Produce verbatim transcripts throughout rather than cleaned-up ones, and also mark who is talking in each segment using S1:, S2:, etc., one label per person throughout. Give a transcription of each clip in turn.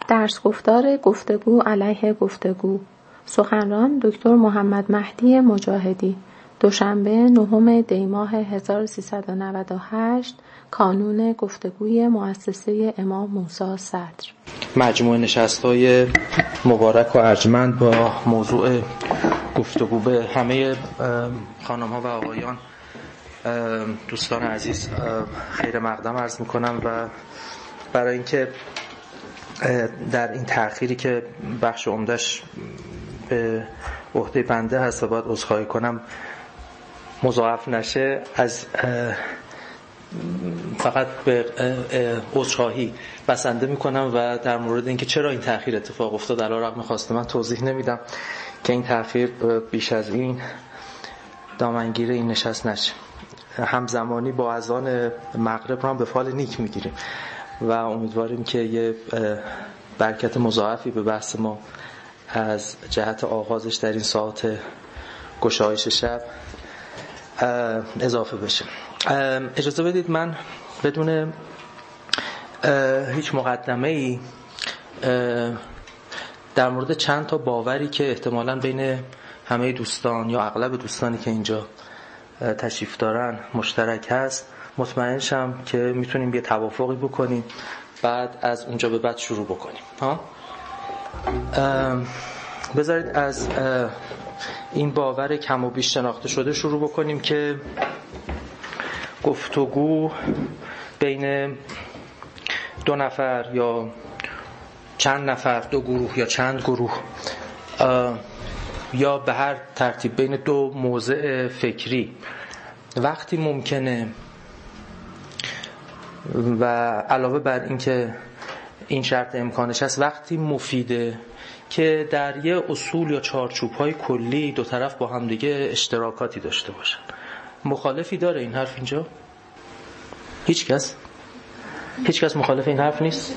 S1: درس گفتار گفتگو علیه گفتگو. سخنران دکتر محمد مهدی مجاهدی. دوشنبه نهم دی ماه هزار و سیصد و نود و هشت. کانون گفتگوی مؤسسه امام موسی صدر.
S2: مجموعه نشست‌های مبارک و ارجمند با موضوع گفتگو به همه خانم‌ها و آقایان دوستان عزیز خیر مقدم عرض می‌کنم و برای اینکه در این تأخیری که بخش عمدش به عهده بنده هست و باید عذرخواهی کنم مضاعف نشه، از فقط به عذرخواهی بسنده میکنم و در مورد اینکه چرا این تأخیر اتفاق افتاد علیرغم خواست من توضیح نمیدم که این تأخیر بیش از این دامنگیر این نشست نشه. همزمانی با اذان مغرب رو هم به فال نیک میگیریم و امیدواریم که یه برکت مضاعفی به بحث ما از جهت آغازش در این ساعت گشایش شب اضافه بشه. اجازه بدید من بدون هیچ مقدمه‌ای در مورد چند تا باوری که احتمالاً بین همه دوستان یا اغلب دوستانی که اینجا تشریف دارن مشترک هست مطمئن شم که میتونیم یه توافقی بکنیم، بعد از اونجا به بعد شروع بکنیم. ها بذارید از این باور کم و بیش شناخته شده شروع بکنیم که گفتگو بین دو نفر یا چند نفر، دو گروه یا چند گروه یا به هر ترتیب بین دو موضع فکری وقتی ممکنه و علاوه بر این که این شرط امکانش هست وقتی مفیده که در یه اصول یا چارچوب‌های کلی دو طرف با هم دیگه اشتراکاتی داشته باشن. مخالفی داره این حرف اینجا؟ هیچ کس؟ هیچ کس مخالف این حرف نیست؟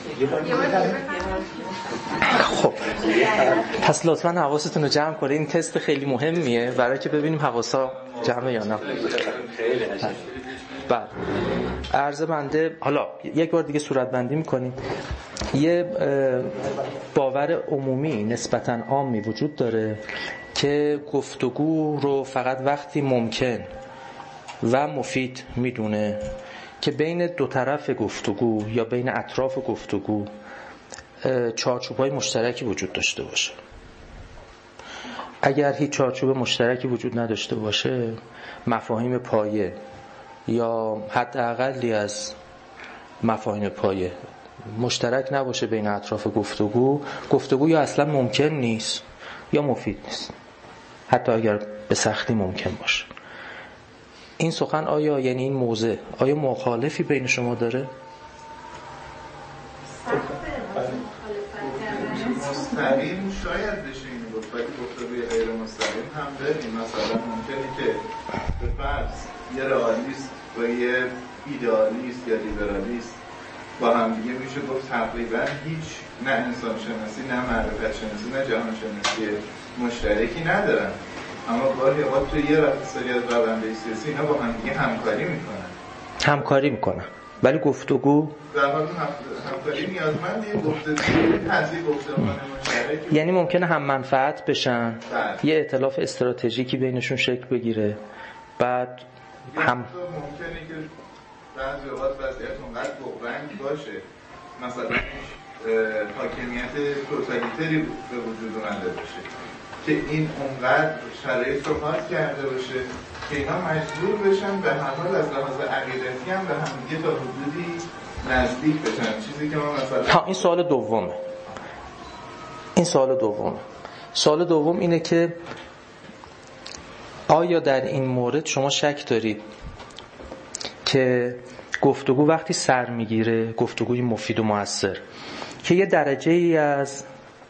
S2: خب پس لطفاً حواستون رو جمع کنید. این تست خیلی مهمیه برای که ببینیم حواسا جمعه یا نه. بله عرض بنده حالا یک بار دیگه صورت بندی میکنیم. یه باور عمومی نسبتاً عامی وجود داره که گفتگو رو فقط وقتی ممکن و مفید میدونه که بین دو طرف گفتگو یا بین اطراف گفتگو چارچوب‌های مشترکی وجود داشته باشه. اگر هیچ چارچوب مشترکی وجود نداشته باشه، مفاهیم پایه یا حداقلی از مفاهیم پایه مشترک نباشه بین اطراف گفتگو، گفتگو یا اصلا ممکن نیست یا مفید نیست، حتی اگر به سختی ممکن باشه. این سخن آیا یعنی این موضع آیا مخالفی بین شما داره؟
S3: مستقیم شاید بشه این گفت، ولی گفتگوی غیر مستقیم هم داریم. مثلا ممکنه که به فرض یه رئالیست و یه ایدئالیست یا لیبرالیست با هم دیگه میشه گفت تقریبا هیچ نه انسان شناسی نه معرفت شناسی نه جهان شناسی مشترکی ندارن، اما گاهی اوقات توی یه سری از روندهای سیاسی اینا با هم دیگه همکاری میکنن
S2: همکاری میکنن ولی گفتگو
S3: در حال همکاری نیازمندیه. گفتگو هستی گفتمان مشترک
S2: یعنی ممکنه هم منفعت بشن،
S3: بله.
S2: یه ائتلاف استراتژیکی بینشون شکل بگیره، بعد هم
S3: ممکنه که بعضی اوقات وضعیت اونقدر بغرنگ باشه مثلا حاکمیت توتالیتری به وجود اومده باشه که این اونقدر شرایط رو خاص کرده باشه که اینا مجبور بشن به هر حال از لحاظ عقیدتی هم به هم دیگه تا حدودی نزدیک بشن. چیزی که ما مثلا
S2: ها این سوال دومه. این سوال دومه. سوال دوم اینه که آیا در این مورد شما شک دارید که گفتگو وقتی سر میگیره، گفتگوی مفید و مؤثر که یه درجه ای از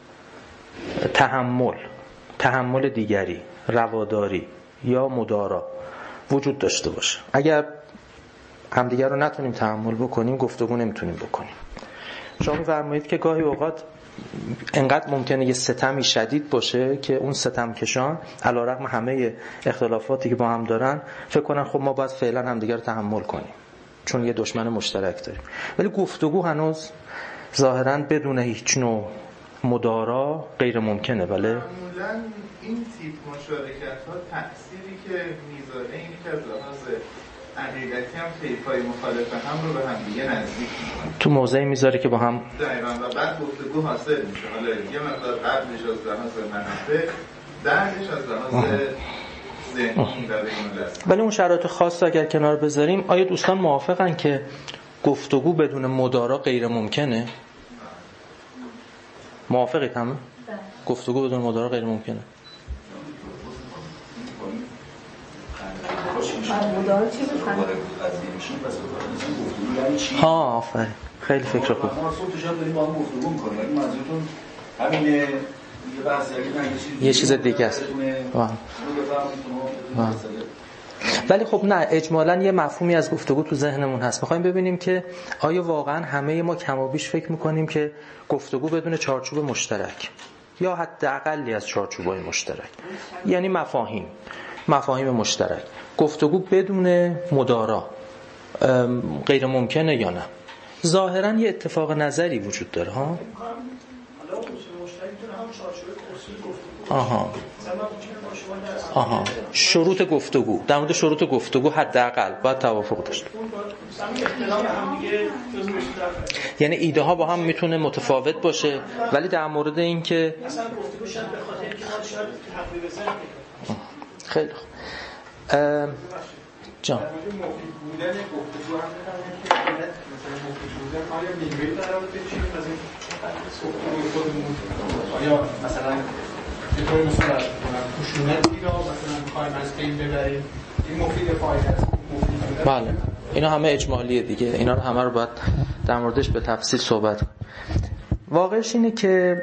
S2: تحمل تحمل دیگری، رواداری یا مدارا وجود داشته باشه؟ اگر همدیگر رو نتونیم تحمل بکنیم گفتگو نمیتونیم بکنیم. شما می‌فرمایید که گاهی اوقات انقدر ممکنه یه ستمی شدید باشه که اون ستم کشان علیرغم همه اختلافاتی که با هم دارن فکر کنن خب ما باید فعلا همدیگر رو تحمل کنیم چون یه دشمن مشترک داریم، ولی گفتگو هنوز ظاهراً بدون هیچ نوع مدارا غیر ممکنه. بله
S3: معمولاً این تیپ مشارکت ها تأثیری که میذاره اینی که از لحاظ عقیدتی هم طیف‌های مخالف هم رو به هم دیگه نزدیک میکنه،
S2: تو موضعی میذاره که با هم
S3: دقیقاً و بعد گفتگو حاصل میشه. حالا یه مقدار قبلش از لحاظ منافع، بعدش از لحاظ ذهنی و بین‌المللی.
S2: ولی اون شرایط خاص رو اگر کنار بذاریم، آیا دوستان موافقن که گفتگو بدون مدارا غیر ممکنه؟ موافقید همه؟ گفتگو بدون مدارا غیر ممکنه.
S4: مدارا چی بفهمید؟
S2: ها آفرین، خیلی فکر خوب.
S5: ما صبح تو شب داریم با هم گفتگو می‌کنیم، ولی منظورتون همینه یه بحث
S2: یه چیز دیگه است. ولی خب نه، اجمالاً یه مفهومی از گفتگو تو ذهنمون هست. می‌خوایم ببینیم که آیا واقعاً همه ما کم و بیش فکر می‌کنیم که گفتگو بدون چارچوب مشترک یا حداقلی از چارچوب‌های مشترک، یعنی مفاهیم مفاهیم مشترک، گفتگو بدون مدارا غیر ممکنه یا نه؟ ظاهراً یه اتفاق نظری وجود داره ها. آها آها شروط گفتگو، در مورد شروط گفتگو حداقل باید توافق داشت. یعنی ایده ها با هم میتونه متفاوت باشه، ولی در مورد این که خیلی خوب جان
S6: بودن گفتگو هم مثلا مفید بودن آیا میگویی قرار بچینیم از این گفتگو خودمون، آیا مثلا یه طور مثلا خشونتی را مثلا میخوایم از بین ببریم، این مفید فایده است؟
S2: بله اینا همه اجمالیه دیگه، اینا رو همه رو باید در موردش به تفصیل صحبت کنیم. واقعش اینه که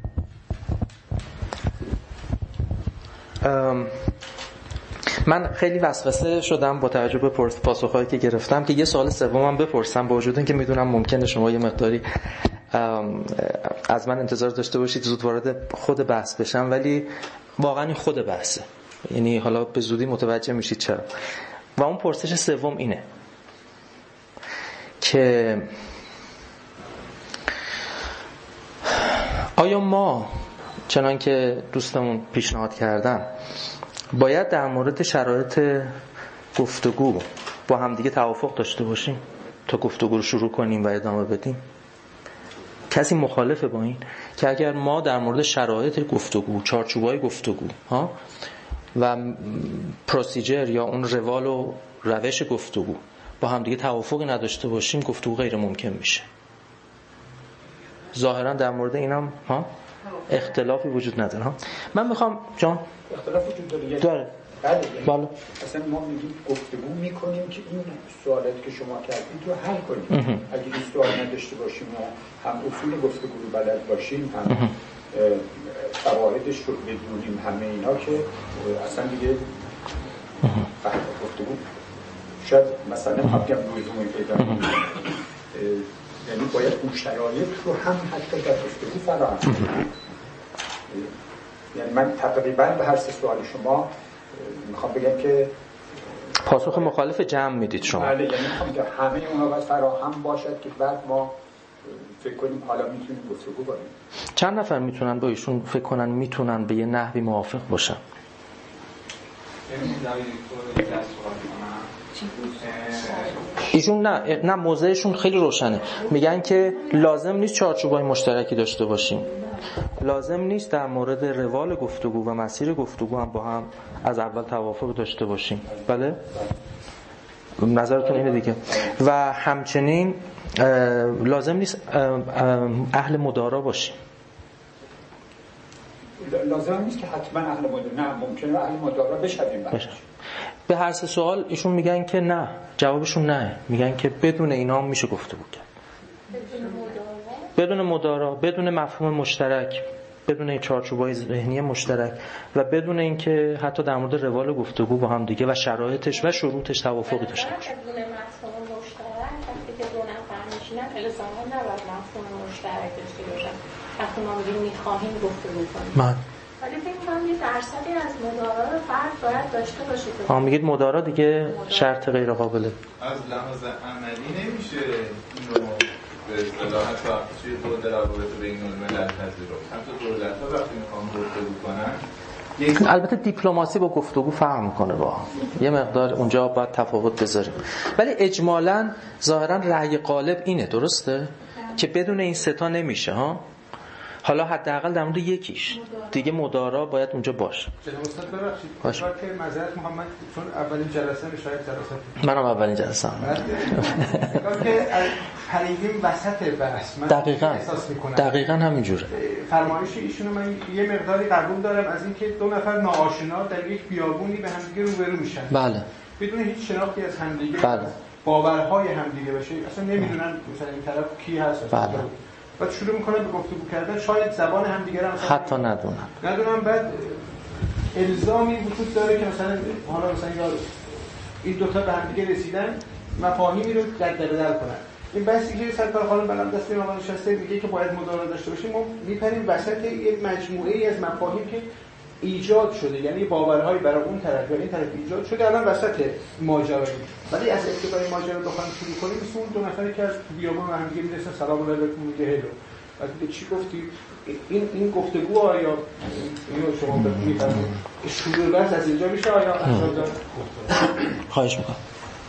S2: من خیلی وسوسه شدم با توجه به پاسخهایی که گرفتم که یه سوال سومم بپرسم، با وجود اینکه میدونم ممکنه شما یه مقداری از من انتظار داشته باشید زود وارد خود بحث بشم، ولی واقعا این خود بحثه، یعنی حالا به زودی متوجه میشید چرا. و اون پرسش سوم اینه که آیا ما چنان که دوستمون پیشنهاد کردن باید در مورد شرایط گفتگو با هم دیگه توافق داشته باشیم تا گفتگو رو شروع کنیم و ادامه بدیم؟ کسی مخالفه با این که اگر ما در مورد شرایط گفتگو، چارچوبای گفتگو ها و پروسیجر یا اون روال و روش گفتگو با هم دیگه توافقی نداشته باشیم، گفتگو غیر ممکن میشه؟ ظاهرا در مورد اینم ها اختلافی وجود نداره ها. من میخوام جان
S7: اختلاف وجود داره
S2: داره
S7: بله
S2: بالا
S7: اصلا ما میگیم گفتگو میکنیم که این سوالاتی که شما کردید رو حل کنیم. اگه این سوال نداشته باشیم و هم اصول گفتگو رو بلد باشیم، هم قواعدش رو بدونیم، همه اینا که اصلا دیگه فهم گفتگو شاید مثلا حقیم لزومی پیدا کنیم. یعنی باید اون شرایط رو هم حتی در گفتگو فراهم کنیم. یعنی من تقریبا به هر سه سوال شما میخوام بگم که
S2: پاسخ مخالف جمع میدید شما.
S7: بله، یعنی میخوام بگم همه اونها باید فراهم باشد که بعد ما فکر کنیم حالا میتونیم گفتگو کنیم.
S2: چند نفر میتونن با ایشون فکر کنن میتونن به یه نحوی موافق باشن؟ ایشون نه نه موضعشون خیلی روشنه، میگن که لازم نیست چارچوبای مشترکی داشته باشیم، لازم نیست در مورد روال گفتگو و مسیر گفتگو هم با هم از اول توافق داشته باشیم. بله نظرتون اینه دیگه. و همچنین لازم نیست اهل مدارا باشیم.
S7: لازم نیست که حتما اهل مدارا، نه ممکنه اهل مدارا بشویم.
S2: به هر سه سوال ایشون میگن که نه، جوابشون نه، میگن که بدون اینا هم میشه گفتگو کرد، بدون مدارا، بدون مفهوم مشترک، بدون چارچوبای ذهنی مشترک و بدون اینکه حتی در مورد روال گفتگو با هم دیگه و شرایطش و شروطش توافقی داشته باشه.
S1: بدون مفهوم مشترک وقتی که دو نفر میشینن الزاما نباید مفهوم مشترک داشته باشن. وقتی ما میگیم میخواهیم گفتگو کنیم،
S2: من
S1: ولی فکر کنم یه درصدی از مدارا رو فرد باید داشته باشه.
S2: ها میگید مدارا دیگه شرط غیر قابله.
S3: از لحاظ عملی نمیشه اینو به اصطلاح حتی توی بود روابط بین الملل پذیرفت. حتی دولت‌ها وقتی میخوان گفتگو کنن،
S2: البته دیپلماسی با گفتگو فرق میکنه، با یه مقدار اونجا باید تفاوت بذاریم، ولی اجمالاً ظاهراً رأی غالب اینه، درسته؟ که بدون این ستا نمیشه ها. حالا حداقل در مورد یکیش دیگه مدارا باید اونجا باشه.
S6: جناب استاد ببخشید باشه که معذرت میخوام، من چون اولین جلسه به شاید جلسه
S2: منم اولین جلسه ام
S6: میگم که پریدیم وسط بحث، من
S2: دقیقاً
S6: احساس میکنم
S2: دقیقاً همینجوره.
S6: فرمایش ایشونو من یه مقداری قبول دارم از اینکه دو نفر ناآشنا در یک بیابونی به همدیگه روبرو میشن،
S2: بله،
S6: بدون هیچ شناختی از همدیگه،
S2: بله،
S6: باورهای همدیگه باشه، اصلا نمیدونن مثلا این طرف کی هست،
S2: بله،
S6: بعد شروع میکنن به گفتگو کردن، شاید زبان همدیگه رو مثلا
S2: حتی ندونن
S6: ندونم بعد الزامی وجود داره که مثلا حالا مثلا یا این دوتا به همدیگه رسیدن مفاهیمی رو در در در کنن. این بحثی که سرکار خانم بلند دست ما نشسته میگه که باید مدارا داشته باشیم، ما میپریم وسط یک مجموعه ای از مفاهیم که ایجاد شده، یعنی باورهای برای اون طرف یا این طرف ایجاد شده، الان وسط ماجرا. ولی از ابتدای ماجرا بخوایم شروع کنیم، مثل اون دو نفری که از بیابان هم دیگه میرسن سلام علیکم میگه هلو، بعد میگه چی گفتی؟ این این گفتگو آیا اینو شما بفهمید شروع بحث از اینجا میشه آیا اصلا؟
S2: خواهش میکنم.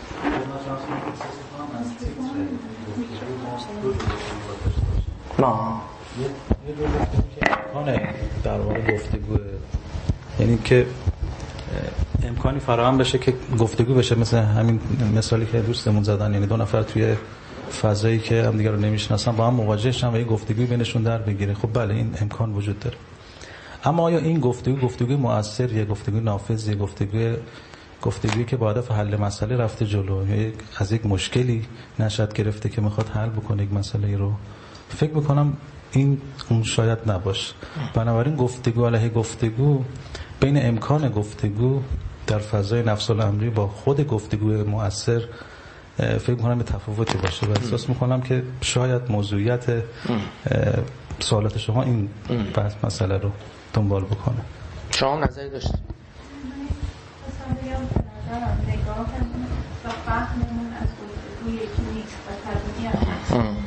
S2: نه
S8: یه دو امکانه در واقع گفتگو، یعنی که امکانی فراهم بشه که گفتگو بشه، مثل همین مثالی که دوستمون زدن، یعنی دو نفر توی فضایی که همدیگه رو نمیشناسن با هم مواجه شن و یه گفتگوی بینشون در بگیره. خب بله این امکان وجود داره، اما آیا این گفتگو گفتگوی مؤثر یا گفتگوی نافذ یا گفتگوی گفتگویی که با هدف حل مسئله رفته جلو، یا از یک مشکلی نشأت گرفته که میخواد حل بکنه یک مسئله رو، فکر میکنم این اون شاید نباشه. بنابراین گفتگو علیه گفتگو، بین امکان گفتگو در فضای نفس الامری با خود گفتگوی مؤثر فکر میکنم به تفاوتی باشه و احساس میکنم که شاید موضوعیت سوالات شما این بحث مسئله رو دنبال بکنه.
S2: شما نظری داشتید؟
S9: نگاه و فهممون از گفتگو یکی نیست و طبیعی هم هست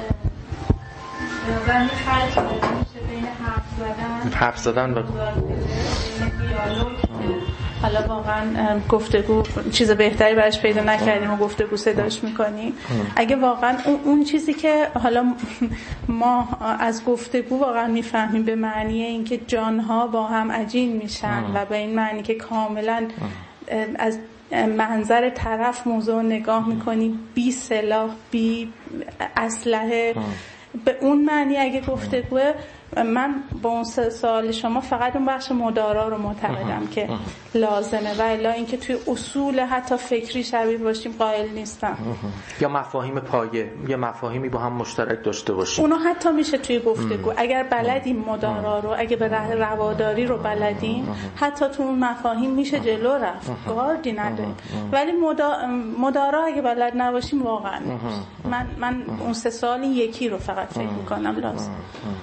S9: و این فرق میشه بین حرف زدن
S2: حرف زدن و
S9: دیالوگ. حالا واقعا گفتگو چیز بهتری براش پیدا نکردیم و گفتگو صداش میکنیم. اگه واقعا اون, اون چیزی که حالا ما از گفتگو واقعا میفهمیم به معنی اینکه جانها با هم عجین میشن و به این معنی که کاملا از منظر طرف موضوع نگاه میکنی، بی سلاح بی اسلحه، به اون معنی اگه گفتگوه، من با اون سوال شما فقط اون بخش مدارا رو معتقدم که لازمه و الا اینکه توی اصول حتی فکری شبیه باشیم قائل نیستم.
S2: یا مفاهیم پایه یا مفاهیمی با هم مشترک داشته باشیم،
S9: اونا حتی میشه توی گفتگو اگر بلدیم مدارا رو، اگه به رواداری رو بلدیم، حتی تو اون مفاهیم میشه جلو رفت، گاردی نداریم. ولی مدارا اگه بلد نباشیم واقعا من من اون سه سال یکی رو فقط فکر میکنم لازم.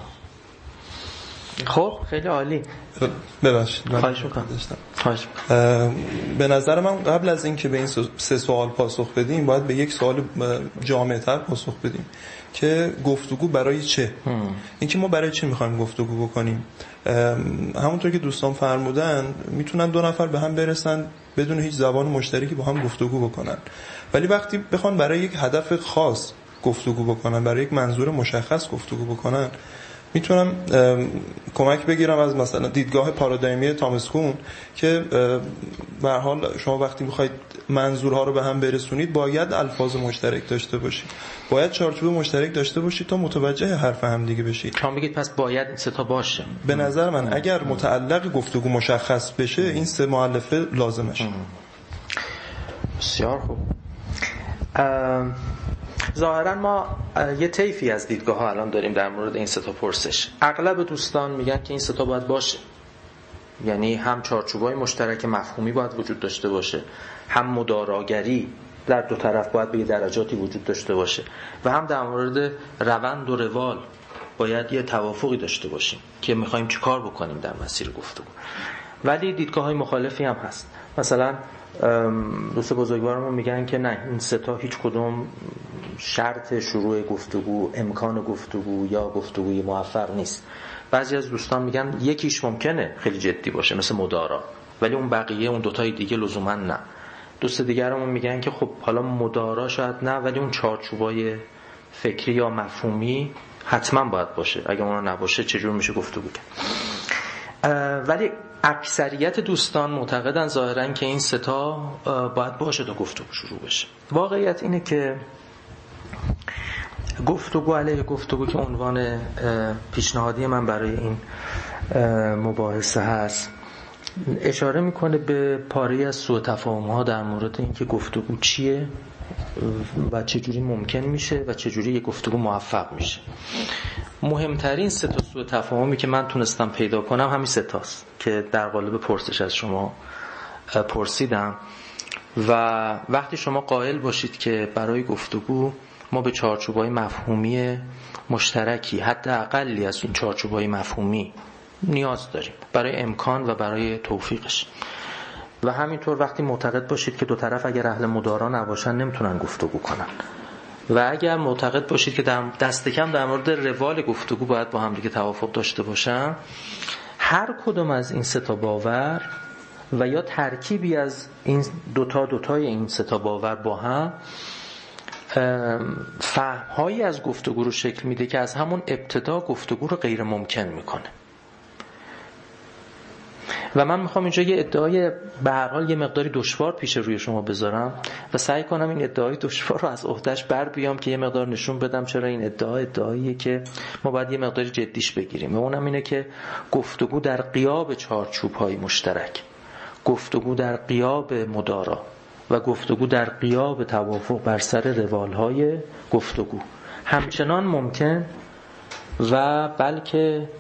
S2: خب خیلی عالی.
S10: ببخشید من
S2: خواهش میکنم. خواهش
S10: میکنم. به نظر من قبل از اینکه به این سه سوال پاسخ بدیم باید به یک سوال جامع‌تر پاسخ بدیم که گفتگو برای چه؟ اینکه ما برای چه میخوایم گفتگو بکنیم. همونطور که دوستان فرمودن میتونن دو نفر به هم برسن بدون هیچ زبان مشترکی با هم گفتگو بکنن، ولی وقتی بخوان برای یک هدف خاص گفتگو بکنن، برای یک منظور مشخص گفتگو بکنن، میتونم کمک بگیرم از مثلا دیدگاه پارادایمی تامس کون که به هر حال شما وقتی میخواید منظورها رو به هم برسونید باید الفاظ مشترک داشته باشید، باید چارچوب مشترک داشته باشید تا متوجه حرف هم دیگه بشید.
S2: شما میگید پس باید این سه تا باشه.
S10: به نظر من اگر متعلق گفتگو مشخص بشه این سه مؤلفه لازمشه.
S2: بسیار خوب. ظاهرا ما یه طیفی از دیدگاه ها الان داریم در مورد این سه تا پرسش. اغلب دوستان میگن که این سه تا باید باشه، یعنی هم چارچوبای مشترک مفهومی باید وجود داشته باشه، هم مداراگری در دو طرف باید به درجاتی وجود داشته باشه و هم در مورد روند و روال باید یه توافقی داشته باشیم که میخوایم چیکار بکنیم در مسیر گفتگو. ولی دیدگاه های مخالفی هم هست. مثلا دوست بزرگوارمون میگن که نه، این سه تا هیچ کدوم شرط شروع گفتگو، امکان گفتگو یا گفتگوی موفق نیست. بعضی از دوستان میگن یکیش ممکنه خیلی جدی باشه مثل مدارا، ولی اون بقیه اون دوتای دیگه لزوما نه. دوست دیگرمون میگن که خب حالا مدارا شاید نه، ولی اون چارچوبای فکری یا مفهومی حتما باید باشه. اگه اون نباشه چجور میشه گفتگو کرد؟ ولی اکثریت دوستان معتقدن ظاهرا که این سه تا باید باشه تا گفتگو شروع بشه. واقعیت اینه که گفتگو علیه گفتگو که عنوان پیشنهادی من برای این مباحثه هست، اشاره میکنه به پاره از سوء تفاهم ها در مورد اینکه گفتگو چیه و چجوری ممکن میشه و چجوری یک گفتگو موفق میشه. مهمترین سه تا سوء تفاهمی که من تونستم پیدا کنم همین سه تاست که در قالب پرسش از شما پرسیدم. و وقتی شما قائل باشید که برای گفتگو ما به چارچوبای مفهومی مشترکی، حتی اقلی از این چارچوبای مفهومی نیاز داریم برای امکان و برای توفیقش، و همینطور وقتی معتقد باشید که دو طرف اگر اهل مدارا نباشن نمیتونن گفتگو کنن، و اگر معتقد باشید که در دست کم در مورد روال گفتگو باید با هم دیگه توافق داشته باشن، هر کدوم از این سه تا باور و یا ترکیبی از این دوتا دوتای این سه تا باور با هم فهم‌هایی از گفتگو رو شکل میده که از همون ابتدا گفتگو رو غیر ممکن میکنه. و من میخوام اینجا یه ادعای به هر حال یه مقداری دشوار پیش روی شما بذارم و سعی کنم این ادعای دشوار رو از عهده‌اش بر بیام که یه مقدار نشون بدم چرا این ادعا ادعاییه که ما باید یه مقداری جدیش بگیریم. و اونم اینه که گفتگو در غیاب چارچوب‌های مشترک، گفتگو در غیاب مدارا و گفتگو در غیاب توافق بر سر روال‌های گفتگو همچنان ممکن و بلکه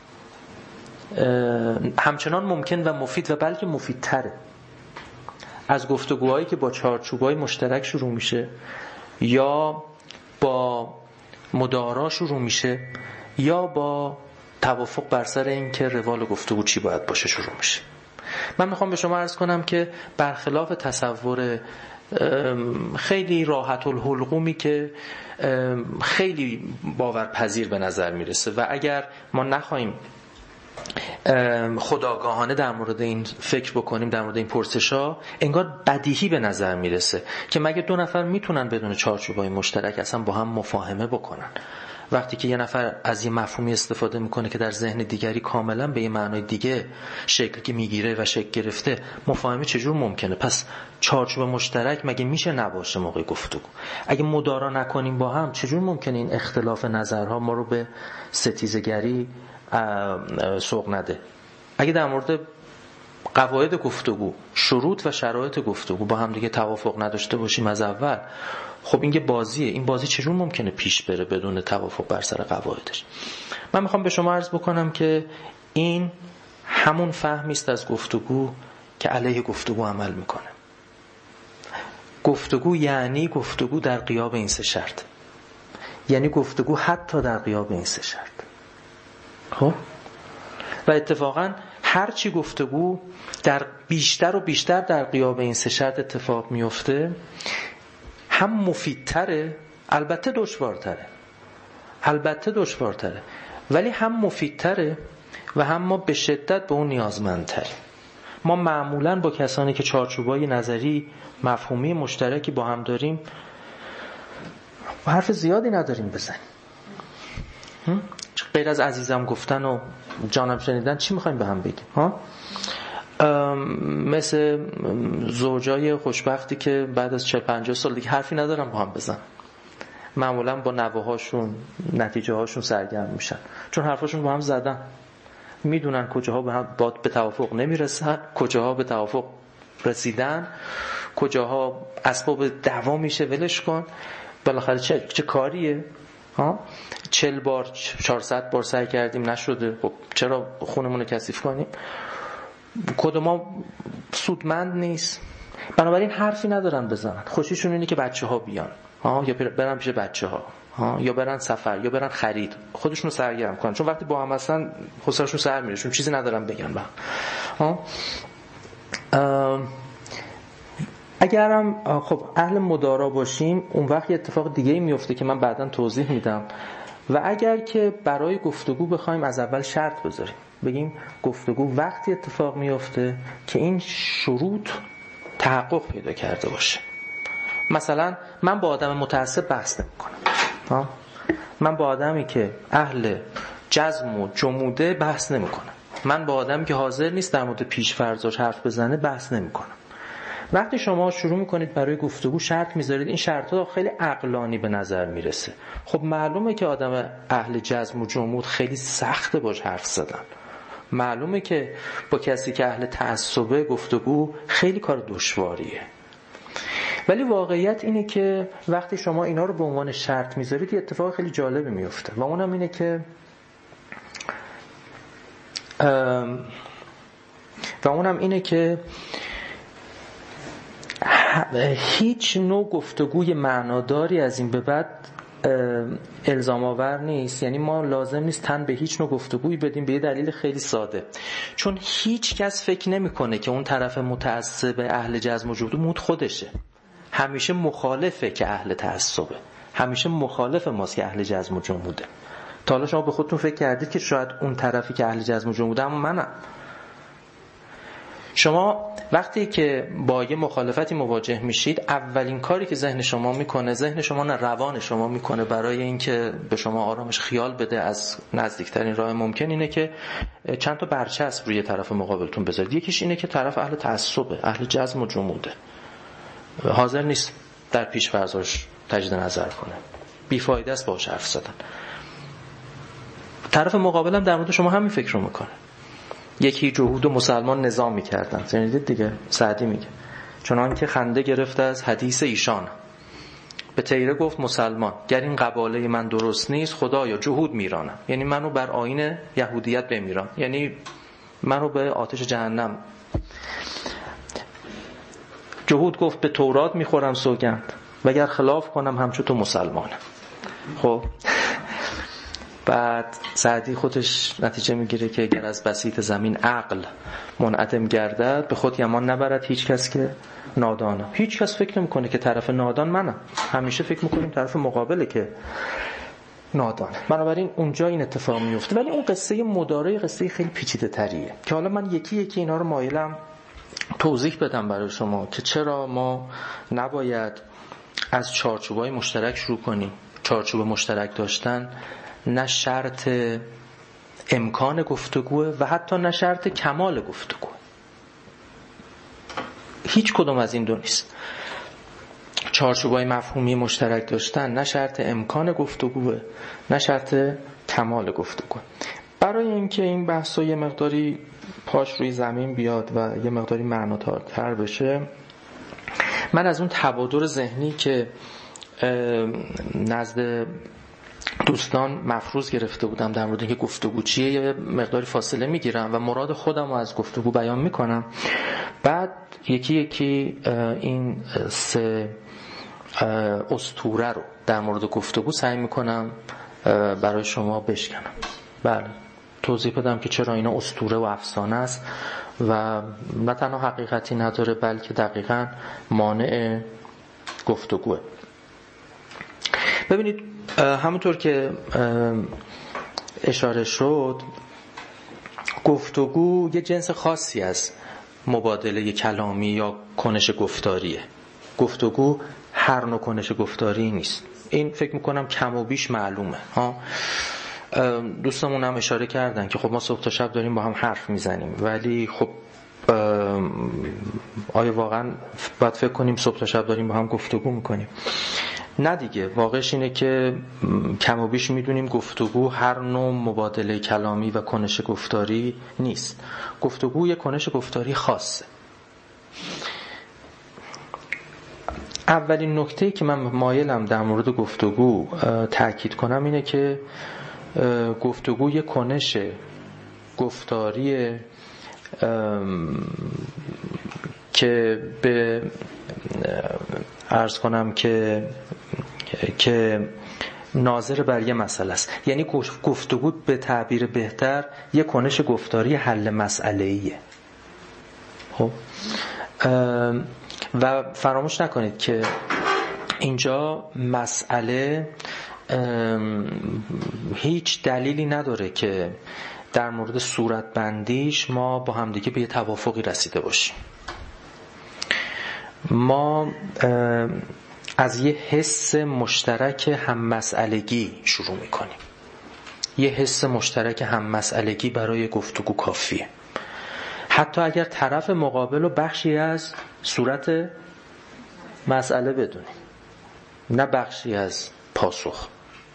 S2: همچنان ممکن و مفید و بلکه مفیدتره از گفتگوهایی که با چارچوبای مشترک شروع میشه یا با مدارا شروع میشه یا با توافق بر سر این که روال گفتگو چی باید باشه شروع میشه. من میخوام به شما عرض کنم که برخلاف تصور خیلی راحت الحلقومی که خیلی باورپذیر به نظر میرسه و اگر ما نخواهیم خودآگاهانه در مورد این فکر بکنیم، در مورد این پرسش‌ها، انگار بدیهی به نظر میرسه که مگه دو نفر میتونن بدون چارچوبای مشترک اصلا با هم مفاهمه بکنن؟ وقتی که یه نفر از یه مفهومی استفاده میکنه که در ذهن دیگری کاملا به یه معنای دیگه شکل میگیره و شکل گرفته، مفاهمه چجور ممکنه؟ پس چارچوب مشترک مگه میشه نباشه موقع گفتگو؟ اگه مدارا نکنیم با هم، چجور ممکنه این اختلاف نظرها ما رو به ستیزگری سوق نده؟ اگه در مورد قواعد گفتگو، شروط و شرایط گفتگو با هم دیگه توافق نداشته باشیم از اول، خب این یه بازیه. این بازی چجور ممکنه پیش بره بدون توافق بر سر قواعدش؟ من میخوام به شما عرض بکنم که این همون فهمی است از گفتگو که علیه گفتگو عمل میکنه. گفتگو یعنی گفتگو در غیاب این سه شرط، یعنی گفتگو حتی در غیاب این سه شرط. خب و اتفاقا هرچی گفتگو در بیشتر و بیشتر در غیاب این سه شرط اتفاق میفته، هم مفیدتره، البته دشوارتره، البته دشوارتره ولی هم مفیدتره و هم ما به شدت به اون نیازمندتریم. ما معمولاً با کسانی که چارچوبای نظری مفهومی مشترکی با هم داریم حرف زیادی نداریم بزنیم. غیر از عزیزم گفتن و جانم شنیدن چی میخوایم به هم بگیم؟ ها؟ مثل زوجای خوشبختی که بعد از چهل پنجاه سال دیگه حرفی ندارن با هم بزن، معمولا با نوه‌هاشون نتیجه هاشون سرگرم میشن چون حرفاشون با هم زدن، میدونن کجاها به هم به توافق نمیرسن، کجاها به توافق رسیدن، کجاها اسباب دعوا میشه ولش کن، بالاخره چه, چه کاریه؟ ها؟ چهل بار چهارصد بار سعی کردیم نشده، خب چرا خونمون رو کثیف کنیم؟ کدوما سودمند نیست، بنابراین حرفی ندارن بزنن. خوشیشون اینه که بچه ها بیان، ها، یا برن پیش بچه ها، ها، یا برن سفر یا برن خرید، خودشونو سرگرم کنن، چون وقتی با هم هستن حوصله‌شون سر میره، چون چیزی ندارن بگن با. ها اگرم خب اهل مدارا باشیم اون وقت یه اتفاق دیگه میفته که من بعداً توضیح میدم. و اگر که برای گفتگو بخوایم از اول شرط بذاریم، بگیم گفتگو وقتی اتفاق میفته که این شروط تحقق پیدا کرده باشه. مثلا من با آدم متعصب بحث نمی‌کنم، من با آدمی که اهل جزم و جموده بحث نمی‌کنم، من با آدمی که حاضر نیست در مورد پیش‌فرضاش حرف بزنه بحث نمی‌کنم. وقتی شما شروع میکنید برای گفتگو شرط میذارید، این شرط‌ها خیلی عقلانی به نظر میرسه. خب معلومه که آدم اهل جزم و جمود خیلی سخته باش حرف زدن، معلومه که با کسی که اهل تعصبه گفتگو خیلی کار دشواریه. ولی واقعیت اینه که وقتی شما اینا رو به عنوان شرط میذارید یه اتفاق خیلی جالبی میفته و اونم اینه که و اونم اینه که هیچ نوع گفتگوی معناداری از این به بعد الزام آور نیست. یعنی ما لازم نیست تن به هیچ نوع گفتگویی بدیم به یه دلیل خیلی ساده، چون هیچ کس فکر نمیکنه که اون طرف متعصب اهل جزم و جمود خودشه. همیشه مخالفه که اهل تعصبه، همیشه مخالف ماست که اهل جزم و جموده. تا حالا شما به خودتون فکر کردید که شاید اون طرفی که اهل جزم و جموده اما منم؟ شما وقتی که با یه مخالفتی مواجه میشید اولین کاری که ذهن شما میکنه، ذهن شما نه روان شما میکنه برای اینکه به شما آرامش خیال بده از نزدیکترین راه ممکن، اینه که چند تا برچسب روی طرف مقابلتون بذارید. یکیش اینه که طرف اهل تعصبه، اهل جزم و جموده، حاضر نیست در پیش فرضاش تجدید نظر کنه، بیفایده است باهاش حرف زدن. طرف مقابلم در مورد شما همین فکر رو میکنه. یکی جهود و مسلمان نظام میکردن، شنیدید دیگه، سعدی میگه چنان که خنده گرفت از حدیث ایشان، به تیره گفت مسلمان گر این قباله من درست نیست خدایا جهود میرانم. یعنی منو بر آیین یهودیت بمیران، یعنی منو به آتش جهنم. جهود گفت به تورات میخورم سوگند وگر خلاف کنم همچون تو مسلمانم. خب بعد سعدی خودش نتیجه میگیره که اگر از بسیط زمین عقل منعدم گردد به خود یمان نبرد هیچ کس که نادانه. هیچ کس فکر نمیکنه که طرف نادان منم، همیشه فکر میکنیم طرف مقابله که نادانه. بنابراین اونجا این اتفاق میفته. ولی اون قصه مدارای قصه خیلی پیچیده تریه که حالا من یکی یکی اینا رو مایلم توضیح بدم برای شما که چرا ما نباید از چارچوبای مشترک شروع کنیم. چارچوب مشترک داشتن نه شرط امکان گفتگوه و حتی نه شرط کمال گفتگوه. هیچ کدوم از این دو نیست. چارچوبای مفهومی مشترک داشتن نه شرط امکان گفتگوه نه شرط کمال گفتگوه. برای اینکه این بحثا یه مقداری پاش روی زمین بیاد و یه مقداری معناتر بشه، من از اون تبادر ذهنی که نزد دوستان مفروض گرفته بودم در مورد اینکه گفتگو چیه یه مقداری فاصله میگیرم و مراد خودم رو از گفتگو بیان میکنم. بعد یکی یکی این سه اسطوره رو در مورد گفتگو سعی میکنم برای شما بشکنم. بله، توضیح بدم که چرا اینا اسطوره و افسانه است و نه تنها حقیقتی نداره بلکه دقیقاً مانع گفتگوه. ببینید همونطور که اشاره شد گفتگو یه جنس خاصی از مبادله کلامی یا کنش گفتاریه. گفتگو هر نوع کنش گفتاری نیست. این فکر میکنم کم و بیش معلومه ها. دوستمون هم اشاره کردن که خب ما صبح تا شب داریم با هم حرف میزنیم، ولی خب آیا واقعا باید فکر کنیم صبح تا شب داریم با هم گفتگو میکنیم؟ نه دیگه. واقعش اینه که کم و بیش میدونیم گفتگو هر نوع مبادله کلامی و کنش گفتاری نیست. گفتگو یه کنش گفتاری خاصه. اولین نکته که من مایلم در مورد گفتگو تأکید کنم اینه که گفتگو یه کنش گفتاری که به عرض کنم که که ناظر بر یه مسئله است. یعنی گفتگو به تعبیر بهتر یه کنش گفتاری حل مسئله ایه. خب و فراموش نکنید که اینجا مسئله هیچ دلیلی نداره که در مورد صورت بندیش ما با همدیگه به یه توافقی رسیده باشیم. ما از یه حس مشترک هم مسئلگی شروع میکنیم. یه حس مشترک هم مسئلگی برای گفتگو کافیه، حتی اگر طرف مقابل و بخشی از صورت مسئله بدونیم، نه بخشی از پاسخ.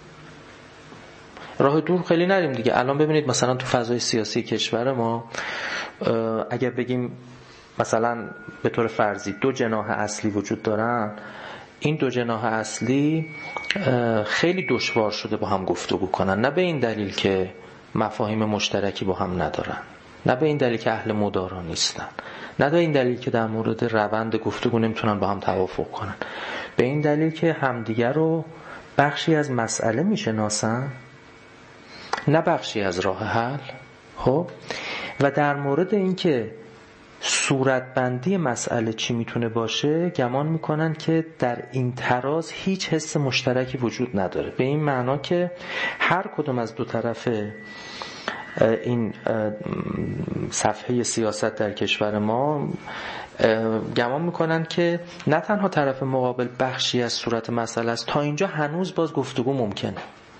S2: راه دور خیلی نریم دیگه. الان ببینید مثلا تو فضای سیاسی کشور ما اگر بگیم مثلا به طور فرضی دو جناح اصلی وجود دارن، این دو جناح اصلی خیلی دشوار شده با هم گفتگو کنن، نه به این دلیل که مفاهیم مشترکی با هم ندارن، نه به این دلیل که اهل مدارا نیستن، نه به این دلیل که در مورد روند گفتگو نمیتونن با هم توافق کنن، به این دلیل که همدیگر رو بخشی از مسئله میشناسن، نه بخشی از راه حل. خب و در مورد اینکه صورتبندی مسئله چی میتونه باشه گمان میکنن که در این تراز هیچ حس مشترکی وجود نداره، به این معنا که هر کدوم از دو طرف این صفحه سیاست در کشور ما گمان میکنن که نه تنها طرف مقابل بخشی از صورت مسئله است، تا اینجا هنوز باز گفتگو ممکنه،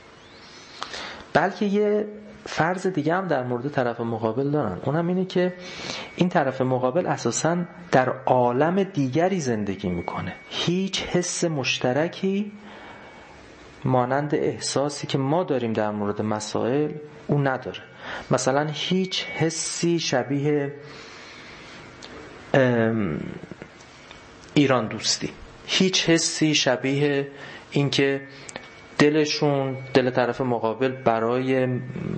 S2: بلکه یه فرض دیگه هم در مورد طرف مقابل دارن. اونم اینه که این طرف مقابل اساساً در عالم دیگری زندگی میکنه، هیچ حس مشترکی مانند احساسی که ما داریم در مورد مسائل اون نداره. مثلا هیچ حسی شبیه ایران دوستی، هیچ حسی شبیه اینکه دلشون، دل طرف مقابل برای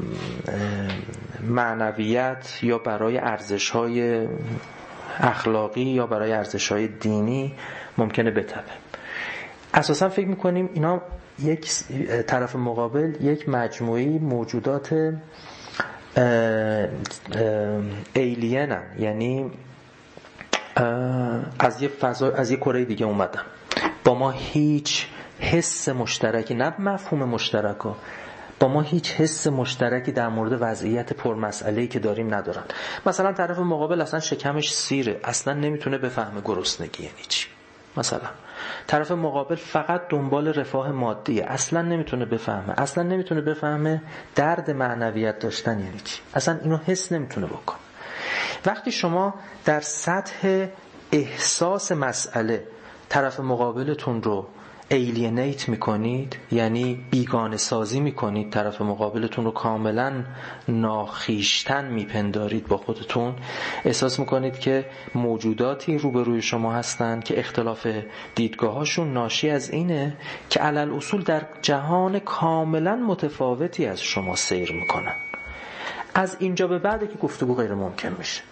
S2: معنویت یا برای ارزش‌های اخلاقی یا برای ارزش‌های دینی ممکنه بتپه. اساسا فکر می‌کنیم اینا یک طرف مقابل یک مجموعی موجودات ایلینن، یعنی از یه فضا، از یه کره دیگه اومدن، با ما هیچ حس مشترکی، نه مفهوم مشترکا، با ما هیچ حس مشترکی در مورد وضعیت پرمسئله‌ای که داریم ندارن. مثلا طرف مقابل اصلا شکمش سیره، اصلا نمیتونه بفهمه گرسنگی یعنی چی. مثلا طرف مقابل فقط دنبال رفاه مادیه، اصلا نمیتونه بفهمه، اصلا نمیتونه بفهمه درد معنویت داشتن یعنی چی، اصلا اینو حس نمیتونه بکنه. وقتی شما در سطح احساس مسئله طرف مقابلتون رو ایلینیت میکنید، یعنی بیگانه سازی میکنید، طرف مقابلتون رو کاملا ناخیشتن میپندارید با خودتون، احساس میکنید که موجوداتی روبروی شما هستن که اختلاف دیدگاهاشون ناشی از اینه که علل اصول در جهان کاملا متفاوتی از شما سیر میکنن. از اینجا به بعد که گفتگو غیر ممکن میشه،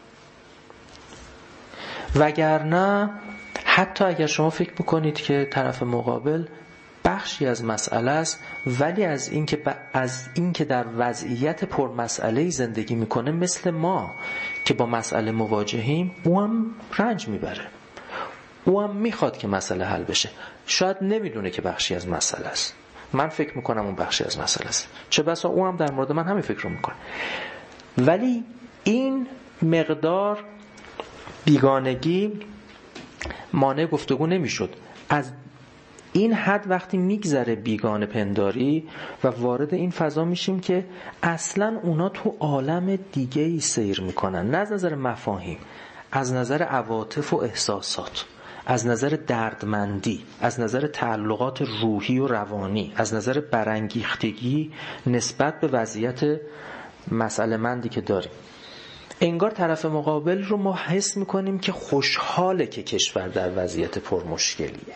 S2: وگرنه حتی اگر شما فکر میکنید که طرف مقابل بخشی از مسئله است، ولی از اینکه از اینکه در وضعیت پرمسئله‌ای زندگی میکنه مثل ما که با مسئله مواجهیم، او هم رنج میبره، او هم میخواد که مسئله حل بشه، شاید نمیدونه که بخشی از مسئله است، من فکر میکنم اون بخشی از مسئله است، چه بسا او هم در مورد من همین فکر رو میکنه، ولی این مقدار بیگانگی مانع گفتگو نمیشد. از این حد وقتی میگذره بیگانه پنداری و وارد این فضا میشیم که اصلا اونا تو عالم دیگه ای سیر میکنن، نه از نظر مفاهیم، از نظر عواطف و احساسات، از نظر دردمندی، از نظر تعلقات روحی و روانی، از نظر برانگیختگی نسبت به وضعیت مسئله مندی که داریم. انگار طرف مقابل رو ما حس میکنیم که خوشحاله که کشور در وضعیت پرمشکلیه.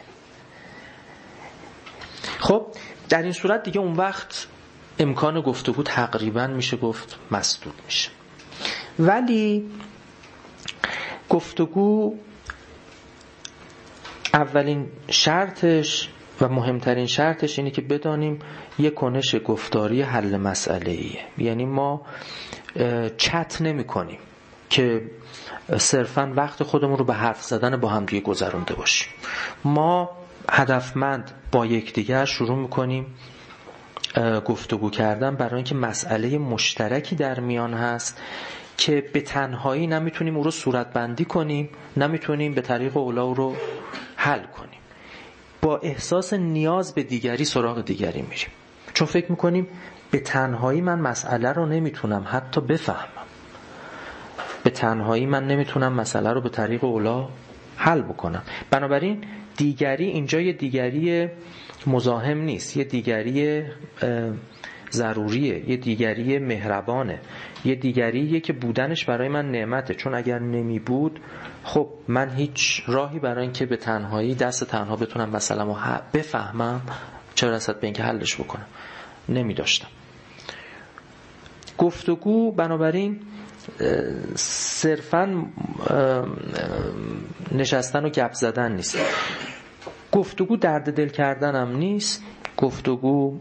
S2: خب در این صورت دیگه اون وقت امکان گفتگو تقریبا میشه گفت مسدود میشه. ولی گفتگو اولین شرطش و مهمترین شرطش اینه که بدانیم یک کنش گفتاری حل مسئله ایه. یعنی ما چت نمی کنیم، که صرفاً وقت خودمون رو به حرف زدن با هم دیگه گذرونده باشیم. ما هدفمند با یکدیگر شروع میکنیم گفتگو کردن برای اینکه مسئله مشترکی در میان هست که به تنهایی نمیتونیم او رو صورتبندی کنیم، نمیتونیم به طریق اولا رو حل کنیم. با احساس نیاز به دیگری سراغ دیگری میریم، چون فکر میکنیم به تنهایی من مسئله رو نمیتونم حتی بفهمم، به تنهایی من نمیتونم مسئله رو به طریق اولا حل بکنم. بنابراین دیگری اینجا یه دیگری مزاحم نیست، یه دیگری ضروریه، یه دیگری مهربانه، یه دیگریه که بودنش برای من نعمته، چون اگر نمی بود خب من هیچ راهی برای اینکه به تنهایی دست تنها بتونم مسئله‌مو بفهمم، چه رسد به اینکه حلش بکنم، نمی داشتم. گفتگو بنابراین صرفاً نشستن و گپ زدن نیست. گفتگو درد دل کردنم نیست، گفتگو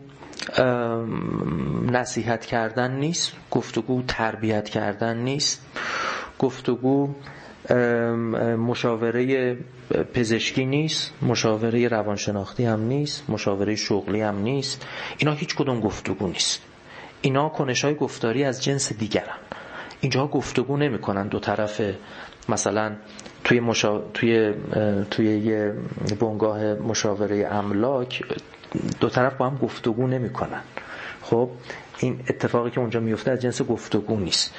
S2: نصیحت کردن نیست، گفتگو تربیت کردن نیست، گفتگو مشاوره پزشکی نیست، مشاوره روانشناختی هم نیست، مشاوره شغلی هم نیست. اینا هیچ کدوم گفتگو نیست. اینا کنش‌های گفتاری از جنس دیگرن. اینجا گفتگو نمی‌کنن دو طرف، مثلا توی مشا... توی توی یه بنگاه مشاوره املاک دو طرف با هم گفتگو نمی‌کنن. خب این اتفاقی که اونجا میفته از جنس گفتگو نیست.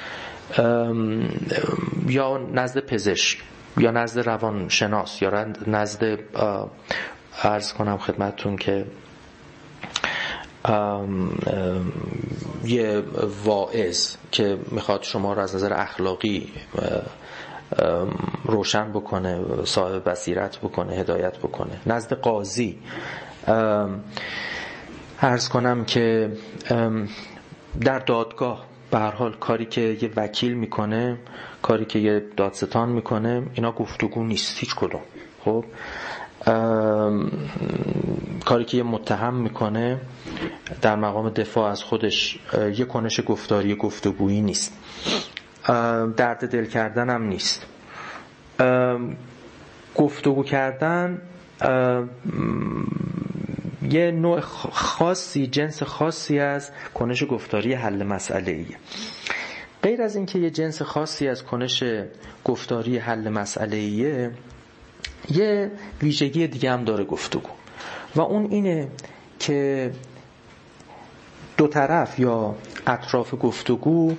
S2: یا نزد پزشک یا نزد روانشناس یا نزد عرض کنم خدمتتون که ام ام یه واعظ که میخواد شما رو از نظر اخلاقی روشن بکنه، صاحب بصیرت بکنه، هدایت بکنه، نزد قاضی عرض کنم که در دادگاه به هر حال کاری که یه وکیل میکنه، کاری که یه دادستان میکنه، اینا گفتگو نیست هیچ کدوم. خب کاری که یه متهم میکنه در مقام دفاع از خودش یه کنش گفتاری گفتگویی نیست. درد دل کردن هم نیست. گفتگو کردن یه نوع خاصی، جنس خاصی از کنش گفتاری حل مسئله ایه. غیر از این که یه جنس خاصی از کنش گفتاری حل مسئله ایه، یه ویژگی دیگه هم داره گفتگو و اون اینه که دو طرف یا اطراف گفتگو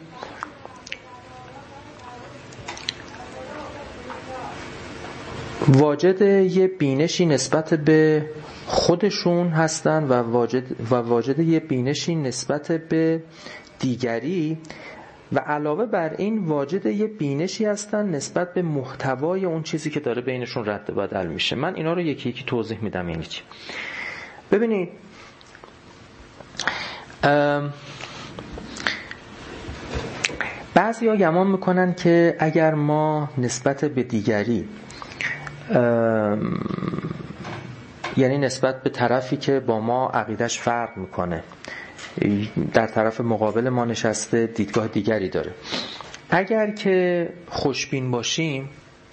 S2: واجد یه بینشی نسبت به خودشون هستن و واجد و واجد یه بینشی نسبت به دیگری و علاوه بر این واجد یه بینشی هستن نسبت به محتوای اون چیزی که داره بینشون رد و بدل میشه. من اینا رو یکی یکی توضیح میدم. یعنی چی؟ ببینید بعضیا گمان میکنن که اگر ما نسبت به دیگری یعنی نسبت به طرفی که با ما عقیدش فرق میکنه، در طرف مقابل ما نشسته دیدگاه دیگری داره، اگر که خوشبین باشیم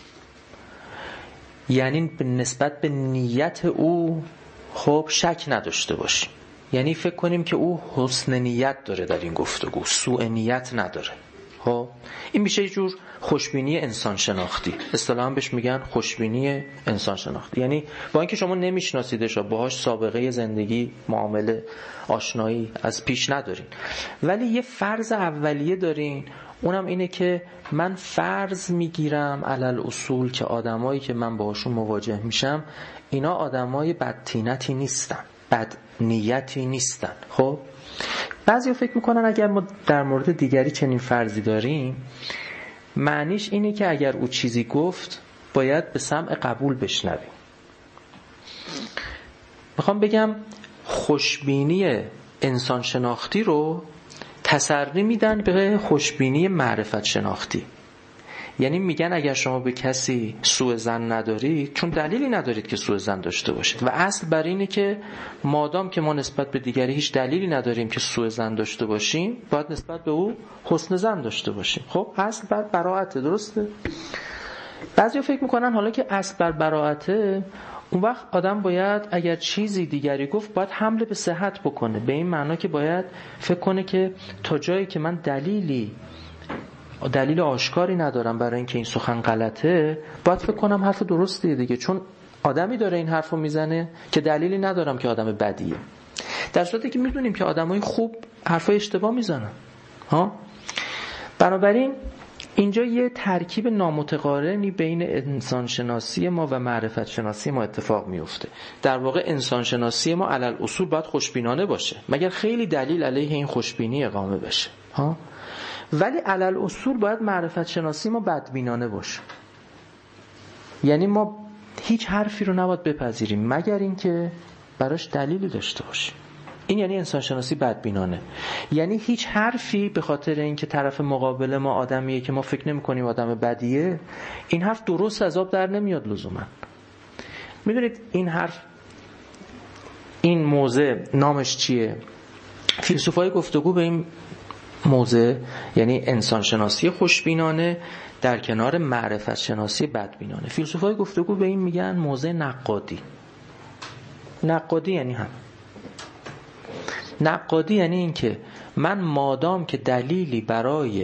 S2: یعنی نسبت به نیت او خب شک نداشته باشیم، یعنی فکر کنیم که او حسن نیت داره در این گفتگو، سوء نیت نداره. خب این میشه یه جور خوشبینی انسان شناختی، اصطلاحاً بهش میگن خوشبینی انسان شناختی. یعنی با اینکه شما نمیشناسیدش، باهاش سابقه زندگی، معامله، آشنایی از پیش ندارین، ولی یه فرض اولیه دارین، اونم اینه که من فرض میگیرم علل اصول که آدمایی که من باهاشون مواجه میشم اینا آدمای بدطینتی نیستن، بد نیتی نیستن. خب بعضیا فکر میکنن اگر ما در مورد دیگری چنین فرضی داریم، معنیش اینه که اگر او چیزی گفت باید به سمع قبول بشنویم. میخوام بگم خوشبینی انسان شناختی رو تسری میدن به خوشبینی معرفت شناختی. یعنی میگن اگر شما به کسی سوء ظن ندارید، چون دلیلی ندارید که سوء ظن داشته باشید، و اصل بر اینه که مادام که ما نسبت به دیگری هیچ دلیلی نداریم که سوء ظن داشته باشیم، باید نسبت به او حسن ظن داشته باشیم. خب اصل بر براءته، درسته؟ بعضیا فکر میکنن حالا که اصل بر براءته، اون وقت آدم باید اگر چیزی دیگری گفت باید حمله به صحت بکنه، به این معنا که باید فکر کنه که تا جایی که من دلیلی دلیل آشکاری ندارم برای اینکه این سخن غلطه، باید فکر کنم حرف درستیه دیگه، چون آدمی داره این حرفو میزنه که دلیلی ندارم که آدم بدیه، در صورتی که میدونیم که آدمای خوب حرفای اشتباه میزنن ها. بنابراین اینجا یه ترکیب نامتقارنی بین انسان شناسی ما و معرفت شناسی ما اتفاق میفته. در واقع انسان شناسی ما علل اصول باید خوشبینانه باشه، مگر خیلی دلیل علیه این خوشبینی اقامه بشه ها. ولی علل اصول باید معرفت شناسی ما بدبینانه باشه، یعنی ما هیچ حرفی رو نباید بپذیریم مگر اینکه براش دلیلی داشته باشیم. این یعنی انسان شناسی بدبینانه، یعنی هیچ حرفی به خاطر اینکه طرف مقابل ما آدمیه که ما فکر نمی‌کنیم آدم بدیه، این حرف درست از آب در نمیاد لزوما. میدونید این حرف، این موضع نامش چیه؟ فیلسوفای گفتگو به این موضع، یعنی انسان شناسی خوشبینانه در کنار معرفت شناسی بدبینانه، فیلسوفای گفتگو به این میگن موضع نقادی. نقادی یعنی هم نقادی یعنی این که من مادام که دلیلی برای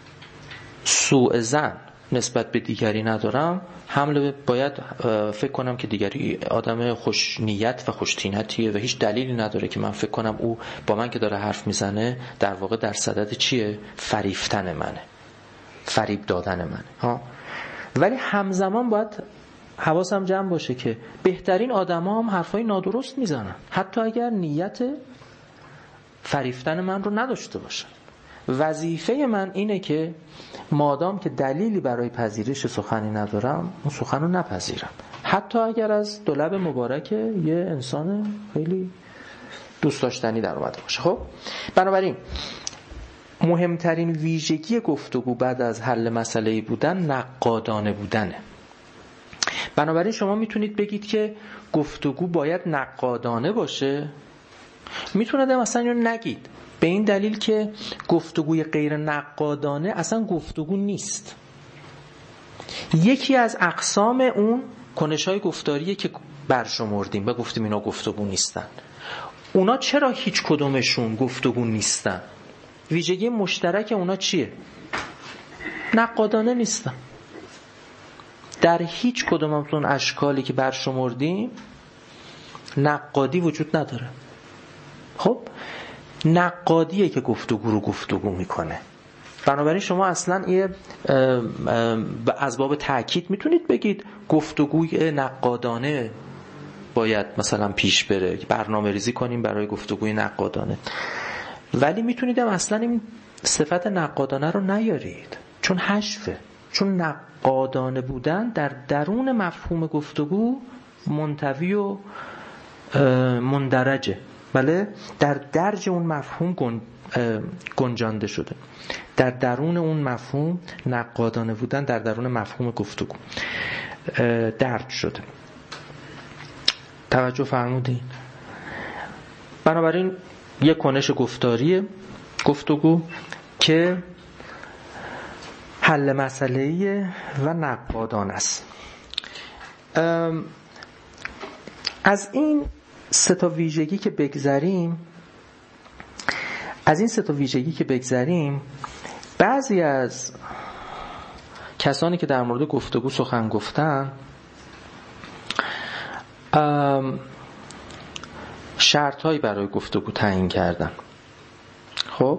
S2: سوء ظن نسبت به دیگری ندارم، حمله باید فکر کنم که دیگری آدم خوش نیت و خوش طینتیه و هیچ دلیلی نداره که من فکر کنم او با من که داره حرف میزنه در واقع در صدد چیه؟ فریفتن منه، فریب دادن منه ها. ولی همزمان باید حواسم جمع باشه که بهترین آدما هم حرفای نادرست میزنن، حتی اگر نیت فریفتن من رو نداشته باشن. وظیفه من اینه که مادام که دلیلی برای پذیرش سخنی ندارم، اون سخن رو نپذیرم، حتی اگر از دو لب مبارک یه انسان خیلی دوست داشتنی در اومده باشه. خب بنابراین مهمترین ویژگی گفتگو بعد از حل مسئله بودن نقادانه بودنه. بنابراین شما میتونید بگید که گفتگو باید نقادانه باشه، میتونید مثلا اینو نگید به این دلیل که گفتگوی غیر نقادانه اصلا گفتگو نیست. یکی از اقسام اون کنش‌های گفتاریه که برشمردیم و گفتیم اینا گفتگو نیستن. اونا چرا هیچ کدومشون گفتگو نیستن؟ ویژگی مشترک اونا چیه؟ نقادانه نیستن. در هیچ کدوم از اون اشکالی که برشمردیم نقادی وجود نداره. خب نقادیه که گفتگو رو گفتگو میکنه. بنابراین شما اصلا یه از باب تأکید میتونید بگید گفتگوی نقادانه باید مثلا پیش بره، برنامه ریزی کنیم برای گفتگوی نقادانه، ولی میتونید هم اصلا این صفت نقادانه رو نیارید، چون حشفه، چون نقادانه بودن در درون مفهوم گفتگو منطوی و مندرجه، بله در درج اون مفهوم گنجانده شده، در درون اون مفهوم نقادانه بودن در درون مفهوم گفتگو درج شده. توجه فرمودین؟ بنابراین یک کنش گفتاریه گفتگو که حل مسئله‌ای و نقادانه است. از این سه تا ویژگی که بگذریم از این سه تا ویژگی که بگذریم بعضی از کسانی که در مورد گفتگو سخن گفتن شرط‌هایی برای گفتگو تعیین کردن. خب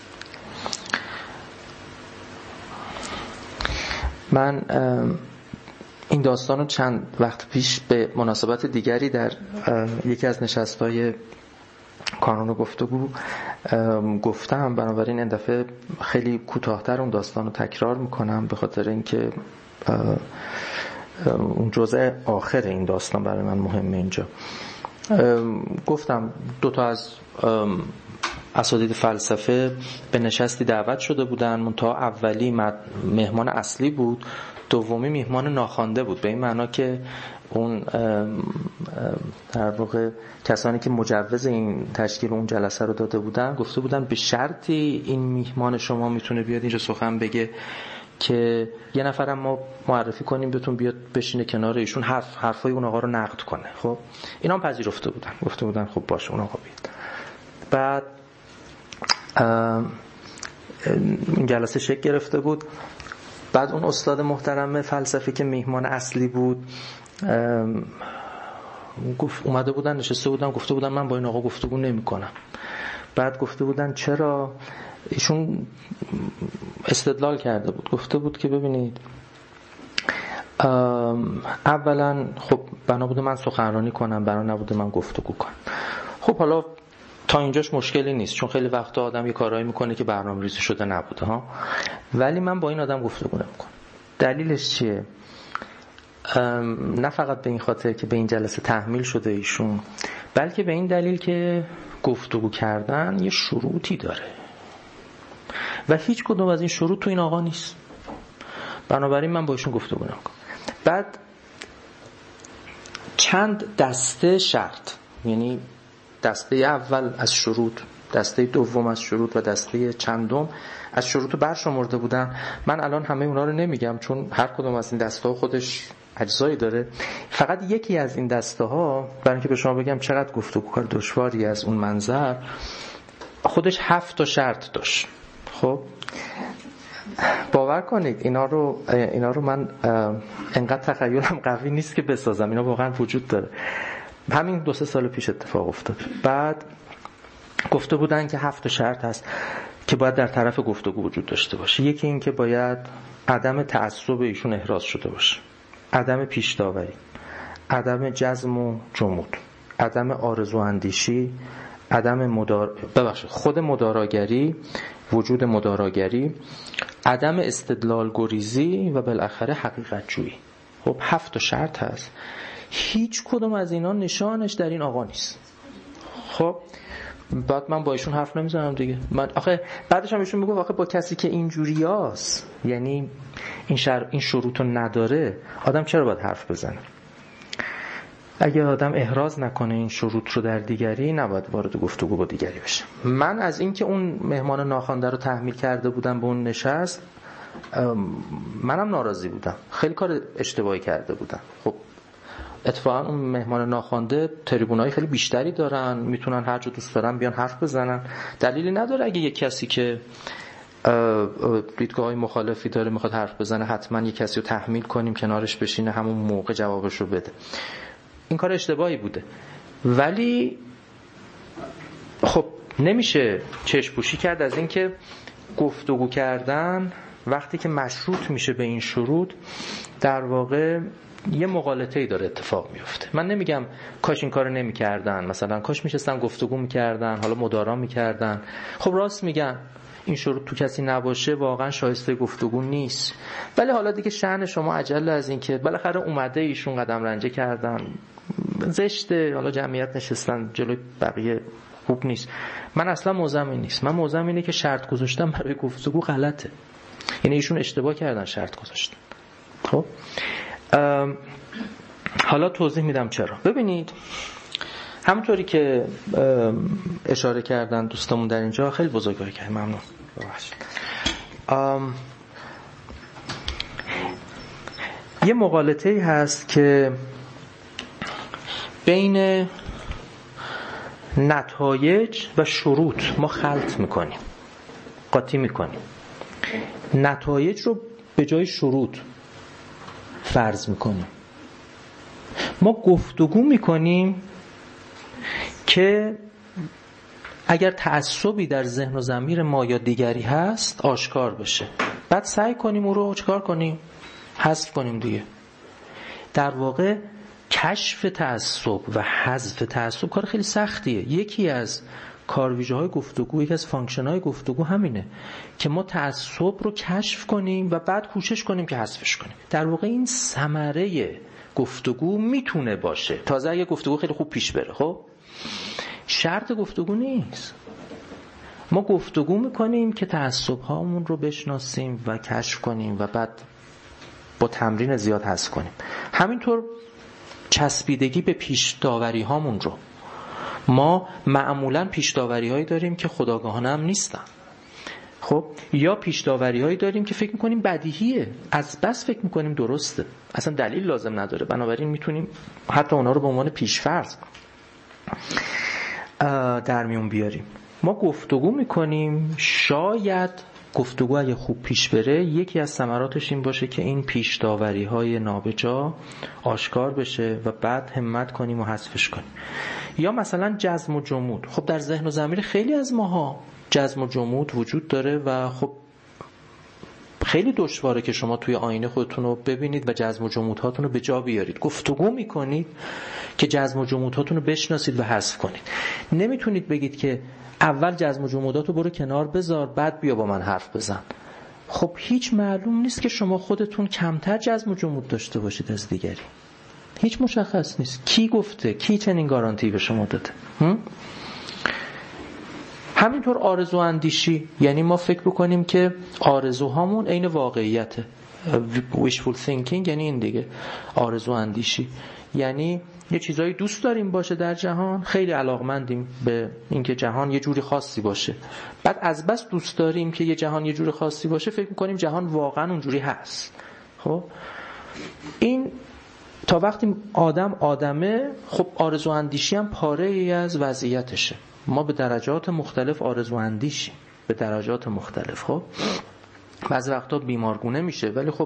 S2: من این داستان رو چند وقت پیش به مناسبت دیگری در یکی از نشست‌های کانون گفتگو گفتم، بنابراین این دفعه خیلی کوتاه‌تر اون داستان رو تکرار میکنم به خاطر اینکه اون جزء آخر این داستان برای من مهمه. اینجا گفتم دو تا از اساتید فلسفه به نشستی دعوت شده بودن، منتها اولی مهمان اصلی بود، دومی مهمان ناخوانده بود، به این معنا که اون در واقع کسانی که مجوز این تشکیل اون جلسه رو داده بودن گفته بودن به شرطی این میهمان شما میتونه بیاد اینجا سخن بگه که یه نفرم ما معرفی کنیم بهتون بیاد بشینه کنار ایشون حرف حرفای اون آقا رو نقد کنه. خب اینا هم پذیرفته بودن، گفته بودن خب باشه اون آقا بیاد. بعد این جلسه شکل گرفته بود. بعد اون استاد محترم فلسفی که میهمان اصلی بود گفت اومده بودن نشسته بودن، گفته بودن من با این آقا گفتگو نمی‌کنم. بعد گفته بودن چرا؟ ایشون استدلال کرده بود، گفته بود که ببینید اولا خب بنا بوده من سخنرانی کنم، بنا نبوده من گفتگو کنم. خب حالا تا اینجاش مشکلی نیست، چون خیلی وقتا آدم یه کارایی میکنه که برنامه‌ریزی شده نبوده ها. ولی من با این آدم گفتگو نمیکنم. دلیلش چیه؟ نه فقط به این خاطر که به این جلسه تحمیل شده ایشون، بلکه به این دلیل که گفتگو کردن یه شروطی داره و هیچ کدوم از این شروط تو این آقا نیست. بنابراین من با ایشون گفتگو نمیکنم. بعد چند دسته شرط، یعنی دسته اول از شروط، دسته دوم از شروط و دسته چندم از شروط رو برشمرده بودن. من الان همه اونا رو نمیگم چون هر کدوم از این دسته ها خودش اجزایی داره. فقط یکی از این دسته ها برای اینکه به شما بگم چقدر گفتگو کار دشواری از اون منظر، خودش هفت تا شرط داشت. خب باور کنید اینا رو اینا رو من انقدر تخیلم قوی نیست که بسازم، اینا واقعا وجود داره. همین دو سه سال پیش اتفاق افتاد. بعد گفته بودن که هفت شرط هست که باید در طرف گفتگو وجود داشته باشه. یکی این که باید عدم تعصب ایشون احراز شده باشه، عدم پیش داوری، عدم جزم و جمود، عدم آرزو اندیشی، عدم مدار ببخشید خود مداراگری، وجود مداراگری، عدم استدلال گریزی و بالاخره حقیقت جویی. خب هفت شرط هست. هیچ کدوم از اینا نشانش در این آقا نیست. خب بعد من با ایشون حرف نمیزنم دیگه. من آخه بعدش هم ایشون میگه آخه با کسی که اینجوریاست، یعنی این شر... این شروطو نداره، آدم چرا باید حرف بزنه؟ اگه آدم احراز نکنه این شروط رو در دیگری، نباید وارد گفتگو با دیگری بشه. من از اینکه اون مهمان ناخوانده رو تحمیل کرده بودم به اون نشست، منم ناراضی بودم، خیلی کار اشتباهی کرده بودم. خب اتفاقا اون مهمان ناخوانده تریبونای خیلی بیشتری دارن، میتونن هر جا دوست دارن بیان حرف بزنن. دلیلی نداره اگه یک کسی که دیدگاه‌های مخالفی داره میخواد حرف بزنه حتما یک کسی رو تحمیل کنیم کنارش بشینه همون موقع جوابش رو بده. این کار اشتباهی بوده. ولی خب نمیشه چشم پوشی کرد از اینکه گفتگو کردن وقتی که مشروط میشه به این شروط در واقع یه مغالطه‌ای داره اتفاق میفته. من نمیگم کاش این کارو نمی‌کردن، مثلا کاش میشستن گفتگو می‌کردن، حالا مدارا می‌کردن. خب راست میگن، این شروط تو کسی نباشه واقعا شایسته گفتگو نیست. ولی حالا دیگه شأن شما عجله از این که بالاخره اومده ایشون قدم رنجه کردن، زشته، حالا جمعیت نشستن جلوی بقیه خوب نیست. من اصلا موضوعم این نیست. من موضوعم اینه که شرط گذاشتن برای گفتگو غلطه. یعنی ایشون اشتباه کردن شرط گذاشتن. خب حالا توضیح میدم چرا. ببینید همونطوری که اشاره کردن دوستمون در اینجا، خیلی بزرگواری کردن، ممنون. یه مغالطه‌ای هست که بین نتایج و شروط ما خلط میکنیم، قاطی میکنیم. نتایج رو به جای شروط فرض میکنیم. ما گفتگو میکنیم که اگر تعصبی در ذهن و ضمیر ما یا دیگری هست آشکار بشه، بعد سعی کنیم اون رو چکار کنیم؟ حذف کنیم دیگه. در واقع کشف تعصب و حذف تعصب کار خیلی سختیه. یکی از کارویژه‌های گفتگو، یکی از فانکشن‌های گفتگو همینه که ما تعصب رو کشف کنیم و بعد کوشش کنیم که حذفش کنیم. در واقع این ثمره گفتگو میتونه باشه، تازه اگه گفتگو خیلی خوب پیش بره. خب شرط گفتگو نیست. ما گفتگو میکنیم که تعصب هامون رو بشناسیم و کشف کنیم و بعد با تمرین زیاد حذف کنیم. همینطور چسبیدگی به پیش داوری هامون رو، ما معمولا پیش داوری هایی داریم که خودآگاهانه هم نیستن. خب یا پیش داوری هایی داریم که فکر میکنیم بدیهیه، از بس فکر میکنیم درسته، اصلا دلیل لازم نداره، بنابراین میتونیم حتی اونا رو به عنوان پیش‌فرض در میون بیاریم. ما گفتگو میکنیم، شاید گفتگو اگه خوب پیش بره یکی از ثمراتش این باشه که این پیش داوری های نابجا آشکار بشه و بعد همت کنیم و حذفش کنیم. یا مثلا جزم و جمود. خب در ذهن و ضمیر خیلی از ماها جزم و جمود وجود داره و خب خیلی دشواره که شما توی آینه خودتون رو ببینید و جزم و جمودهاتون رو به جا بیارید. گفتگو میکنید که جزم و جمودهاتون رو بشناسید و حذف کنید. نمیتونید بگید که اول جزم و جموداتو برو کنار بذار بعد بیا با من حرف بزن. خب هیچ معلوم نیست که شما خودتون کمتر جزم و جمود داشته باشید از دیگری. هیچ مشخص نیست. کی گفته؟ کی چنین گارانتی به شما داده؟ هم؟ همینطور آرزو اندیشی، یعنی ما فکر بکنیم که آرزوهامون عین واقعیته. wishful thinking یعنی این دیگه، آرزو اندیشی یعنی یه چیزایی دوست داریم باشه در جهان، خیلی علاقمندیم به اینکه جهان یه جوری خاصی باشه، بعد از بس دوست داریم که یه جهان یه جوری خاصی باشه فکر میکنیم جهان واقعا اونجوری هست. خب این تا وقتی آدم آدمه، خب آرزو اندیشی هم پاره ای از وضعیتشه. ما به درجات مختلف آرزو اندیشیم، به درجات مختلف. خب بعضی وقتا بیمارگونه میشه، ولی خب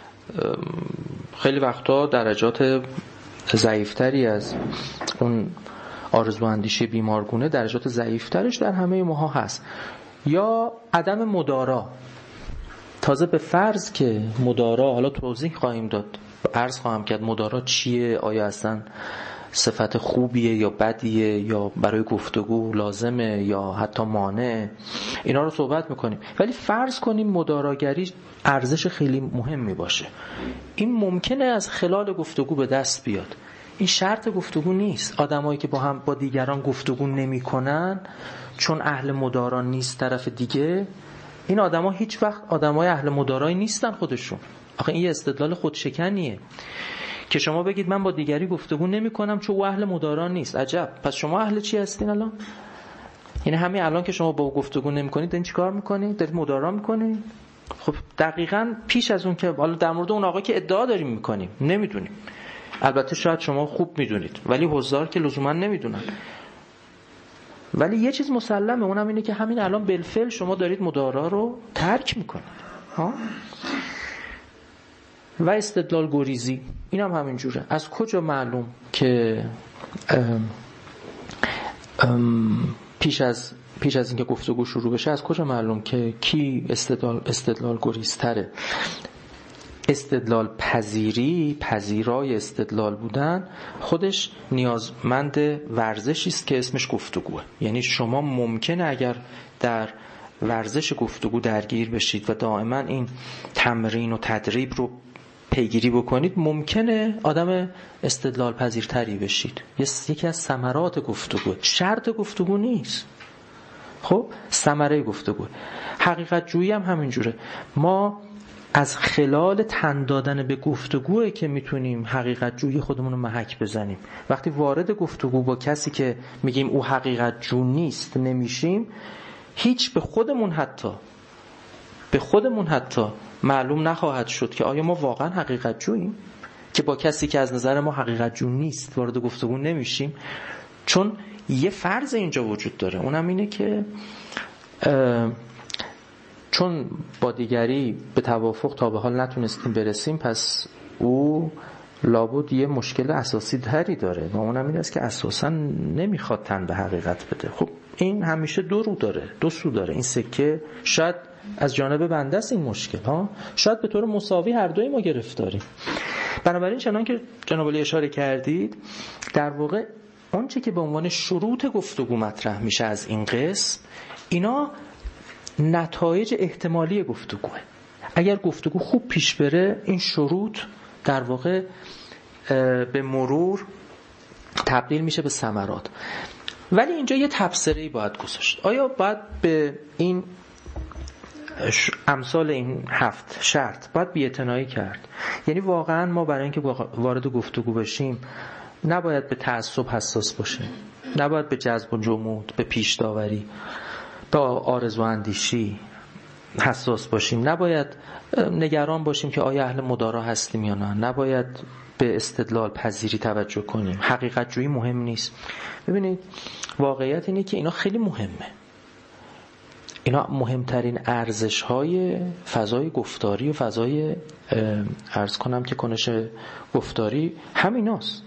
S2: خیلی وقتا درجات ضعیفتری از اون آرزو اندیشی بیمارگونه، درجات ضعیفترش در همه ماها هست. یا عدم مدارا. تازه به فرض که مدارا، حالا توضیح خواهیم داد، عرض خواهم کرد مدارا چیه، آیا اصلا صفت خوبیه یا بدیه یا برای گفتگو لازمه یا حتی مانع، اینا رو صحبت میکنیم. ولی فرض کنیم مداراگری ارزش خیلی مهمی باشه، این ممکنه از خلال گفتگو به دست بیاد. این شرط گفتگو نیست. آدمایی که با هم با دیگران گفتگو نمیکنن چون اهل مدارا نیست طرف دیگه، این آدما هیچ وقت آدمای اهل مدارایی نیستن خودشون. آخه این یه استدلال خودشکنیه که شما بگید من با دیگری گفتگو نمی کنم چون او اهل مدارا نیست. عجب، پس شما اهل چی هستین الان؟ یعنی همین الان که شما با گفتگو نمی کنید دارین چی کار میکنید؟ دارید مدارا میکنید؟ خب دقیقاً پیش از اون که حالا در مورد اون آقا که ادعا داریم میکنیم نمیدونیم، البته شاید شما خوب میدونید ولی حضار که لزوما نمیدونن. ولی یه چیز مسلمه، اونم اینه که همین الان بالفعل شما دارید مدارا رو ترک میکنید. ها؟ و استدلال گریزی این هم همین جوره. از کجا معلوم که ام ام پیش از پیش از اینکه گفتگو شروع بشه از کجا معلوم که کی استدلال استدلال گریزتره؟ استدلال پذیری، پذیرای استدلال بودن خودش نیازمند ورزشی است که اسمش گفتگوه. یعنی شما ممکنه اگر در ورزش گفتگو درگیر بشید و دائما این تمرین و تدریب رو پیگیری بکنید، ممکنه آدم استدلال پذیرتری بشید. یکی از ثمرات گفتگو، شرط گفتگو نیست. خب ثمره گفتگو. حقیقت جویی هم همین جوره. ما از خلال تن دادن به گفتگوه که میتونیم حقیقت جویی خودمون رو محک بزنیم. وقتی وارد گفتگو با کسی که میگیم او حقیقت جو نیست نمیشیم، هیچ به خودمون حتی به خودمون حتی معلوم نخواهد شد که آیا ما واقعا حقیقت جوییم، که با کسی که از نظر ما حقیقت جو نیست وارد گفتگو نمیشیم. چون یه فرض اینجا وجود داره، اونم اینه که چون با دیگری به توافق تا به حال نتونستیم برسیم، پس او لابد یه مشکل اساسی تری داره و اونم این است که اساسا نمیخواد تن به حقیقت بده. خب این همیشه دو رو داره، دو سو داره. این سکه شاید از جانب بنده است این مشکل ها، شاید به طور مساوی هر دوی ما گرفتاریم. بنابراین چنان که جناب علی اشاره کردید، در واقع اون چه که به عنوان شروط گفتگو مطرح میشه از این قسم، اینا نتایج احتمالی گفتگوه. اگر گفتگو خوب پیش بره، این شروط در واقع به مرور تبدیل میشه به ثمرات. ولی اینجا یه تبصره‌ای باید گذاشت. آیا باید به این امثال این هفت شرط باید بی‌اعتنایی کرد؟ یعنی واقعا ما برای اینکه وارد گفتگو بشیم نباید به تعصب حساس باشیم، نباید به جذب و جمود، به پیش داوری، به آرزو اندیشی حساس باشیم، نباید نگران باشیم که آیا اهل مدارا هستیم یا نه، نباید به استدلال پذیری توجه کنیم، حقیقت جویی مهم نیست. ببینید واقعیت اینه که اینا خیلی مهمه، اینا مهمترین ارزش های فضای گفتاری و فضای عرض کنم که کنش گفتاری همیناست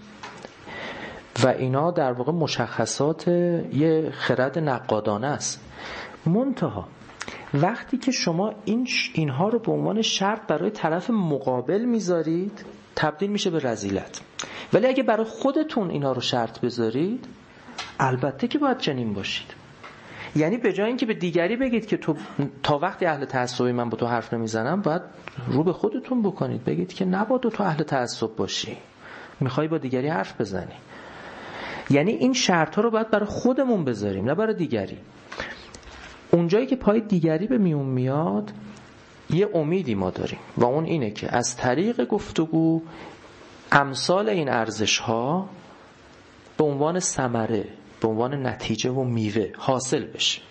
S2: و اینا در واقع مشخصات یه خرد نقادانه است. منتها وقتی که شما این اینها رو به عنوان شرط برای طرف مقابل میذارید تبدیل میشه به رذیلت. ولی اگه برای خودتون اینا رو شرط بذارید البته که باید چنین باشید. یعنی به جای اینکه به دیگری بگید که تو تا وقتی اهل تعصبی من با تو حرف نمیزنم، باید رو به خودتون بکنید بگید که نباید تو اهل تعصب باشی، میخوای با دیگری حرف بزنی. یعنی این شرط ها رو باید برای خودمون بذاریم نه برای دیگری. اونجایی که پای دیگری به میون میاد یه امیدی ما داریم و اون اینه که از طریق گفتگو امثال این ارزش ها به عنوان ثمره، به عنوان نتیجه و میوه حاصل بشه.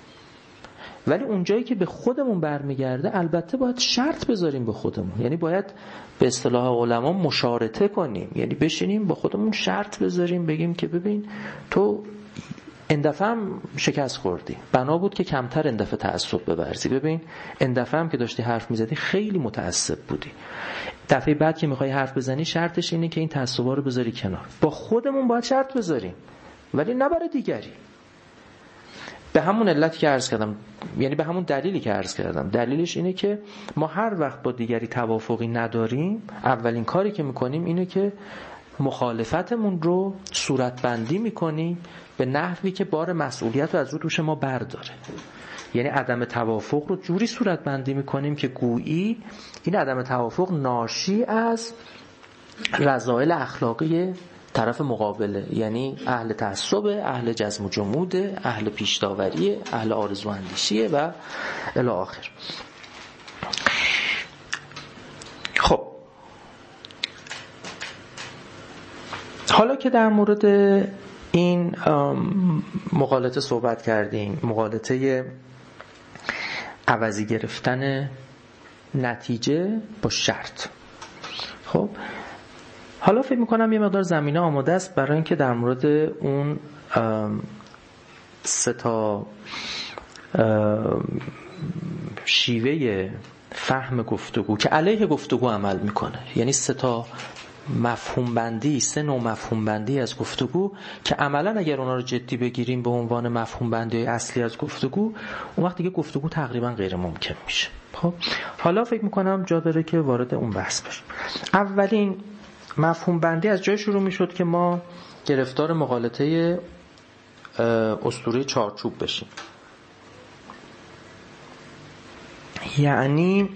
S2: ولی اونجایی که به خودمون برمیگرده البته باید شرط بذاریم به خودمون، یعنی باید به اصطلاح علما مشارطه کنیم، یعنی بشینیم با خودمون شرط بذاریم بگیم که ببین تو اندفعه هم شکست خوردی، بنا بود که کمتر اندفعه تعصب ببرزی، ببین اندفعه هم که داشتی حرف میزدی خیلی متعصب بودی، دفعه بعد که میخوای حرف بزنی شرطش اینه که این تعصبا رو بذاری کنار. با خودمون باید شرط بذاریم ولی نه برای دیگری. به همون علتی که عرض کردم، یعنی به همون دلیلی که عرض کردم، دلیلش اینه که ما هر وقت با دیگری توافقی نداریم اولین کاری که میکنیم اینه که مخالفتمون رو صورتبندی میکنیم به نحوی که بار مسئولیت رو از رو دوش ما برداره. یعنی عدم توافق رو جوری صورتبندی میکنیم که گویی این عدم توافق ناشی از رذایل اخلاقی طرف مقابله، یعنی اهل تعصب، اهل جزم و جمود، اهل پیش داوری، اهل آرزو اندیشیه و الی آخر. خب حالا که در مورد این مغالطه صحبت کردیم، مغالطه عوضی گرفتن نتیجه با شرط، خب حالا فکر میکنم یه مقدار زمینه آماده است برای اینکه در مورد اون سه تا شیوه فهم گفتگو که علیه گفتگو عمل میکنه، یعنی سه تا مفهوم بندی، سه نوع مفهوم بندی از گفتگو که عملا اگر اونا رو جدی بگیریم به عنوان مفهوم بندی اصلی از گفتگو، اون وقت دیگه گفتگو تقریبا غیر ممکن میشه. خب حالا فکر میکنم جا داره که وارد اون بحث بشیم. اولین مفهوم بندی از جای شروع میشد که ما گرفتار مغالطه اسطوره چارچوب بشیم. یعنی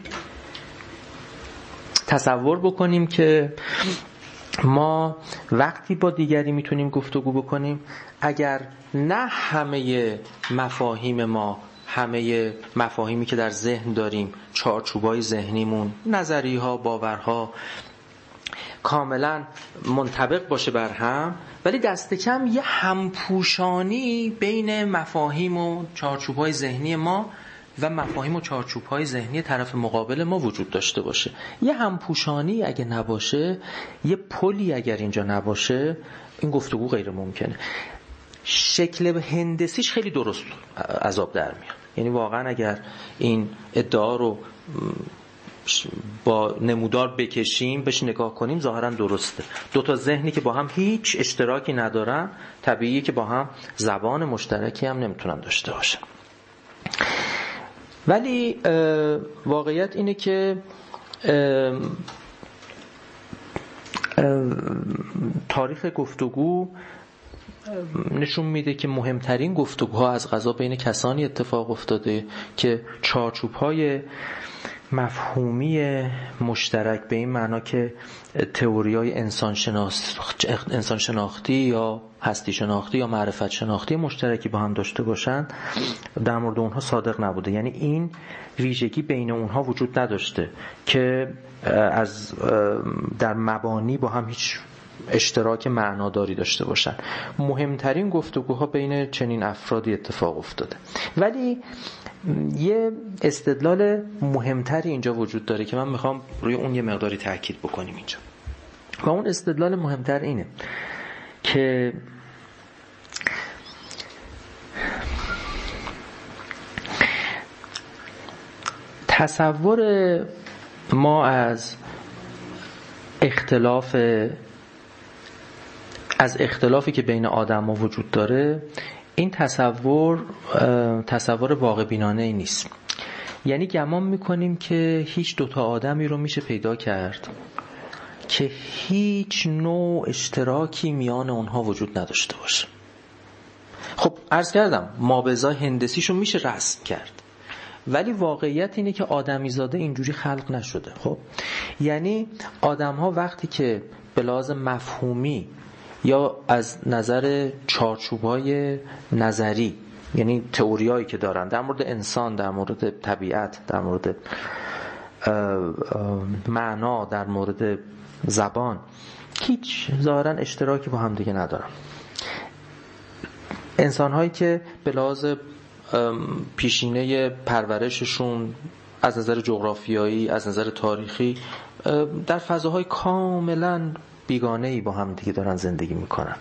S2: تصور بکنیم که ما وقتی با دیگری میتونیم گفتگو بکنیم اگر نه همه مفاهیم ما، همه مفاهیمی که در ذهن داریم، چارچوبای ذهنیمون، نظریها، باورها کاملا منطبق باشه بر هم، ولی دست کم یه همپوشانی بین مفاهیم و چارچوب‌های ذهنی ما و مفاهیم و چارچوب‌های ذهنی طرف مقابل ما وجود داشته باشه. یه همپوشانی اگه نباشه، یه پلی اگر اینجا نباشه، این گفتگو غیر ممکنه. شکل هندسیش خیلی درست عذاب در میاد. یعنی واقعا اگر این ادعا رو با نمودار بکشیم، بهش نگاه کنیم، ظاهرا درسته. دو تا ذهنی که با هم هیچ اشتراکی ندارن، طبیعیه که با هم زبان مشترکی هم نمیتونن داشته باشن. ولی واقعیت اینه که تاریخ گفتگو نشون میده که مهمترین گفتگوها از قضا بین کسانی اتفاق افتاده که چارچوب‌های مفهومی مشترک به این معنا که تئوری‌های انسان شناس انسان شناختی یا هستی شناختی یا معرفت شناختی مشترکی با هم داشته باشن در مورد اونها صادق نبوده. یعنی این ویژگی بین اونها وجود نداشته که از در مبانی با هم هیچ اشتراک معناداری داشته باشن. مهمترین گفتگوها بین چنین افرادی اتفاق افتاده. ولی یه استدلال مهمتری اینجا وجود داره که من میخوام روی اون یه مقداری تاکید بکنیم اینجا، و اون استدلال مهمتر اینه که تصور ما از اختلاف از اختلافی که بین آدم‌ها وجود داره، این تصور تصور واقع بینانه ای نیست. یعنی گمان میکنیم که هیچ دوتا آدمی رو میشه پیدا کرد که هیچ نوع اشتراکی میان اونها وجود نداشته باشه. خب عرض کردم مابعضای هندسیشو میشه رسم کرد، ولی واقعیت اینه که آدمیزاده اینجوری خلق نشده. خب یعنی آدم‌ها وقتی که به لحاظ مفهومی یا از نظر چارچوب‌های نظری، یعنی تئوریایی که دارن در مورد انسان، در مورد طبیعت، در مورد معنا، در مورد زبان، هیچ ظاهراً اشتراکی با هم دیگه ندارن. انسان‌هایی که به لحاظ پیشینه پرورششون از نظر جغرافیایی، از نظر تاریخی در فضاهای کاملاً بیگانه‌ای با هم دیگه دارن زندگی میکنن.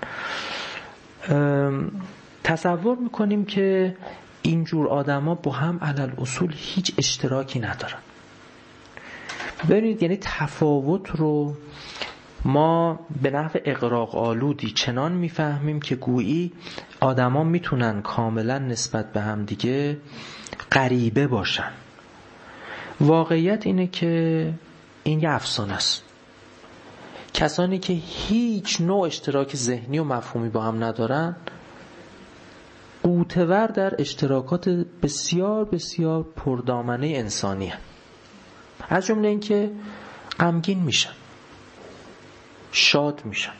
S2: تصور میکنیم که اینجور آدما با هم علل اصول هیچ اشتراکی ندارن. ببینید، یعنی تفاوت رو ما به نحو اغراق آلودی چنان میفهمیم که گویی آدما میتونن کاملا نسبت به هم دیگه غریبه باشن. واقعیت اینه که این یه افسانه است. کسانی که هیچ نوع اشتراک ذهنی و مفهومی با هم ندارن، غوطه‌ور در اشتراکات بسیار بسیار پردامنه انسانی هستند. از جمله این که غمگین میشن، شاد میشن،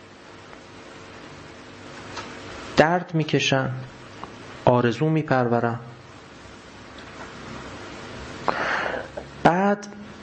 S2: درد میکشن، آرزو میپرورن. بعد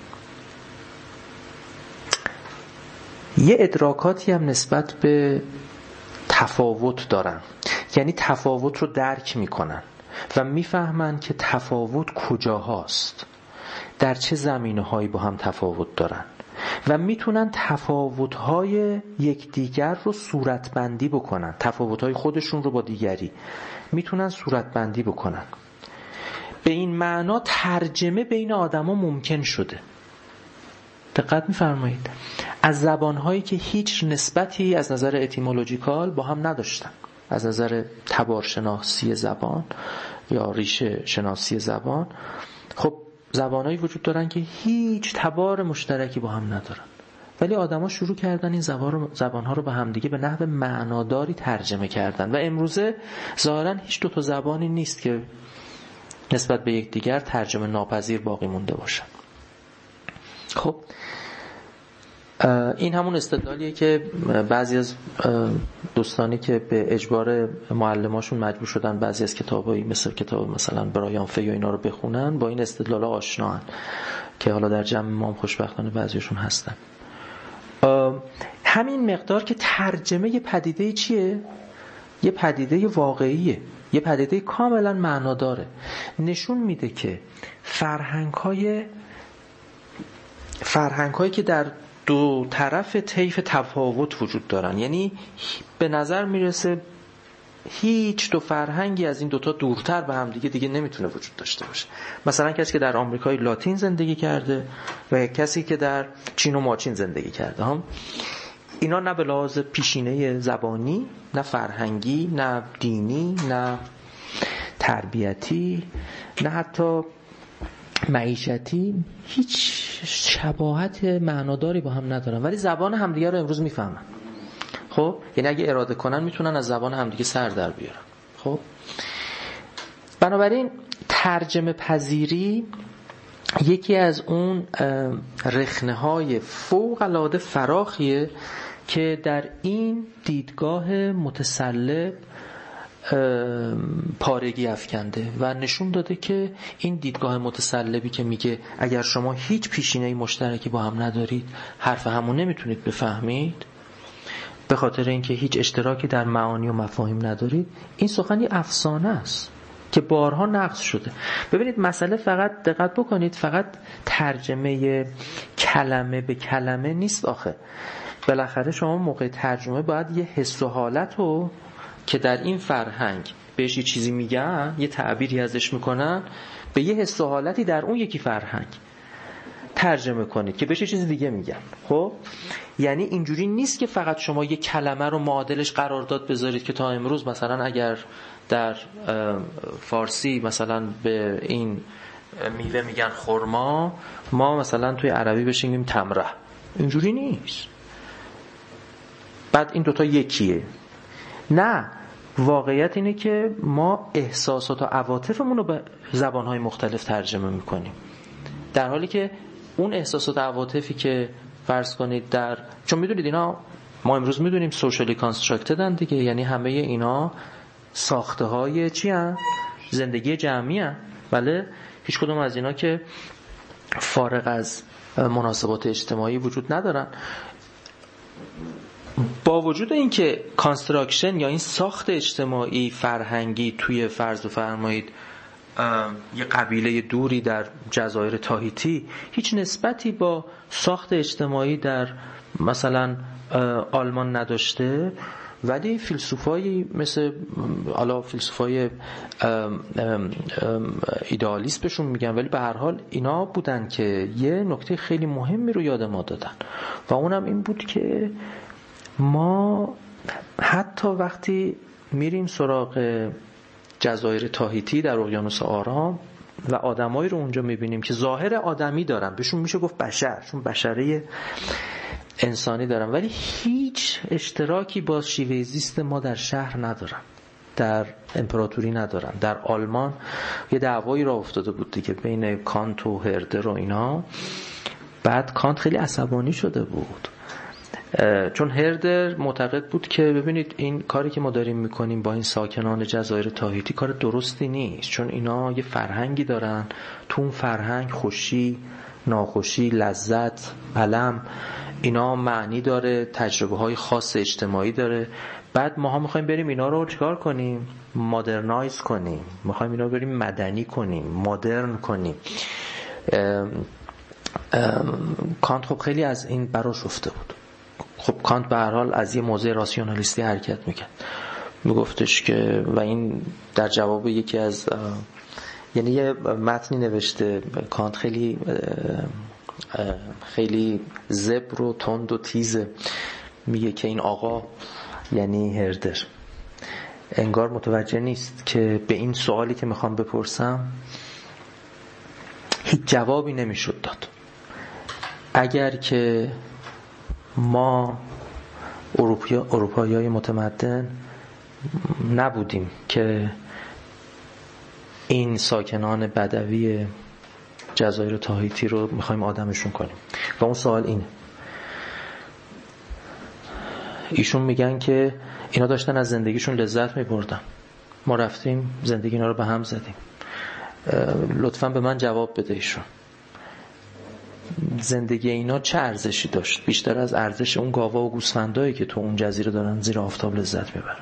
S2: یه ادراکاتی هم نسبت به تفاوت دارن، یعنی تفاوت رو درک میکنن و میفهمن که تفاوت کجاهاست، در چه زمینه‌هایی با هم تفاوت دارن و میتونن تفاوت‌های یکدیگر رو صورتبندی بکنن، تفاوت‌های خودشون رو با دیگری میتونن صورتبندی بکنن. به این معنا ترجمه بین آدما ممکن شده. دقت می‌فرمایید؟ از زبان‌هایی که هیچ نسبتی از نظر اتیمولوژیکال با هم نداشتن، از نظر تبارشناسی زبان یا ریشه شناسی زبان، خب زبان‌هایی وجود دارن که هیچ تبار مشترکی با هم ندارن، ولی آدما شروع کردن این زبان‌ها رو به هم دیگه به نحو معناداری ترجمه کردن و امروزه ظاهراً هیچ دو تا زبانی نیست که نسبت به یکدیگر ترجمه ناپذیر باقی مونده باشن. خب این همون استدلالیه که بعضی از دوستانی که به اجبار معلماشون مجبور شدن بعضی از کتابایی مثل کتاب مثلا برایان فی و اینا رو بخونن، با این استدلالا آشنان که حالا در جمع ما هم خوشبختانه بعضیشون هستن. همین مقدار که ترجمه یه پدیده چیه؟ یه پدیده واقعیه، یه پدیده کاملا معناداره. نشون میده که فرهنگ‌های فرهنگ‌هایی که در دو طرف طیف تفاوت وجود دارن، یعنی به نظر میرسه هیچ دو فرهنگی از این دوتا دورتر به هم دیگه دیگه نمیتونه وجود داشته باشه. مثلا کسی که در آمریکای لاتین زندگی کرده و کسی که در چین و ماچین زندگی کرده، هم اینا نه به لحاظ پیشینه زبانی، نه فرهنگی، نه دینی، نه تربیتی، نه حتی معیشتی هیچ شباهت معناداری با هم ندارن، ولی زبان همدیگه رو امروز میفهمن. خب یعنی اگه اراده کنن میتونن از زبان همدیگه سر در بیارن. خب بنابراین ترجمه پذیری یکی از اون رخنه‌های فوق‌العاده فراخیه که در این دیدگاه متسلب پارگی افکنده و نشون داده که این دیدگاه متسلبی که میگه اگر شما هیچ پیشینه‌ای مشترکی با هم ندارید حرف همون نمیتونید بفهمید، به خاطر اینکه هیچ اشتراکی در معانی و مفاهیم ندارید، این سخنی افسانه است که بارها نقض شده. ببینید مسئله فقط دقت بکنید فقط ترجمه کلمه به کلمه نیست آخه. بالاخره شما موقع ترجمه باید یه حس و حالت رو که در این فرهنگ بهش یه چیزی میگن، یه تعبیری ازش میکنن، به یه حس و حالتی در اون یکی فرهنگ ترجمه کنید که بهش یه چیز دیگه میگن. خب یعنی اینجوری نیست که فقط شما یه کلمه رو معادلش قرارداد بذارید که تا امروز مثلا اگر در فارسی مثلا به این میوه میگن خرما، ما مثلا توی عربی بهش میگیم تمره. اینجوری نیست. بعد این دوتا یکیه. نه، واقعیت اینه که ما احساسات و عواطفمون رو به زبانهای مختلف ترجمه میکنیم، در حالی که اون احساسات و عواطفی که فرض کنید در، چون میدونید اینا ما امروز میدونیم سوشالی کانستراکتدن دیگه، یعنی همه اینا ساخته های چی هن؟ زندگی جمعی هن. بله، هیچ کدوم از اینا که فارغ از مناسبات اجتماعی وجود ندارن. با وجود اینکه کانستراکشن یا این ساخت اجتماعی فرهنگی توی فرض بفرمایید یه قبیله دوری در جزایر تاهیتی هیچ نسبتی با ساخت اجتماعی در مثلا آلمان نداشته، ولی فیلسوفایی مثل حالا فیلسوفای ایدئالیست بهشون میگن، ولی به هر حال اینا بودن که یه نکته خیلی مهمی رو یاد ما دادن و اونم این بود که ما حتی وقتی میریم سراغ جزایر تاهیتی در اقیانوس آرام و آدمایی رو اونجا میبینیم که ظاهر آدمی دارن، بهشون میشه گفت بشر، چون بشره انسانی دارن، ولی هیچ اشتراکی با شیوه زیست ما در شهر ندارن، در امپراتوری ندارن. در آلمان یه دعوایی را افتاده بود دیگه بین کانت و هردر و اینا. بعد کانت خیلی عصبانی شده بود چون هردر معتقد بود که ببینید این کاری که ما داریم میکنیم با این ساکنان جزایر تاهیتی کار درستی نیست، چون اینا یه فرهنگی دارن، تو اون فرهنگ خوشی، ناخوشی، لذت، الم، اینا معنی داره، تجربه های خاص اجتماعی داره. بعد ما ها میخوایم بریم اینا رو چیکار کنیم؟ مدرنایز کنیم، میخوایم اینا رو بریم مدنی کنیم، مدرن کنیم. ام ام کانت خب خیلی از این براش افته بود. خب کانت به هر حال از یه موضع راسیونالیستی حرکت میکرد، میگفتش که و این در جواب یکی از یعنی یه متنی نوشته کانت خیلی خیلی زبر و تند و تیزه، میگه که این آقا یعنی هردر انگار متوجه نیست که به این سوالی که میخوام بپرسم هیچ جوابی نمیشد داد. اگر که ما اروپایی اروپایی‌های متمدن نبودیم که این ساکنان بدوی جزایر تاهیتی رو میخوایم آدمشون کنیم. و اون سوال اینه، ایشون میگن که اینا داشتن از زندگیشون لذت میبردن، ما رفتیم زندگی اینا رو به هم زدیم. لطفاً به من جواب بده ایشون، زندگی اینا چه ارزشی داشت بیشتر از ارزش اون گاوا و گوسفندایی که تو اون جزیره دارن زیر آفتاب لذت میبرن؟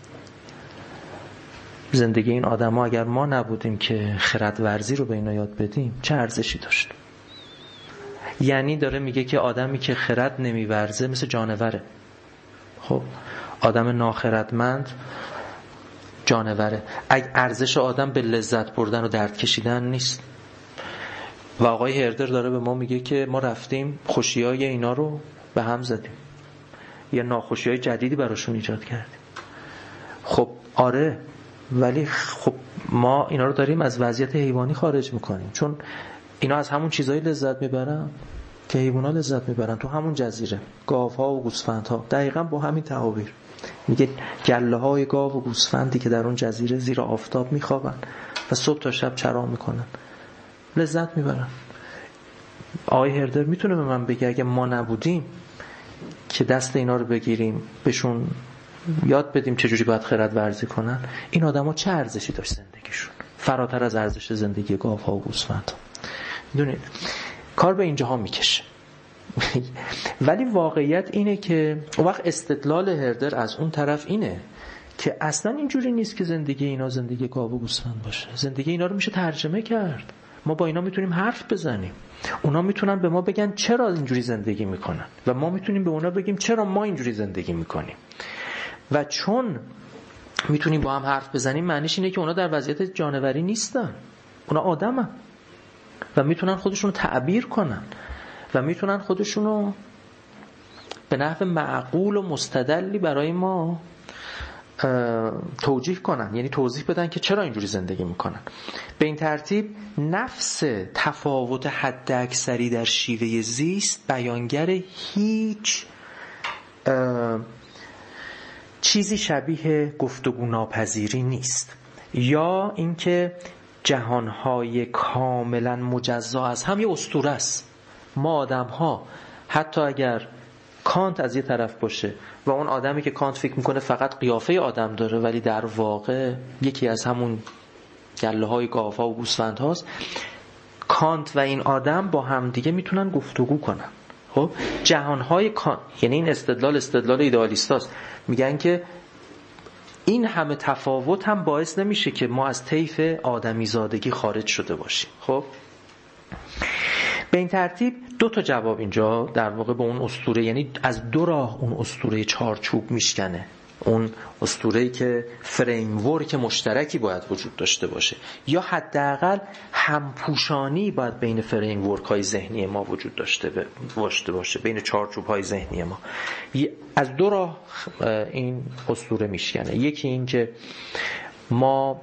S2: زندگی این آدما اگر ما نبودیم که خرد ورزی رو به اینا یاد بدیم چه ارزشی داشت؟ یعنی داره میگه که آدمی که خرد نمیورزه مثل جانوره. خب آدم ناخردمند جانوره. اگه ارزش آدم به لذت بردن و درد کشیدن نیست. و آقای هردر داره به ما میگه که ما رفتیم خوشیای اینا رو به هم زدیم، یا ناخوشیای جدیدی براشون ایجاد کردیم. خب آره، ولی خب ما اینا رو داریم از وضعیت حیوانی خارج میکنیم، چون اینا از همون چیزایی لذت میبرن. که حیوانات لذت میبرن تو همون جزیره، گاوها و گوسفندها، دقیقاً با همین تعابیر میگه گله های گاو و گوسفندی که در اون جزیره زیر آفتاب میخوابن و صبح تا شب چرا میکنن، لذت میبرن. آقای هردر میتونه به من بگه اگه ما نبودیم که دست اینا رو بگیریم بهشون یاد بدیم چجوری باید خرد ورزی کنن، این آدما چه ارزشی داشت زندگیشون فراتر از ارزش زندگی گاوها و گوسفندها. میدونید کار به اینجاها میکشه. ولی واقعیت اینه که اون وقت استدلال هردر از اون طرف اینه که اصلا اینجوری نیست که زندگی اینا زندگی گاو و گوسفند باشه. زندگی اینا رو میشه ترجمه کرد. ما با اینا میتونیم حرف بزنیم، اونا میتونن به ما بگن چرا اینجوری زندگی میکنن و ما میتونیم به اونا بگیم چرا ما اینجوری زندگی میکنیم. و چون میتونیم با هم حرف بزنیم معنیش اینه که اونا در وضعیت جانوری نیستن، اونا آدمن و میتونن خودشون رو تعبیر کنن و میتونن خودشون رو به نحو معقول و مستدلی برای ما توجیه کنن، یعنی توضیح بدن که چرا اینجوری زندگی میکنن. به این ترتیب نفس تفاوت حد اکثری در شیوه زیست بیانگر هیچ چیزی شبیه گفتگو ناپذیری نیست، یا اینکه جهانهای کاملا مجزا از هم یه اسطوره است. ما آدم‌ها حتی اگر کانت از یه طرف باشه و اون آدمی که کانت فکر میکنه فقط قیافه آدم داره ولی در واقع یکی از همون گله‌های گاوها و گوسفندهاست، کانت و این آدم با هم دیگه میتونن گفتگو کنن. خب جهانهای کانت، یعنی این استدلال استدلال ایدئالیستاست، میگن که این همه تفاوت هم باعث نمیشه که ما از طیف آدمی زادگی خارج شده باشیم. خب به این ترتیب دو تا جواب اینجا در واقع به اون اسطوره، یعنی از دو راه اون اسطوره چارچوب میشکنه. اون اسطوره‌ای که فریم ورک مشترکی باید وجود داشته باشه، یا حداقل همپوشانی باید بین فریم ورک های ذهنی ما وجود داشته باشه، بین چارچوب های ذهنی ما. از دو راه این اسطوره میشکنه. یکی این که ما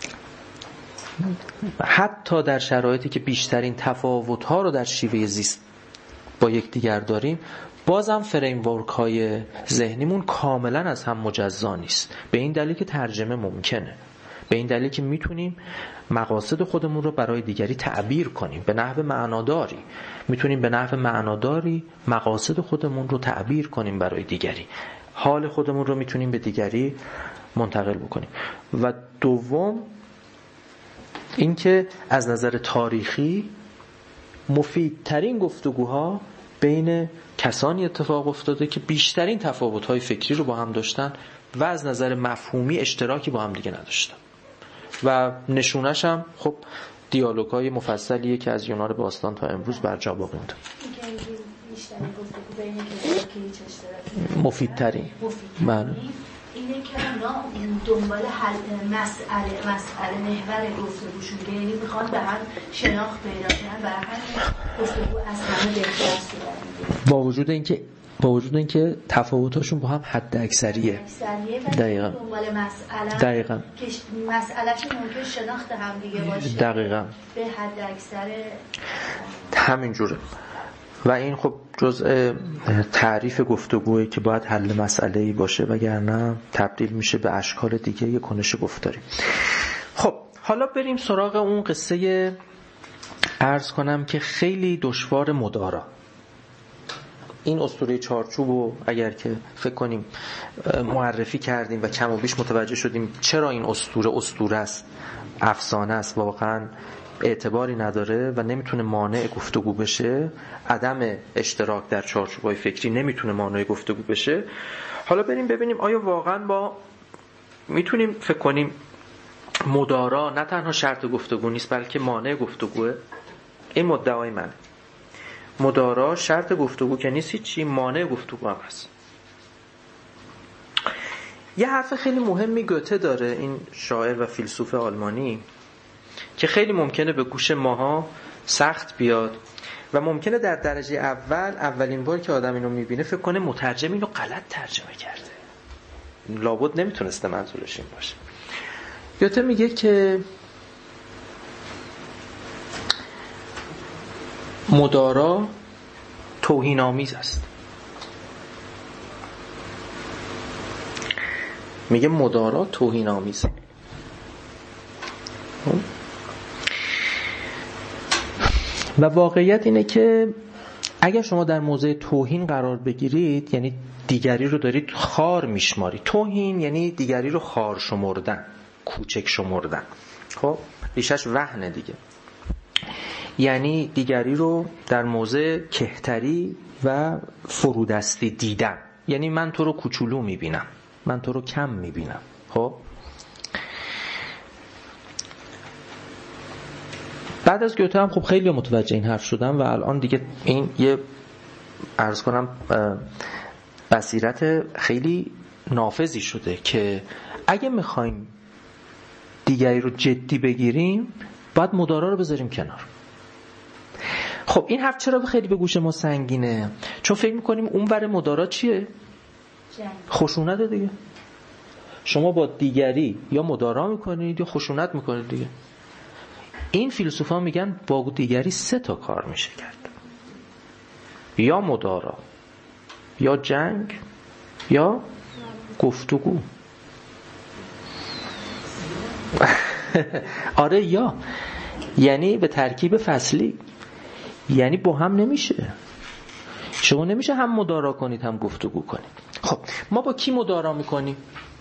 S2: حتی در شرایطی که بیشترین تفاوت‌ها رو در شیوه زیست با یکدیگر داریم، بازم فریم ورک های ذهنیمون کاملا از هم مجزا نیست. به این دلیل که ترجمه ممکنه، به این دلیل که میتونیم مقاصد خودمون رو برای دیگری تعبیر کنیم به نحو معناداری، میتونیم به نحو معناداری مقاصد خودمون رو تعبیر کنیم برای دیگری، حال خودمون رو میتونیم به دیگری منتقل بکنیم. و دوم اینکه از نظر تاریخی مفیدترین گفتگوها بین کسانی اتفاق افتاده که بیشترین تفاوت‌های فکری رو با هم داشتن و از نظر مفهومی اشتراکی با هم دیگه نداشتن. و نشونش هم خب دیالوگ‌های مفصلیه که از یونان باستان تا امروز بر جا باقی مونده. مفیدترین بله
S11: اینه که اونا دنبال حل مسئله مسئله محور گفتگوشون، یعنی میخوان به هم شناخت پیدا کنن، برای همین گفتگو از همه بهتر صورت میگیره، با وجود اینکه
S2: با وجود اینکه تفاوتاشون با هم حد اکثریه. دقیقاً.
S11: دنبال مسئله
S2: دقیقاً
S11: که مسئلهش ممکن شناخت هم دیگه باشه.
S2: دقیقاً.
S11: به حد اکثر
S2: همینجوره. و این خب جزء تعریف گفتگویی که باید حل مسئله‌ای باشه، وگرنه تبدیل میشه به اشکال دیگه یک کنش گفتاری. خب حالا بریم سراغ اون قصه، عرض کنم که خیلی دشوار مدارا. این اسطوره چارچوب رو اگر که فکر کنیم معرفی کردیم و کم و بیش متوجه شدیم چرا این اسطوره اسطوره است، افسانه است، واقعاً اعتباری نداره و نمیتونه مانع گفتگو بشه، عدم اشتراک در چارچوب‌های فکری نمیتونه مانع گفتگو بشه. حالا بریم ببینیم آیا واقعا ما میتونیم فکر کنیم مدارا نه تنها شرط گفتگو نیست بلکه مانع گفتگوه. این مدعای من، مدارا شرط گفتگو که نیست، چی مانع گفتگو هم هست. یه حرف خیلی مهمی گوته داره، این شاعر و فیلسوف آلمانی، که خیلی ممکنه به گوش ماها سخت بیاد و ممکنه در درجه اول اولین بار که آدم اینو میبینه فکر کنه مترجم اینو غلط ترجمه کرده، لابد نمیتونسته منظورش این باشه. گوته میگه که مدارا توهین آمیز است. میگه مدارا توهین آمیزه. و واقعیت اینه که اگر شما در موضع توهین قرار بگیرید، یعنی دیگری رو دارید خار میشماری. توهین یعنی دیگری رو خار شمردن، کوچک شمردن. خب ریشش وهنه دیگه. یعنی دیگری رو در موضع کهتری و فرودستی دیدن. یعنی من تو رو کوچولو میبینم، من تو رو کم میبینم. خب بعد از گوته هم خب خیلی متوجه این حرف شدم و الان دیگه این یه عرض کنم بصیرت خیلی نافذی شده که اگه میخوایم دیگری رو جدی بگیریم باید مدارا رو بذاریم کنار. خب این حرف چرا خیلی به گوش ما سنگینه؟ چون فکر میکنیم اون ور مدارا چیه؟ خشونت دیگه. شما با دیگری یا مدارا میکنید یا خشونت میکنید دیگه. این فیلسوفا میگن با دیگری سه تا کار میشه کرد: یا مدارا، یا جنگ، یا گفتگو. آره، یا یعنی به ترکیب فصلی، یعنی با هم نمیشه. شما نمیشه هم مدارا کنید هم گفتگو کنید. خب ما با کی مدارا میکنیم؟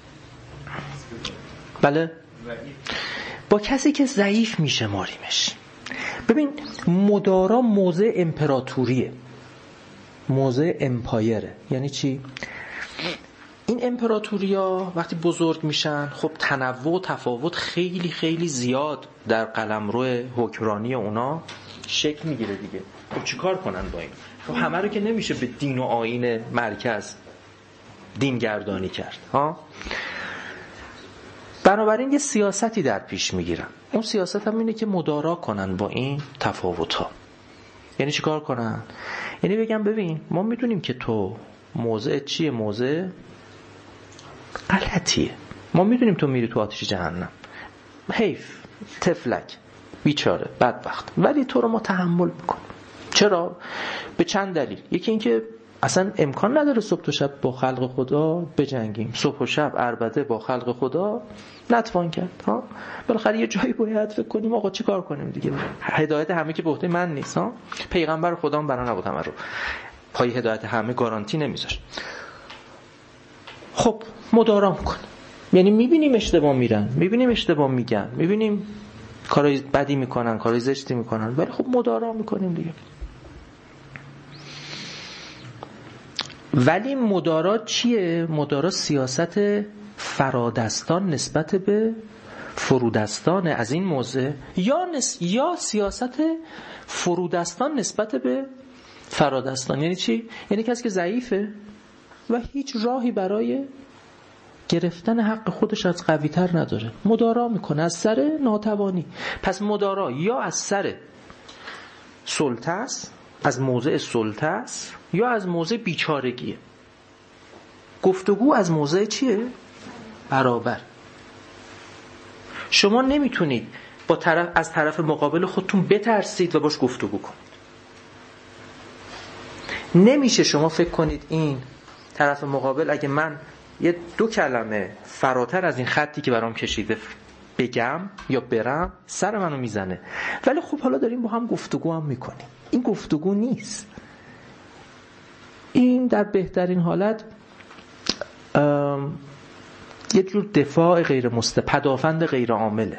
S2: بله، با کسی که ضعیف میشماریمش. ببین مدارا موضع امپراتوریه، موضع امپایره. یعنی چی؟ این امپراتوریا وقتی بزرگ میشن خب تنوع و تفاوت خیلی خیلی زیاد در قلمرو حکمرانی اونا شکل میگیره دیگه. خب چیکار کنن با این؟ خب همه رو که نمیشه به دین و آیین مرکز دینگردانی کرد ها. بنابراین یه سیاستی در پیش میگیرن. اون سیاست هم اینه که مدارا کنن با این تفاوت ها. یعنی چیکار کنن؟ یعنی بگم ببین ما میدونیم که تو موضع چیه، موضع غلطیه، ما میدونیم تو میری تو آتش جهنم، حیف، تفلک، بیچاره، بدبخت، ولی تو رو ما تحمل میکنیم. چرا؟ به چند دلیل. یکی این که اصلا امکان نداره صبح و شب با خلق خدا بجنگیم، صبح و شب عربده با خلق خدا نتوان کرد ها. بالاخره یه جایی باید فکر کنیم آقا چی کار کنیم دیگه. هدایت همه که به عهده من نیست ها. پیغمبر خدا هم بنا نبود همه رو پای هدایت همه گارانتی نمیذاشت. خب مدارا میکنیم، یعنی میبینیم اشتباه میرن، میبینیم اشتباه میگن، میبینیم کارای بدی میکنن، کارای زشتی میکنن، ولی خب مدارا میکنیم دیگه. ولی مدارا چیه؟ مدارا سیاست فرادستان نسبت به فرودستان از این موضع، یا نس... یا سیاست فرودستان نسبت به فرادستان. یعنی چی؟ یعنی کسی که ضعیفه و هیچ راهی برای گرفتن حق خودش از قوی تر نداره، مدارا میکنه از سر ناتوانی. پس مدارا یا از سر سلطه است، از موضع سلطه است، یا از موضع بیچارگیه. گفتگو از موضع چیه؟ برابر. شما نمیتونید با طرف از طرف مقابل خودتون بترسید و باش گفتگو کنید. نمیشه شما فکر کنید این طرف مقابل اگه من یه دو کلمه فراتر از این خطی که برام کشیده بگم یا برم سر منو میزنه، ولی خب حالا داریم با هم گفتگو هم میکنیم. این گفتگو نیست. این در بهترین حالت یه جور دفاع غیر مستقیم، پدافند غیر عامله.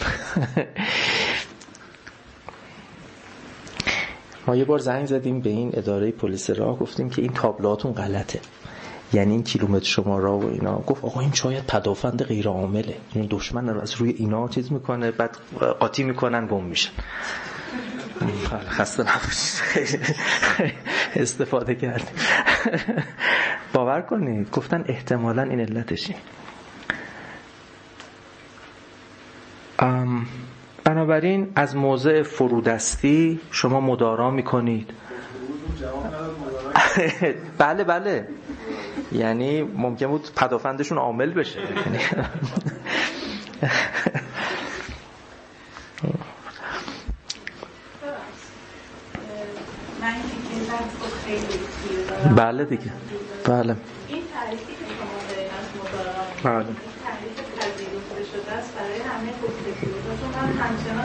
S2: ما یه بار زنگ زدیم به این اداره پلیس راه، گفتیم که این تابلوهاتون غلطه، یعنی این کیلومتر شماره و اینا. گفت آقا این شاید پدافند غیر عامله، این دشمن رو از روی اینا چیز میکنه، بعد قاطی میکنن گم میشن. خسته نباشید، استفاده کردیم. باور کنید گفتن احتمالاً این علتشه. بنابراین از موضع فرودستی شما مدارا میکنید. بله بله، یعنی ممکن بود پدافندشون عامل بشه.
S9: من که خب خیلی گیر دارم.
S2: بله دیگه. بله.
S9: این تعریفی که شما دارید از مدارا،
S2: بله.
S9: این تعریف پذیرفته شده است برای همه گفتگوها، چون من همچنان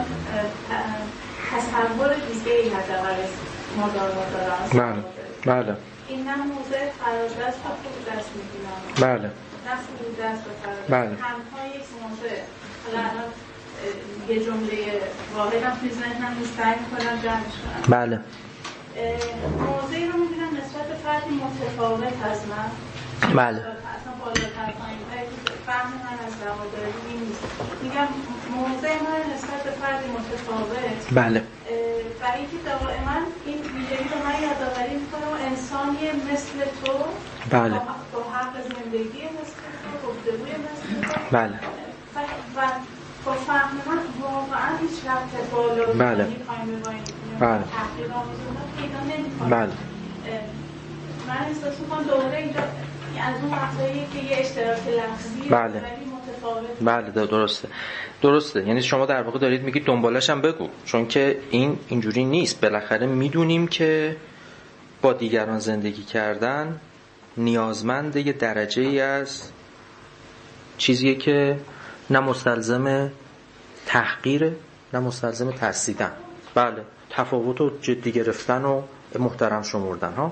S9: تصور دیگه‌ای حداقل از مدارا دارم.
S2: بله. بله.
S9: این نه موضع فرادست و خود دست می‌گیرم.
S2: بله.
S9: نه خود دست و فرادست.
S2: بله.
S9: هم‌ها یک موضع. حالا الان یه جمله واحدم توی ذهنم نیست، سعی می‌کنم جمعش کنم.
S2: بله.
S9: موضعی رو می‌بینم نسبت به فردی متفاوت از من.
S2: بله.
S9: اصلا بالاتر پایین‌تر فهم من از رواداری این نیست. میگم موضع من نسبت به فردی متفاوت.
S2: بله.
S9: برای اینکه دائما این ویژگی رو من یادآوری می‌کنم انسانی مثل تو.
S2: بله.
S9: با حق زندگی مثل تو، گفتگوی مثل تو.
S2: بله.
S9: و و با فهم من واقعا هیچ ربط بالا و
S2: بله.
S9: پایین به پایین
S2: بله.
S9: تحقیق آمیزونه پیدا نمی‌کنم.
S2: بله.
S9: من احساس می‌کنم دوباره اینجا از اون وقتایی که یه اشتراک لفظی
S2: بله.
S9: ولی متفاوت.
S2: بله درسته. درسته. یعنی شما در واقع دارید میگید دنبالش هم بگو، چون که این اینجوری نیست. بالاخره میدونیم که با دیگران زندگی کردن نیازمند یه درجه ای از چیزیه که نه مستلزم تحقیره نه مستلزم ترسیدن. بله. تفاوت رو جدی گرفتن و محترم شمردن ها.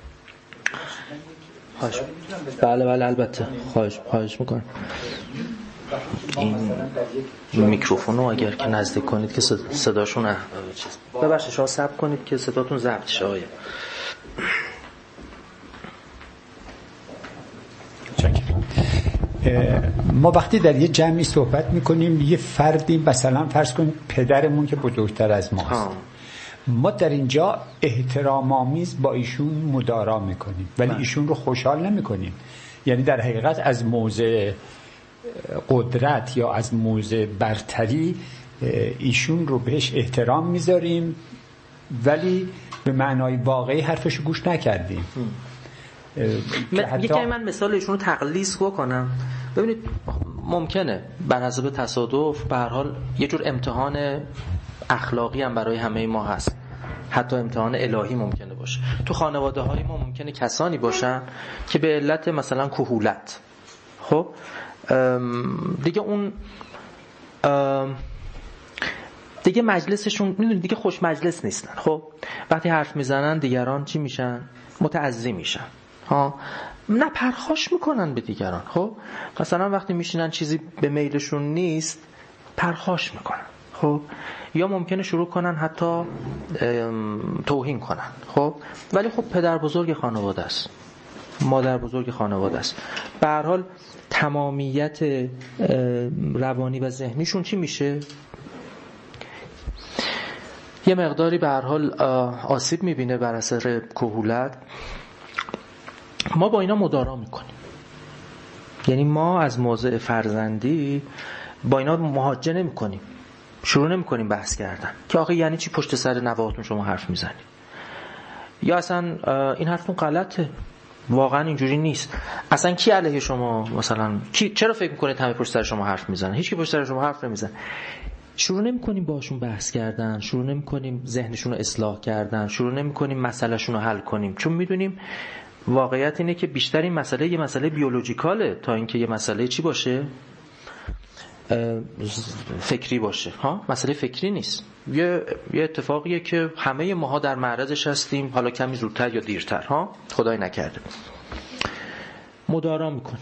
S2: خواهش. بله بله البته. خواهش خواهش میکنم. این میکروفون رو اگر که نزدیک کنید که صداشون چیز ببخشید شما صبر کنید که صداتون ضبط شه. آیه
S7: ما وقتی در یه جمعی صحبت میکنیم یه فردی مثلا فرض کنیم پدرمون که بزرگتر از ماست ها. ما در اینجا احترام آمیز با ایشون مدارا میکنیم ولی من. ایشون رو خوشحال نمیکنیم. یعنی در حقیقت از موضع قدرت یا از موضع برتری ایشون رو بهش احترام میذاریم ولی به معنای واقعی حرفشو گوش نکردیم.
S2: من یکی من مثال ایشون رو تقلیص بکنم. ببینید ممکنه بر حسب تصادف به هر حال یه جور امتحان اخلاقی هم برای همه ما هست، حتی امتحان الهی ممکنه باشه. تو خانواده های ما ممکنه کسانی باشن که به علت مثلا کهولت خب دیگه اون دیگه مجلسشون میدونید دیگه خوش مجلس نیستن. خب وقتی حرف میزنن دیگران چی میشن؟ متعظی میشن ها، نه پرخاش میکنن به دیگران. خب مثلا وقتی میشینن چیزی به میلشون نیست پرخاش میکنن. خب یا ممکنه شروع کنن حتی توهین کنن. خب ولی خب پدر بزرگ خانواده است، مادر بزرگ خانواده است. به هر حال تمامیت روانی و ذهنیشون چی میشه؟ یه مقداری به هر حال آسیب میبینه بر اثر کهولت. ما با اینا مدارا میکنیم. یعنی ما از موضع فرزندی با اینا مهاجه نمیکنیم، شروع نمیکنیم بحث کردن که آخه یعنی چی پشت سر نوهاتون شما حرف میزنید، یا اصلا این حرفتون غلطه، واقعا اینجوری نیست. اصلا کی علیه شما مثلا کی، چرا فکر میکنید همه پشت سر شما حرف میزنن؟ هیچ کی پشت سر شما حرف نمیزنه. شروع نمی‌کنیم باشون بحث کردن، شروع نمی‌کنیم ذهنشون رو اصلاح کردن، شروع نمی‌کنیم مسئلهشون رو حل کنیم، چون میدونیم واقعیت اینه که بیشتر این مسئله یه مسئله بیولوژیکاله تا اینکه یه مسئله چی باشه، فکری باشه. ها مسئله فکری نیست، یه یه اتفاقیه که همه ماها در معرضش هستیم، حالا کمی زودتر یا دیرتر، ها خدای نکرده. مدارا می‌کنیم.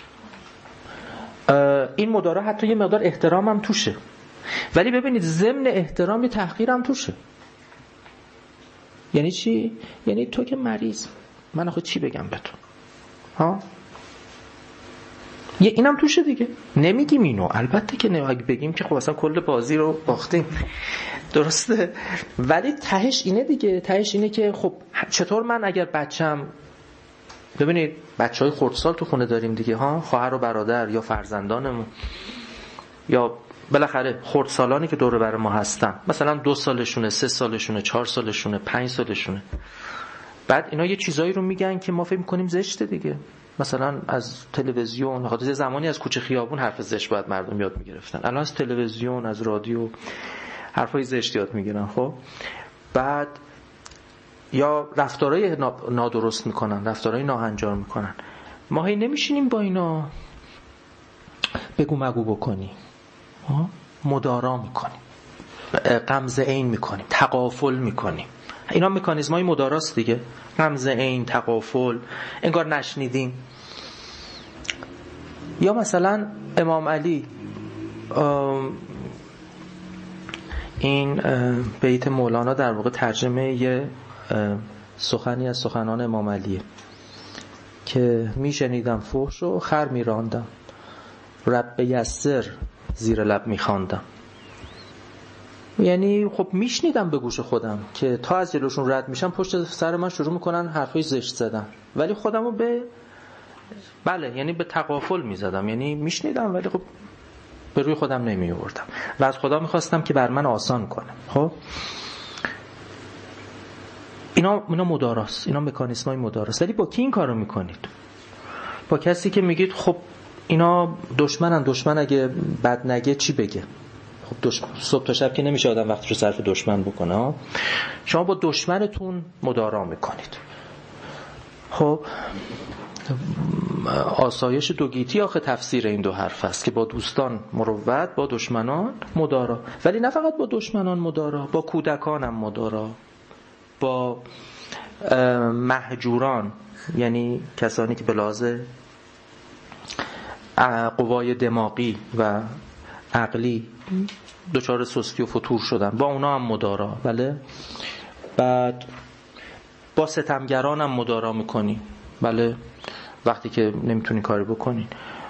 S2: این مدارا حتی یه مقدار احترام هم توشه، ولی ببینید ضمن احترام یه تحقیر هم توشه. یعنی چی؟ یعنی تو که مریض، من آخه چی بگم به تو؟ ها؟ یه اینم توشه دیگه. نمیگیم اینو، البته که نمیگیم، بگیم که خب اصلا کل بازی رو باختیم، درسته؟ ولی تهش اینه دیگه، تهش اینه که خب چطور من اگر بچم، ببینید بچهای خردسال تو خونه داریم دیگه، ها، خواهر و برادر یا فرزندانمون یا بالاخره خردسالانی که دور بر ما هستن، مثلا دو سالشونه، سه سالشونه، چهار سالشونه، پنج سالشونه، بعد اینا یه چیزایی رو میگن که ما فکر می‌کنیم زشته دیگه. مثلا از تلویزیون، خاطر زمانی از کوچه خیابون حرف زشت باید مردم یاد میگرفتن، الان از تلویزیون، از رادیو حرفای زشت یاد میگیرن. خب بعد یا رفتارهای نادرست میکنن، رفتارهای ناهنجار میکنن. ما هی نمیشینیم با اینا بگو مگو بکنیم، مدارا میکنیم، غمزه عین میکنیم، تغافل میکنیم. اینا مکانیزمای مداراست دیگه، غمزه عین، تغافل، انگار نشنیدیم. یا مثلا امام علی، این بیت مولانا در واقع ترجمه یه سخنی از سخنان امام علیه که می شنیدم فحش و خر می راندم، رب یسر زیر لب می خواندم. یعنی خب می شنیدم به گوش خودم که تا از جلوشون رد میشم پشت سر من شروع میکنن حرفای زشت زدن، ولی خودمو به بله یعنی به تغافل می زدم، یعنی می شنیدم ولی خب به روی خودم نمی آوردم و از خدا میخواستم که بر من آسان کنه. خب اینا اینا مداراست، اینا مکانیزمای مداراست. ولی با کی این کارو میکنید؟ با کسی که میگید خب اینا دشمنن، دشمن اگه بد نگه چی بگه؟ خب دشمن صبح تا شب که نمیشه آدم وقتش رو صرف دشمن بکنه. شما با دشمنتون مدارا میکنید. خب آسایش دوگیتی آخه تفسیر این دو حرف است که با دوستان مروت، با دشمنان مدارا. ولی نه فقط با دشمنان مدارا، با کودکانم مدارا، با مهجوران، یعنی کسانی که به لحاظ قوای دماغی و عقلی دچار سستی و فتور شدن، با اونا هم مدارا. بله. بعد با ستمگران هم مدارا میکنی. بله، وقتی که نمیتونی کاری بکنی.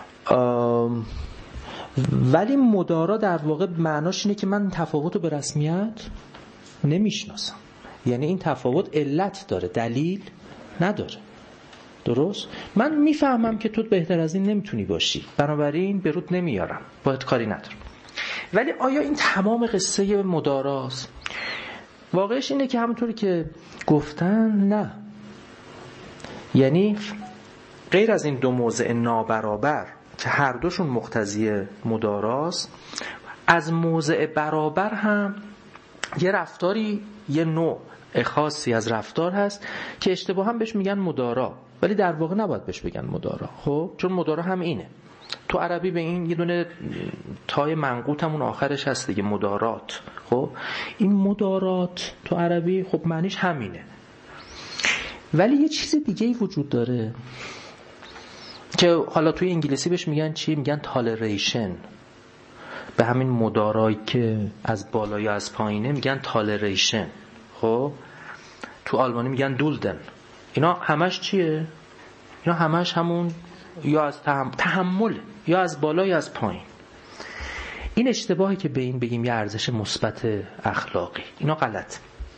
S2: ولی مدارا در واقع معناش اینه که من تفاوت رو به رسمیت نمیشناسم، یعنی این تفاوت علت داره، دلیل نداره. درست؟ من میفهمم که تو بهتر از این نمیتونی باشی، بنابراین به رود نمیارم، باید کاری ندارم. ولی آیا این تمام قصه مداراست؟ واقعش اینه که همونطوری که گفتن نه. یعنی غیر از این دو موضع نابرابر که هر دوشون مقتضی مداراست، از موضع برابر هم یه رفتاری، یه نوع خاصی از رفتار هست که اشتباها بهش میگن مدارا، ولی در واقع نباید بهش بگن مدارا. خب چون مدارا هم اینه. تو عربی به این یه دونه تای منقوط همون آخرش هست دیگه، مدارات. خب این مدارات تو عربی خب معنیش همینه. ولی یه چیز دیگه ای وجود داره که حالا توی انگلیسی بهش میگن چی؟ میگن تالریشن. به همین مدارایی که از بالا یا از پایینه میگن تالریشن. خب تو آلمانی میگن دولدن. اینا همش چیه؟ اینا همش همون یا از تحمل, تحمل یا از بالا یا از پایین. این اشتباهی که به این بگیم یه ارزش مثبت اخلاقی، اینا غلط.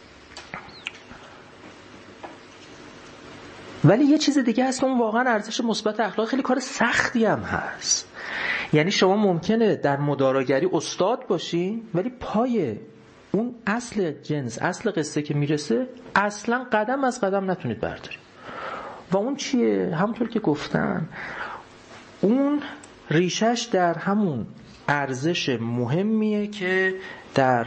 S2: ولی یه چیز دیگه هست که اون واقعا ارزش مثبت اخلاقی خیلی کار سختی هم هست. یعنی شما ممکنه در مداراگری استاد باشی ولی پای اون اصل جنس، اصل قصه که میرسه اصلا قدم از قدم نتونید بردارید. و اون چیه؟ همونطور که گفتن اون ریشش در همون ارزش مهمیه که در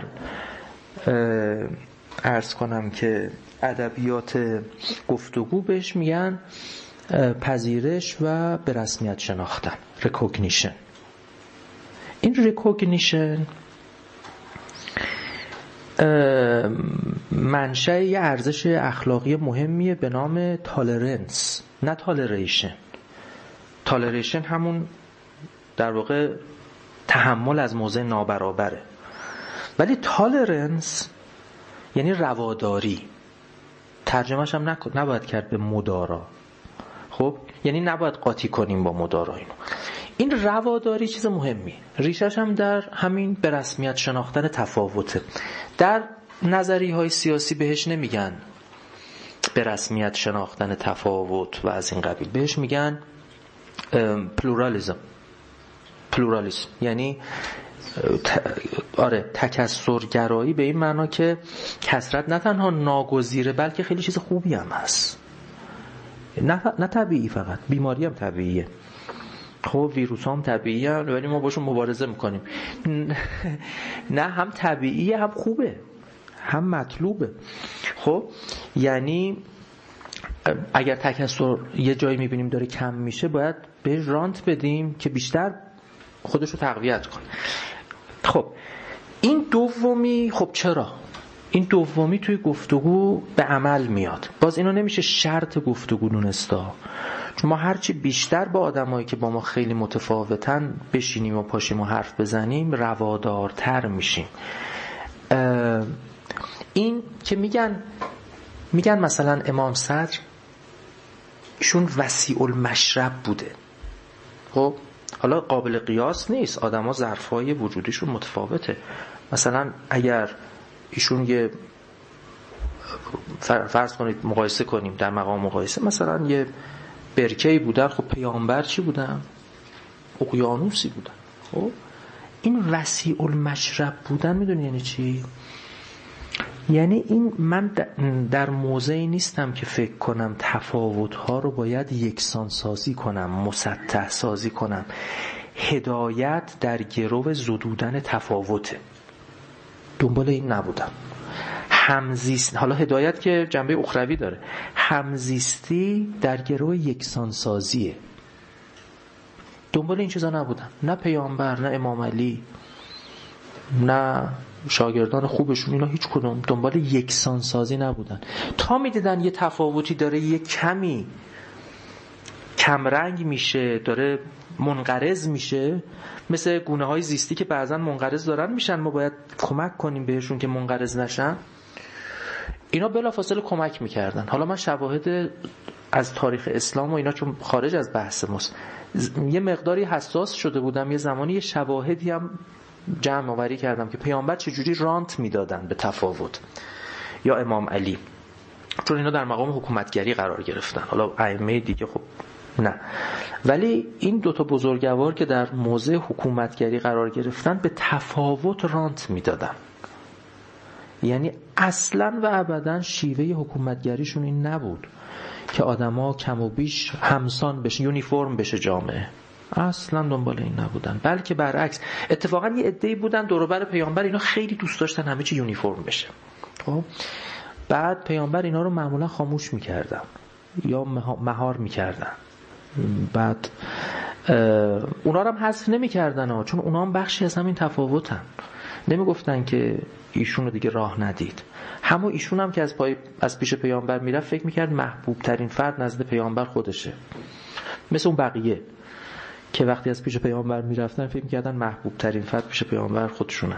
S2: عرض کنم که ادبیات گفتگو بهش میگن پذیرش و به رسمیت شناختن، ریکوگنیشن. این ریکوگنیشن منشأ یه ارزش اخلاقی مهمیه به نام تالرنس، نه تالریشن. تالریشن همون در واقع تحمل از موضع نابرابره، ولی تالرنس یعنی رواداری. ترجمهش هم نکن، نباید کرد به مدارا. خب یعنی نباید قاطی کنیم با مدارا. اینو این رواداری چیز مهمی، ریشش هم در همین به رسمیت شناختن تفاوته. در نظریه های سیاسی بهش نمیگن به رسمیت شناختن تفاوت و از این قبیل، بهش میگن پلورالیسم. پلورالیسم یعنی آره تکثرگرایی، به این معنا که کثرت نه تنها ناگزیره بلکه خیلی چیز خوبی هم هست. نه نه طبیعی، فقط بیماری هم طبیعیه. خب ویروس هم طبیعیه ولی ما باشون مبارزه میکنیم. نه هم طبیعیه هم خوبه هم مطلوبه. خب یعنی اگر تکثر یه جایی میبینیم داره کم میشه باید به رانت بدیم که بیشتر خودش رو تقویت کنه. خب این دومی، خب چرا این دومی توی گفتگو به عمل میاد؟ باز اینو نمیشه شرط گفتگو دونستا، چون ما هرچی بیشتر با آدمایی که با ما خیلی متفاوتن بشینیم و پاشیم و حرف بزنیم روادارتر میشیم. این که میگن میگن مثلا امام صدر ایشون وسیع المشرب بوده. خب حالا قابل قیاس نیست، آدما ظرفای وجودیشون متفاوته. مثلا اگر ایشون یه فرض کنید مقایسه کنیم در مقام مقایسه، مثلا یه برکه‌ای بودن، خب پیامبر چی بودن؟ اقیانوسی بودن. خب این وسیع المشرب بودن میدونی یعنی چی؟ یعنی این من در موضعی نیستم که فکر کنم تفاوت‌ها رو باید یکسان سازی کنم، مسطح سازی کنم. هدایت در گرو زدودن تفاوته، دنبال این نبودم. همزیست، حالا هدایت که جنبه اخروی داره، همزیستی در گرو یکسان سازیه، دنبال این چیزا نبودم. نه پیامبر، نه امام علی، نه شاگردان خوبشون، اینا هیچ کدوم دنبال یکسان سازی نبودن. تا میدیدن یه تفاوتی داره، یه کمی کمرنگ میشه، داره منقرض میشه، مثل گونه های زیستی که بعضا منقرض دارن میشن، ما باید کمک کنیم بهشون که منقرض نشن، اینا بلافاصله کمک میکردن. حالا من شواهد از تاریخ اسلام و اینا چون خارج از بحث ماست یه مقداری حساس شده بودم، یه زمانی یه شواهدی هم جمع آوری کردم که پیامبر چجوری رانت میدادن به تفاوت، یا امام علی، چون اینا در مقام حکومتگری قرار گرفتن. حالا ائمه دیگه خب نه، ولی این دوتا بزرگوار که در موضع حکومتگری قرار گرفتن به تفاوت رانت میدادن. یعنی اصلا و ابدا شیوه حکومتگریشون این نبود که آدما کم و بیش همسان بشه، یونیفرم بشه جامعه، اصلا دنبال این نبودن، بلکه برعکس. اتفاقا یه عده‌ای بودن دور و بر پیامبر، اینا خیلی دوست داشتن همه چی یونیفرم بشه. خب بعد پیامبر اینا رو معمولا خاموش میکردن یا مهار میکردن، بعد اونا رو هم حذف نمیکردن ها، چون اونا هم بخشی از همین تفاوتن. نمیگفتن که ایشون رو دیگه راه ندید. همون ایشون هم که از پای از پیش پیامبر میرفت فکر میکرد محبوب ترین فرد نزد پیامبر خودشه، مثل اون بقیه که وقتی از پیش پیامبر میرفتن فکر میکردن محبوب ترین فرد پیش پیامبر خودشونن.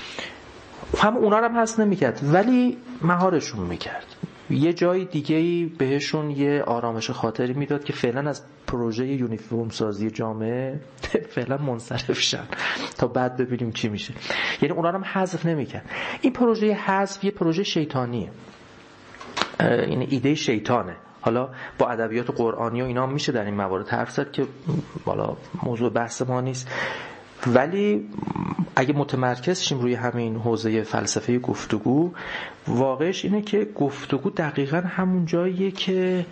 S2: هم اونا رو هم حذف نمیکرد ولی مهارشون میکرد، یه جای دیگه‌ای بهشون یه آرامش خاطری میداد که فعلا از پروژه یونیفرم سازی جامعه فعلا منصرف شن تا بعد ببینیم چی میشه. یعنی اونا رو هم حذف نمیکرد. این پروژه حذف یه پروژه شیطانیه، این ایده شیطانه. حالا با ادبیات قرآنی و اینا میشه در این موارد حرف زد که حالا موضوع بحث ما نیست، ولی اگه متمرکز شیم روی همین حوزه فلسفه گفتگو، واقعش اینه که گفتگو دقیقاً همون جاییه که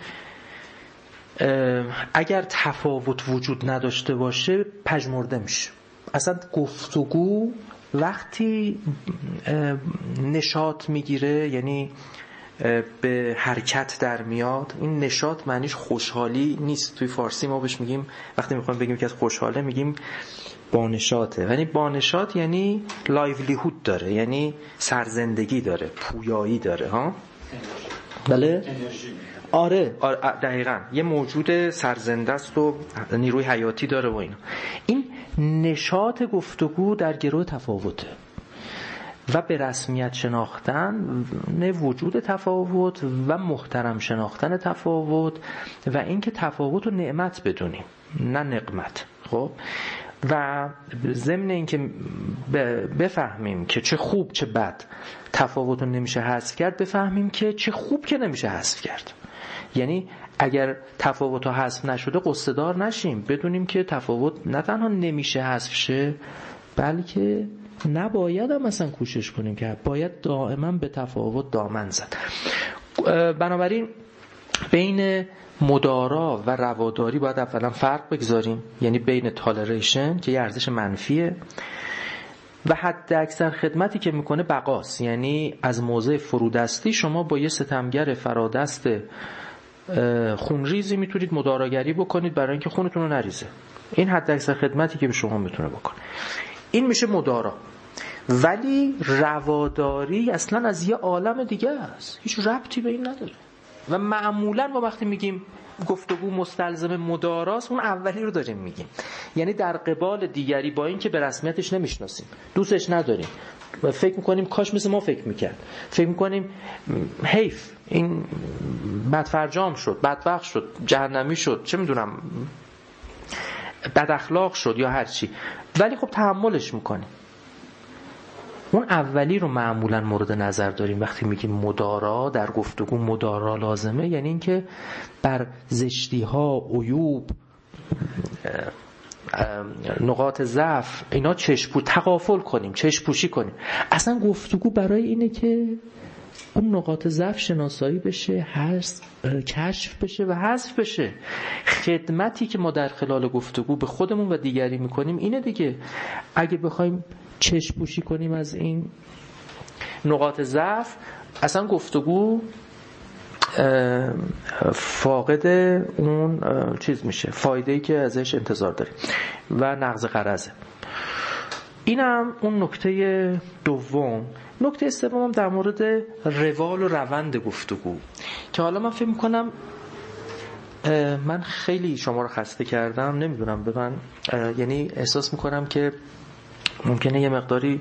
S2: اگر تفاوت وجود نداشته باشه پژمرده میشه. اصلا گفتگو وقتی نشاط میگیره، یعنی به حرکت در میاد، این نشاط معنیش خوشحالی نیست. توی فارسی ما بهش میگیم، وقتی میخوایم بگیم که از خوشحاله میگیم با نشاطه، یعنی با نشاط یعنی لایولیهود داره، یعنی سرزندگی داره، پویایی داره ها. بله آره, آره دقیقاً یه موجود سرزنده است و نیروی حیاتی داره و اینا. این نشاط گفتگو در گروه تفاوته و به رسمیت شناختن نه وجود تفاوت و محترم شناختن تفاوت و اینکه تفاوت رو نعمت بدونیم نه نقمت. خب و ضمن اینکه بفهمیم که چه خوب چه بد تفاوت رو نمیشه حذف کرد، بفهمیم که چه خوب که نمیشه حذف کرد. یعنی اگر تفاوت ها حذف نشده قصه دار نشیم، بدونیم که تفاوت نه تنها نمیشه حذف شه، بلکه نباید هم مثلا کوشش کنیم که باید دائما به تفاوت دامن زد. بنابراین بین مدارا و رواداری باید اولا فرق بگذاریم، یعنی بین تالریشن که یه ارزش منفیه و حد اکثر خدمتی که میکنه بقاست. یعنی از موضع فرودستی شما با یه ستمگر فرادست خونریزی میتونید مداراگری بکنید برای اینکه خونتون رو نریزه. این حد اکثر خدمتی که به شما میتونه بکنه. این میشه مدارا. ولی رواداری اصلا از یه عالم دیگه است، هیچ ربطی به این نداره. و معمولا ما وقتی میگیم گفتگو مستلزم مداراست، اون اولی رو داریم میگیم. یعنی در قبال دیگری با این که به رسمیتش نمیشناسیم، دوستش نداریم، فکر میکنیم کاش مثل ما فکر میکرد، فکر میکنیم حیف این بدفرجام شد، بدبخت شد، جهنمی شد، چه میدونم بد اخلاق شد یا هر چی، ولی خب تحملش میکنیم. اون اولی رو معمولا مورد نظر داریم وقتی میگیم مدارا. در گفتگو مدارا لازمه، یعنی اینکه بر زشتی ها، عیوب، نقاط ضعف اینا چشم تغافل کنیم، چشم پوشی کنیم. اصلا گفتگو برای اینه که اون نقاط ضعف شناسایی بشه، حذف کشف بشه و حذف بشه. خدمتی که ما در خلال گفتگو به خودمون و دیگری میکنیم اینه دیگه. اگه بخوایم چشم پوشی کنیم از این نقاط ضعف، اصلا گفتگو فاقد اون چیز میشه، فایده‌ای که ازش انتظار داریم و نقض غرضه. اینم اون نکته دوم. نکته سوم در مورد روال و روند گفتگو که حالا من فکر میکنم من خیلی شما رو خسته کردم، نمیدونم به من، یعنی احساس میکنم که ممکنه یه مقداری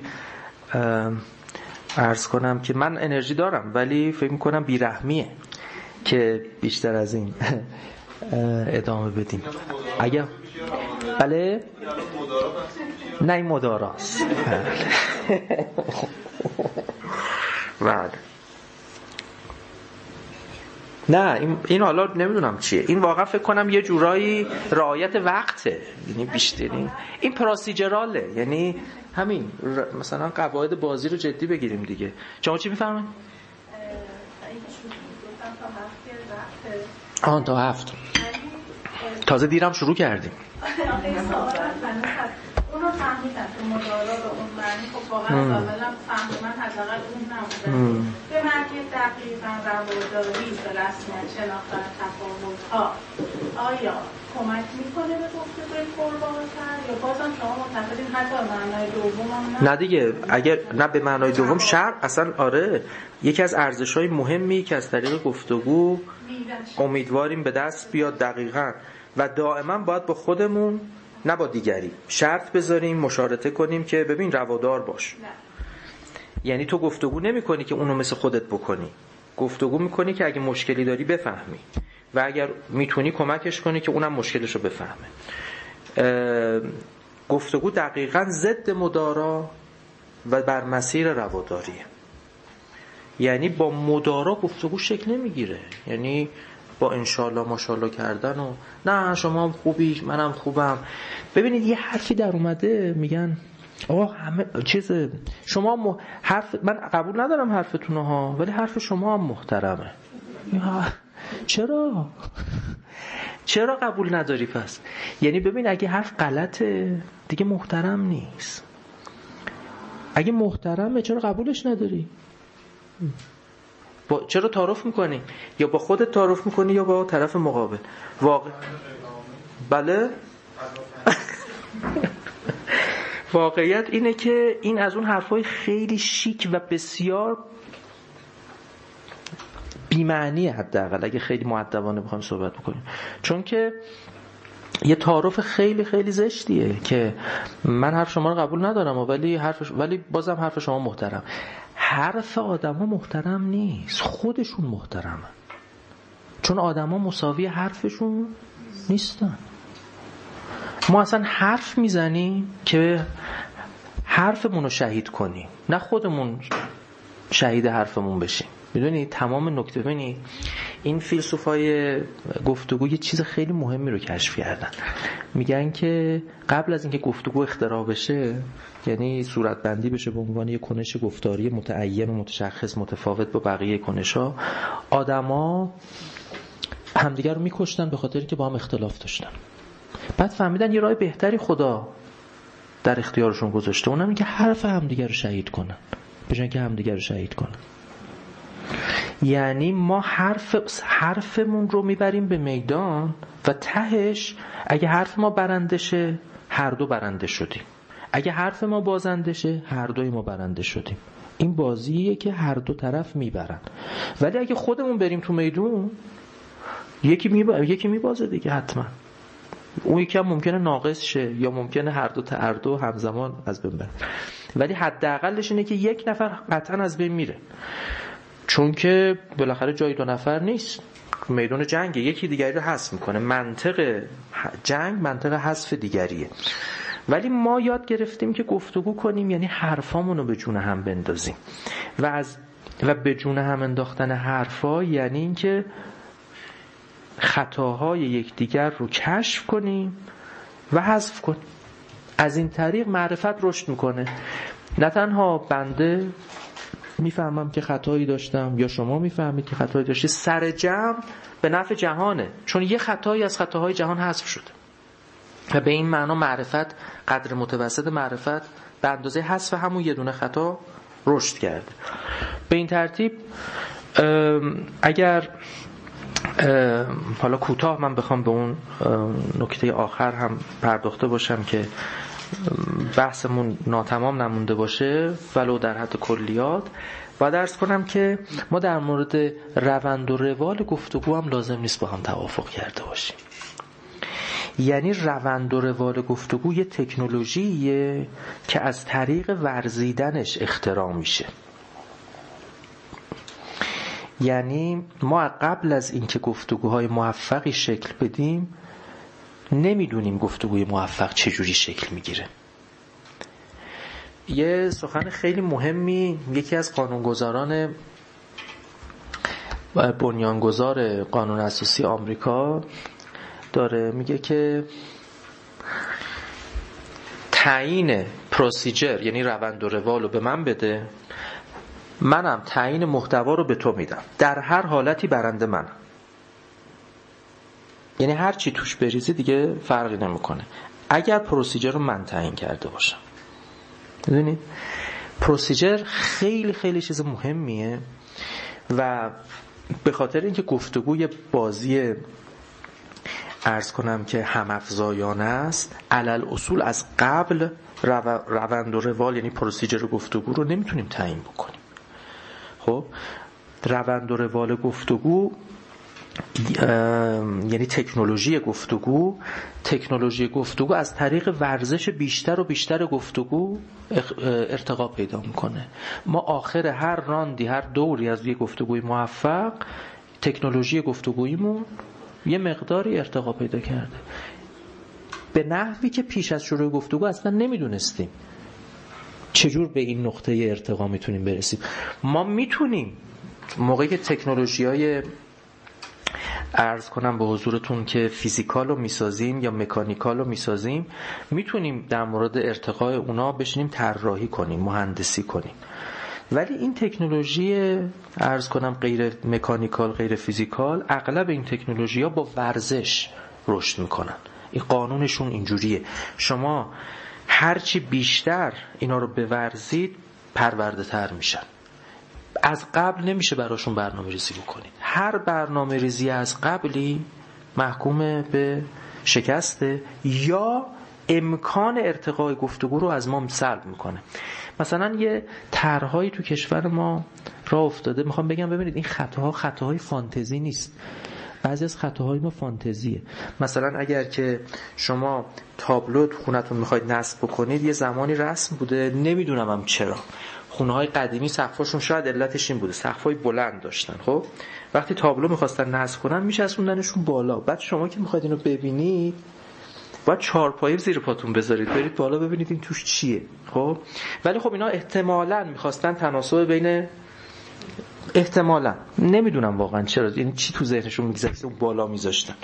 S2: عرض کنم که من انرژی دارم، ولی فکر میکنم بیرحمیه که بیشتر از این ادامه بدیم. اگه بله نه این مداراست. بله نه این, این حالا نمیدونم چیه، این واقعا فکر کنم یه جورایی رعایت وقته، یعنی بیشتری این پروسیجراله، یعنی همین مثلا قواعد بازی رو جدی بگیریم دیگه. شما چی میفرمایید؟ آن تا هفت تازه دیرم شروع کردیم.
S9: اونو فهمیدم که مدارا به اون معنی خب واقعا کاملا فهم من حداقل اون نبوده. به معنی دقیقاً رواداری به رسمیت شناختن تفاوت‌ها آیا کمک میکنه به گفتگوی پربارتر یا بازم شما معتقدین حتی معنای دوم هم نه؟
S2: نه دیگه، اگر نه به معنای دوم شرط اصلا آره یکی از ارزش‌های مهمی که از طریق گفتگو امیدواریم به دست بیاد دقیقاً و دائما باید با خودمون نه با دیگری شرط بذاریم، مشارطه کنیم که ببین روادار باش. نه. یعنی تو گفتگو نمی کنی که اونو مثل خودت بکنی، گفتگو میکنی که اگه مشکلی داری بفهمی و اگر میتونی کمکش کنی که اونم مشکلشو بفهمه. گفتگو دقیقاً ضد مدارا و بر مسیر رواداریه. یعنی با مدارا گفتگو شکل نمیگیره، یعنی با انشالله ماشالله کردن و نه شما هم خوبی منم خوبم. ببینید یه حرفی در اومده میگن آقا همه چیز شما م... حرف من قبول ندارم حرفتون ها، ولی حرف شما هم محترمه. چرا چرا قبول نداری پس؟ یعنی ببین اگه حرف غلطه دیگه محترم نیست، اگه محترمه چرا قبولش نداری؟ با... چرا تعارف میکنی؟ یا با خودت تعارف میکنی یا با طرف مقابل؟ واقع بله واقعیت اینه که این از اون حرفای خیلی شیک و بسیار بی‌معنیه، حداقل اگه خیلی مؤدبانه بخوایم صحبت بکنیم، چون که یه تعارف خیلی خیلی زشتیه که من حرف شما رو قبول ندارم ولی حرف ولی بازم حرف شما محترم. حرف آدما محترم نیست، خودشون محترمن، چون آدما مساوی حرفشون نیستن. ما اصلا حرف میزنیم که حرفمون رو شهید کنیم، نه خودمون شهید حرفمون بشیم. میدونی تمام نکته ببینی این فیلسوفای گفتگو یه چیز خیلی مهمی رو کشف کردن. میگن که قبل از اینکه گفتگو اختراع بشه، یعنی صورتبندی بشه به عنوان یک کنش گفتاری متعین و متشخص متفاوت با بقیه کنش‌ها، آدما همدیگر رو میکشتن به خاطر اینکه با هم اختلاف داشتن. بعد فهمیدن یه راه بهتری خدا در اختیارشون گذاشته، اونم این که حرف همدیگر رو شهید کنن به جای اینکه همدیگر رو شهید کنن. یعنی ما حرف حرفمون رو میبریم به میدان و تهش اگه حرف ما برنده شه هر دو برنده شدیم، اگه حرف ما بازنده شه هر دوی ما برنده شدیم. این بازیه که هر دو طرف میبرن. ولی اگه خودمون بریم تو میدون یکی میبازه یکی میبازه دیگه حتما. اون یکی هم ممکنه ناقص شه یا ممکنه هر دو تا هر دو همزمان از بین برن، ولی حداقلش اینه که یک نفر قطعا از بین میره، چون که بالاخره جای دو نفر نیست، میدون جنگه، یکی دیگری رو حذف میکنه. منطق جنگ منطق حذف دیگریه. ولی ما یاد گرفتیم که گفتگو کنیم یعنی حرفامون رو به جون هم بندازیم و از و به جون هم انداختن حرفا یعنی این که خطاهای یکدیگر رو کشف کنیم و حذف کنیم. از این طریق معرفت رشد میکنه. نه تنها بنده میفهمم که خطایی داشتم یا شما میفهمید که خطایی داشتی، سر جمع به نفع جهانه، چون یه خطایی از خطاهای جهان حذف شده و به این معنا معرفت، قدر متوسط معرفت به اندازه حذف همون یه دونه خطا رشد کرده. به این ترتیب اگر حالا کوتاه من بخوام به اون نکته آخر هم پرداخته باشم که بحثمون ناتمام نمونده باشه ولو در حد کلیات، و درس کنم که ما در مورد روند و روال گفتگو هم لازم نیست با هم توافق کرده باشیم. یعنی روند و روال گفتگو یه تکنولوژیه که از طریق ورزیدنش اختراع میشه. یعنی ما قبل از اینکه گفتگوهای موفقی شکل بدیم نمیدونیم گفتگوی موفق چجوری شکل میگیره. یه سخن خیلی مهمی یکی از قانونگذاران بنیانگذار قانون اساسی آمریکا داره، میگه که تعیین پروسیجر یعنی روند و روال رو به من بده، منم تعیین محتوا رو به تو میدم، در هر حالتی برنده منم. یعنی هر چی توش بریزی دیگه فرقی نمیکنه اگر پروسیجر رو من تعیین کرده باشم. میدونید پروسیجر خیلی خیلی چیز مهمیه و به خاطر اینکه گفتگو یه بازی عرض کنم که هم افزایانه است، علل اصول از قبل رو... روند و روال یعنی پروسیجر گفتگو رو نمیتونیم تعیین بکنیم. خب روند و روال گفتگو یعنی تکنولوژی گفتگو تکنولوژی گفتگو از طریق ورزش بیشتر و بیشتر گفتگو ارتقا پیدا میکنه. ما آخر هر راندی هر دوری از یک گفتگوی موفق تکنولوژی گفتگویمون یه مقداری ارتقا پیدا کرده به نحوی که پیش از شروع گفتگو اصلا نمیدونستیم چجور به این نقطه ارتقا میتونیم برسیم. ما میتونیم موقعی که تکنولوژی‌های عرض کنم به حضورتون که فیزیکال رو میسازیم یا مکانیکال رو میسازیم میتونیم در مورد ارتقای اونا بشینیم طراحی کنیم، مهندسی کنیم، ولی این تکنولوژی عرض کنم غیر مکانیکال غیر فیزیکال اغلب این تکنولوژی‌ها با ورزش رشد میکنن. این قانونشون اینجوریه، شما هرچی بیشتر اینا رو بورزید پرورده تر میشن. از قبل نمیشه براشون برنامه ریزی بکنید. هر برنامه ریزی از قبلی محکوم به شکسته یا امکان ارتقای گفتگو رو از ما سلب میکنه. مثلا یه طرحهایی تو کشور ما راه افتاده، میخوام بگم ببینید این خطاها خطاهای فانتزی نیست، بعضی از خطاهای ما فانتزیه. مثلا اگر که شما تابلو تو خونتون میخواید نصب بکنید، یه زمانی رسم بوده، نمیدونم هم چرا خونه‌های قدیمی سقف‌هاشون شاید علتش این بوده، سقف‌های بلند داشتن. خب وقتی تابلو می‌خواستن نصب کنن می‌چسبوندنشون بالا، بعد شما که می‌خواید اینو ببینید باید چهارپایه زیر پاتون بذارید برید بالا ببینید این توش چیه. خب ولی خب اینا احتمالاً می‌خواستن تناسب بین احتمالاً نمیدونم واقعا چرا این چی تو ذهنشون می‌گذشت اون بالا می‌ذاشتن،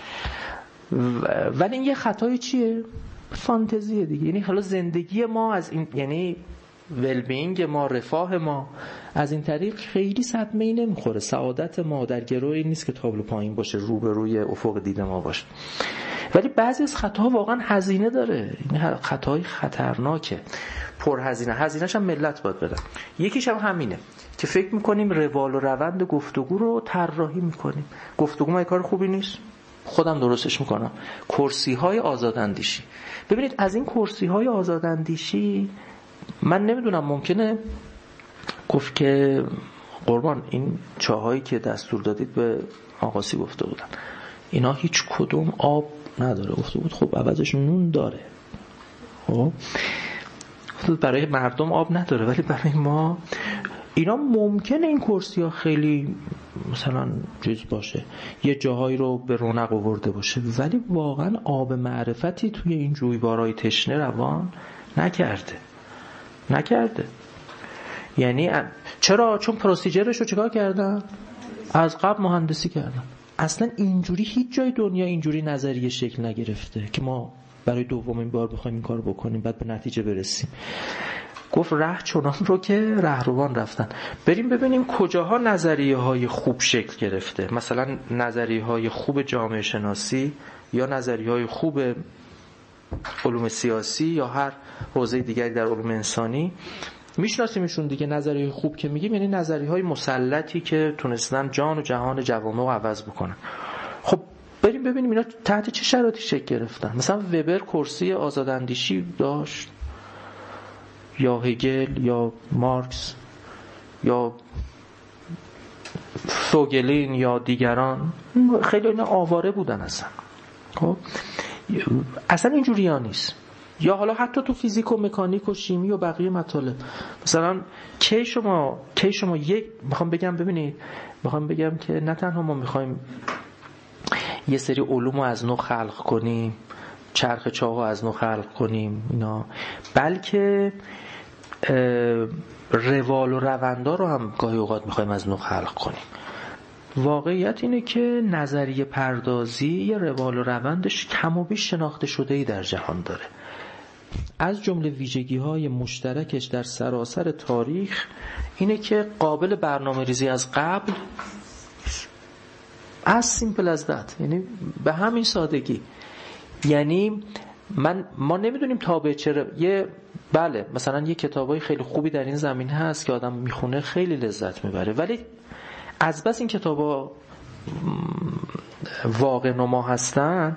S2: ولی این یه خطای چیه؟ فانتزیه دیگه. یعنی حالا زندگی ما از این یعنی ولبینگ ما، رفاه ما از این طریق خیلی صدمه‌ای نمیخوره. سعادت ما در گروهی نیست که تابلو پایین باشه رو به روی افق دید ما باشه. ولی بعضی از خطاها واقعا هزینه داره، این خطاهای خطرناکه، پر هزینه، هزینه‌ش هم ملت باید بدن. یکیش هم همینه که فکر میکنیم روال و روند گفتگو رو طراحی میکنیم. گفتگو ما کار خوبی نیست، خودم درستش میکنم. کرسی های آزاداندیشی، ببینید از این کرسی های آزاداندیشی من نمیدونم، ممکنه گفت که قربان این چاهایی که دستور دادید به آقاسی گفته بودن اینا هیچ کدوم آب نداره، گفته بود خب عوضش نون داره. خب برای مردم آب نداره ولی برای ما اینا ممکنه این کرسی ها خیلی مثلا چیز باشه، یه جاهایی رو به رونق آورده باشه، ولی واقعا آب معرفتی توی این جویبارای تشنه روان نکرده نکرده یعنی چرا؟ چون پروسیجرش رو چیکار کردن؟ از قبل مهندسی کردن. اصلا اینجوری هیچ جای دنیا اینجوری نظریه شکل نگرفته که ما برای دومین بار بخوایم این کار بکنیم بعد به نتیجه برسیم. گفت ره چنان رو که رهروان رفتن. بریم ببینیم کجاها نظریه های خوب شکل گرفته، مثلا نظریه های خوب جامعه شناسی یا نظریه های خوب علوم سیاسی یا هر حوزه دیگری در علوم انسانی. میشناسیمشون دیگه. نظریه خوب که میگیم یعنی نظریه های مسلطی که تونستن جان و جهان جوامع رو عوض بکنن. خب بریم ببینیم اینا تحت چه شرایطی شکل گرفتن. مثلا وبر کرسی آزاداندیشی داشت، یا هگل یا مارکس یا فوگلین یا دیگران، خیلی اینا آواره بودن اصلا. خب اصلا اینجوری ها نیست. یا حالا حتی تو فیزیک و مکانیک و شیمی و بقیه مطالب، مثلا کی شما کی شما یک میخوام بگم ببینید میخوام بگم که نه تنها ما میخوایم یه سری علوم رو از نو خلق کنیم، چرخ چاه رو از نو خلق کنیم اینا، بلکه روال و روندا رو هم گاهی اوقات میخوایم از نو خلق کنیم. واقعیت اینه که نظریه پردازی یه روال و روندش کم و بیش شناخته شده‌ای در جهان داره. از جمله ویژگی‌های مشترکش در سراسر تاریخ اینه که قابل برنامه‌ریزی از قبل، as simple as that، یعنی به همین سادگی. یعنی من ما نمیدونیم تابع چرا یه بله مثلا یه کتابای خیلی خوبی در این زمینه هست که آدم میخونه خیلی لذت میبره، ولی از بس این کتابا واقع نما هستن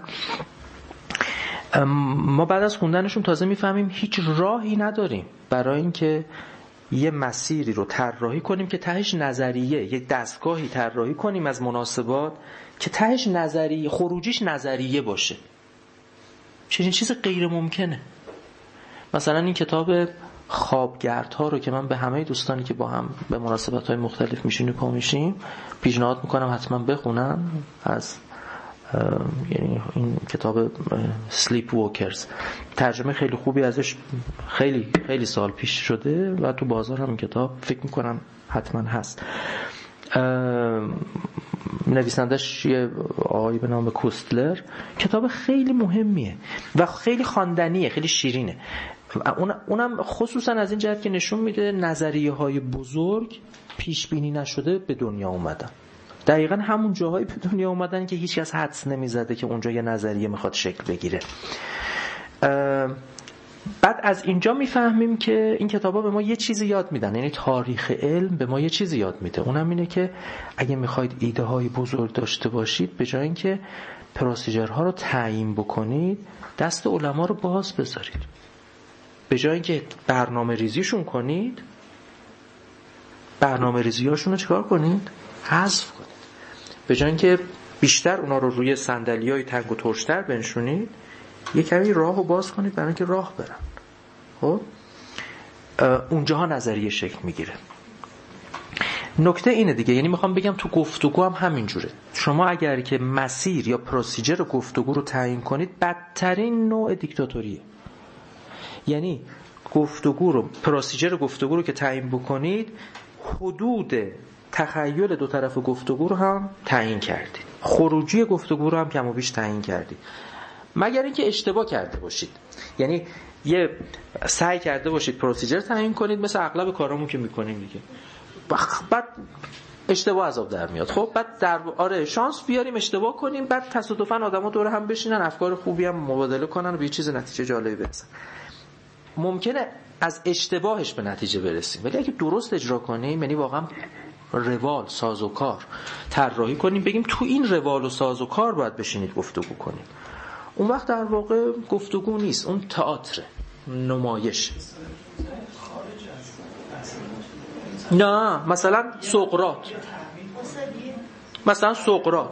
S2: ما بعد از خوندنشون تازه میفهمیم هیچ راهی نداریم برای اینکه یه مسیری رو طراحی کنیم که تهش نظریه، یه دستگاهی طراحی کنیم از مناسبات که تهش نظریه، خروجیش نظریه باشه. چنین چیز غیر ممکنه. مثلا این کتاب خوابگردها رو که من به همه دوستانی که با هم به مناسبت‌های مختلف میشینیم پا میشیم پیشنهاد میکنم حتما بخونن، از یعنی این کتاب سلیپ ووکرز، ترجمه خیلی خوبی ازش خیلی خیلی سال پیش شده و تو بازار هم این کتاب فکر میکنم حتما هست. نویسندش یه آقایی به نام کوستلر. کتاب خیلی مهمیه و خیلی خواندنیه، خیلی شیرینه. اونم خصوصا از این جهت که نشون میده نظریه های بزرگ پیش بینی نشده به دنیا اومدن. دقیقاً همون جاهایی به دنیا اومدن که هیچ کس حدس نمیزده که اونجا یه نظریه میخواد شکل بگیره. بعد از اینجا میفهمیم که این کتابا به ما یه چیزی یاد میدن، یعنی تاریخ علم به ما یه چیزی یاد میده. اونم اینه که اگه میخواید ایده های بزرگ داشته باشید، به جای اینکه پروسیجرها رو تعیین بکنید دست علما رو باز بذارید. به جای اینکه برنامه ریزیشون کنید، برنامه ریزیاشون رو چیکار کنید؟ حذف کنید. به جای اینکه بیشتر اونا رو روی صندلیای تنگ و ترش‌تر بنشونید، یه کمی راهو باز کنید برای اینکه راه برن. خب اونجاها نظریه شکل میگیره. نکته اینه دیگه، یعنی میخوام بگم تو گفتگو هم همین جوره. شما اگر که مسیر یا پروسیجر گفتگو رو تعیین کنید، بدترین نوع دیکتاتوریه. یعنی گفتگو رو، پروسیجر گفتگو رو که تعیین بکنید، حدود تخیل دو طرف گفتگو رو هم تعیین کردید، خروجی گفتگو رو هم کم و بیش تعیین کردید، مگر اینکه اشتباه کرده باشید. یعنی یه سعی کرده باشید پروسیجر تعیین کنید، مثل اغلب کارامون که میکنیم دیگه، بعد اشتباه عذاب در میاد. خب بعد در آره شانس بیاریم اشتباه کنیم، بعد تصادفاً آدما دور هم بشینن افکار خوبی هم مبادله کنن و به چیز نتیجه جالبی برسن. ممکنه از اشتباهش به نتیجه برسیم، ولی اگه درست اجرا کنیم، یعنی واقعا روال سازوکار طراحی کنیم، بگیم تو این روال و سازوکار باید بشینید گفتگو کنیم، اون وقت در واقع گفتگو نیست، اون تئاتر، نمایش. نه مثلا سقراط، مثلا سقراط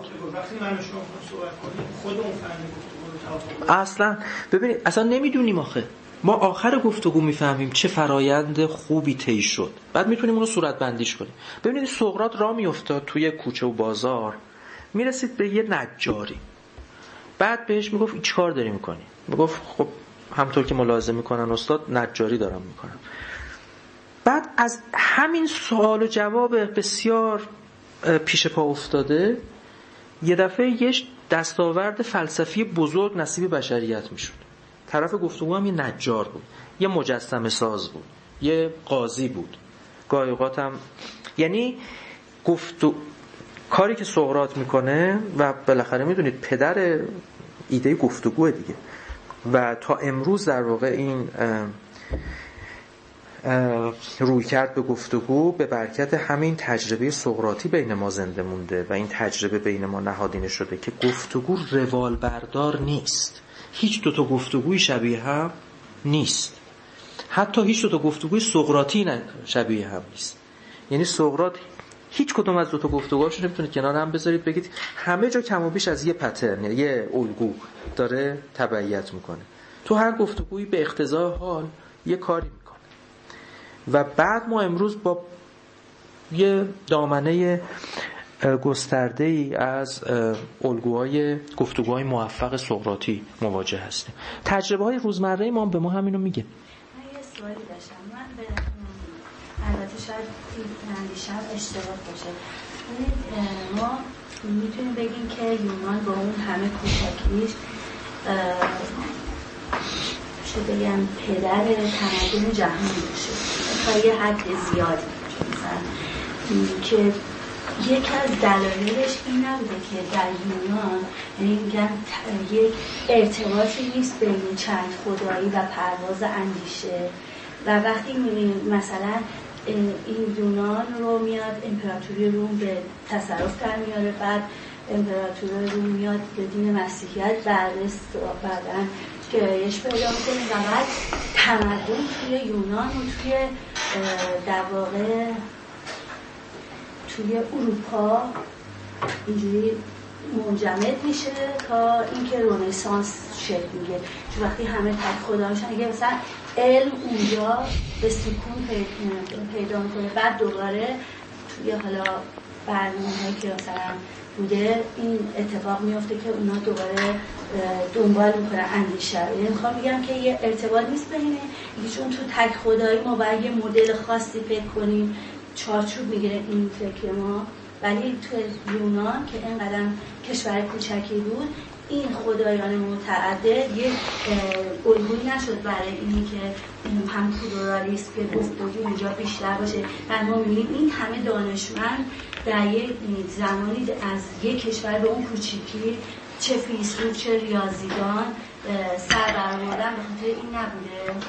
S2: اصلا ببینید اصلا نمیدونیم آخه، ما آخر گفتگو میفهمیم چه فرایند خوبی طی شد، بعد میتونیم اونو صورت بندیش کنیم. ببینید سقراط راه میافتاد توی کوچه و بازار، میرسید به یه نجاری، بعد بهش میگفت چی کار داری میکنی؟ میگفت خب همطور که ملاحظه میکنن استاد نجاری دارم میکنم. بعد از همین سوال و جواب بسیار پیش پا افتاده یه دفعه یه دستاورد فلسفی بزرگ نصیب بشریت میشد. طرف گفتگو هم یه نجار بود، یه مجسمه ساز بود، یه قاضی بود، گاهی اوقات هم، یعنی گفتگو کاری که سقراط میکنه و بالاخره میدونید پدر ایده گفتگوه دیگه، و تا امروز در واقع این روی کرد به گفتگو به برکت همین تجربه سقراطی بین ما زنده مونده و این تجربه بین ما نهادینه شده که گفتگو روال بردار نیست، هیچ دوتا گفتگوی شبیه هم نیست، حتی هیچ دوتا گفتگوی سقراطی نه شبیه هم نیست. یعنی سقراط هیچ کدوم از دوتا گفتگوهاشو نمیتونید کنار هم بذارید بگید همه جا کم و بیش از یه پترن، یعنی یه الگو داره تبعیت میکنه، تو هر گفتگویی به اقتضای حال یه کاری میکنه. و بعد ما امروز با یه دامنه گسترده ای از الگوهای گفتگوهای موفق سقراطی مواجه هستیم. تجربه های روزمره ما به ما همینو میگه.
S11: من یه سوالی داشتم، من به البته شاید این اندیشم اشتباه باشه، ما میتونیم بگیم که یونان با اون همه کوچکیش چه بگم پدر تمدن جهانی باشه تا یه حد زیادی، مثلا که یکی از دلایلش این نبوده که در یونان، یعنی میگن یک ارتباطی نیست بین چند خدایی و پرواز اندیشه، و وقتی مثلا این یونان رو میاد امپراتوری روم به تصرف در میاره، بعد امپراتوری روم میاد به دین مسیحیت بررس بعدن گرایش پیدا میکنه و بعد تمدن توی یونان و توی در واقع توی اروپا اینجوری منجمد میشه تا اینکه رنسانس شکل میگیره. چون وقتی همه تک خدا میشن دیگه مثلا علم اونجا به سکون پیدا میکنه، بعد دوباره توی حالا برنامه‌ای که مثلا بوده این اتفاق میفته که اونا دوباره دنبال میکنن اندیشه. یعنی میخوام بگم که یه ارتباط نیست بینه، چون تو تک خدایی ما باید یه مدل خاصی فکر کنیم، چارچوب میگیره این فکر ما، ولی تو یونان که اینقدر کشور کوچکی بود این خدایان متعدد یک الگویی نشد برای اینی که هم پلورالیسم که گفتگو اونجا بیشتر باشه. و ما می‌بینیم این همه دانشمند در یک زمانی از یک کشور به اون کوچیکی، چه فیلسوف چه ریاضیدان سر برآوردن به خاطر این نبوده.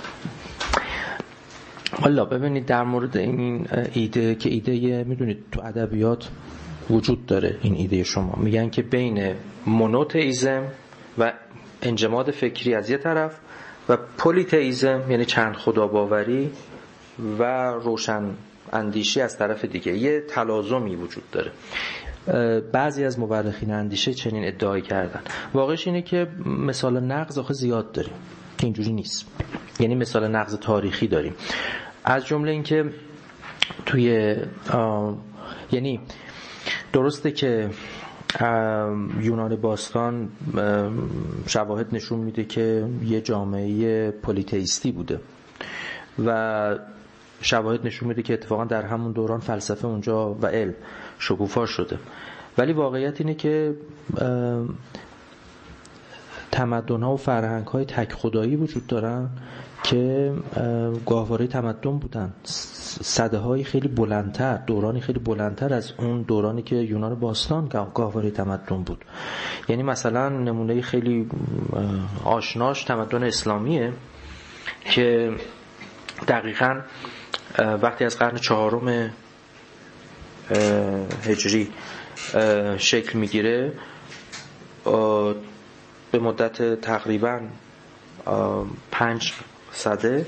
S2: حالا ببینید در مورد این ایده که ایده میدونید تو ادبیات وجود داره، این ایده شما میگن که بین مونوتئیسم و انجماد فکری از یه طرف و پلیتئیسم یعنی چند خدا باوری و روشن اندیشی از طرف دیگه یه تلازمی وجود داره. بعضی از مورخین اندیشه چنین ادعای کردن. واقعش اینه که مثال نقض آخه زیاد داریم که اینجوری نیست، یعنی مثال نقض تاریخی داریم، از جمله این که توی یعنی درسته که یونان باستان شواهد نشون میده که یه جامعه پلیتئیستی بوده و شواهد نشون میده که اتفاقا در همون دوران فلسفه اونجا و علم شکوفا شده، ولی واقعیت اینه که تمدن‌ها و فرهنگ‌های تک خدایی وجود دارن که گاهواره تمدن بودن، سده‌های خیلی بلندتر، دورانی خیلی بلندتر از اون دورانی که یونان باستان گاهواره تمدن بود. یعنی مثلا نمونه خیلی آشناش تمدن اسلامیه که دقیقاً وقتی از قرن چهارم هجری شکل میگیره به مدت تقریباً پنج سده،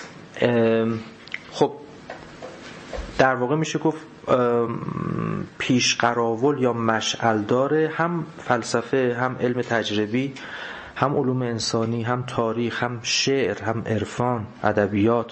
S2: خب در واقع میشه گفت پیش قراول یا مشعل داره هم فلسفه، هم علم تجربی، هم علوم انسانی، هم تاریخ، هم شعر، هم عرفان، ادبیات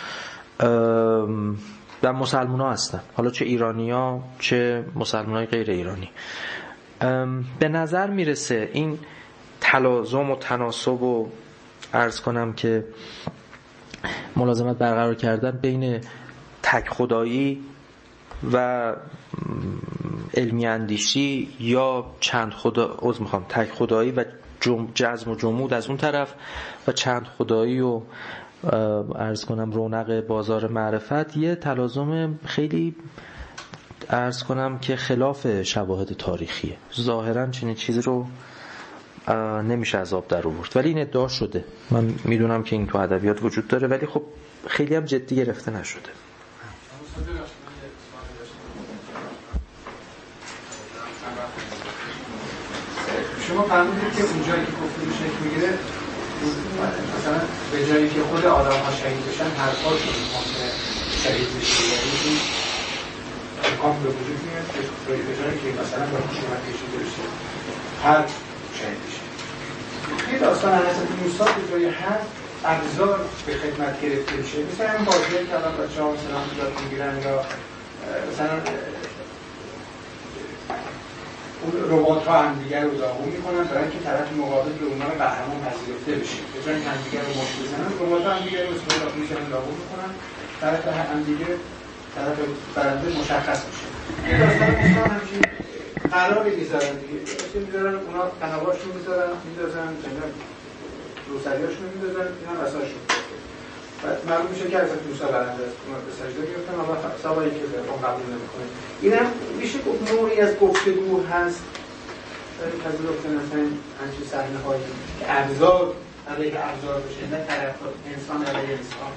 S2: در مسلمان ها هستن، حالا چه ایرانی ها چه مسلمان های غیر ایرانی. به نظر میرسه این تلازم و تناسب و عرض کنم که ملازمت برقرار کردن بین تک خدایی و علمی اندیشی یا چند خدا عذر میخوام تک خدایی و جزم و جمود از اون طرف و چند خدایی و عرض کنم رونق بازار معرفت، یه تلازم خیلی عرض کنم که خلاف شواهد تاریخیه. ظاهرا چنین چیزی رو نمیشه از آب در آورد، ولی این ادعا شده. من میدونم که این تو ادبیات وجود داره ولی خب خیلی هم جدی گرفته نشده.
S6: شما فرمودید که اونجایی که گفتگو شکل میگیره مثلا به جایی که خود آدم ها شهید بشن حرفاشون ممکنه شهید بشه، یعنی این امکان به وجود میاد که به جایی که مثلا با خشونت کشیده بشه حرف شهید بشه. خیلی داستان حضرت موسی به جای حرف ابزار به خدمت گرفته میشه، مثلا این بازیایی که الان بچه‌ها مثلا یاد میگیرن یا مثلا اون ربات ها هم دیگر رو داغون میکنن برای اینکه طرف مقابل به عنوان قهرمان پذیرفته بشه. به جای اینکه هم دیگر رو مشت بزنن، ربات ها هم دیگر رو استفاده میشن داغون میکنن، طرف هم دیگه طرف برنده مشخص میشه. این داستان دوستان همچین قراری میذارن دیگه، داشته میذارن اونا قنواشون میذارن میذارن جنگل روسریاشون میذارن، اینا رساشون بعد معلوم میشه که حضرت موسی برنده است، اونا به سجده گرفتن و سوایی که اون قبول نمیکنه. اینم میشه گفت نوعی از گفتگو هست برای پذیرفتن مثلا همچین صحنه‌هایی که ابزار علیه ابزار بشه، نه طرف انسان علیه انسان.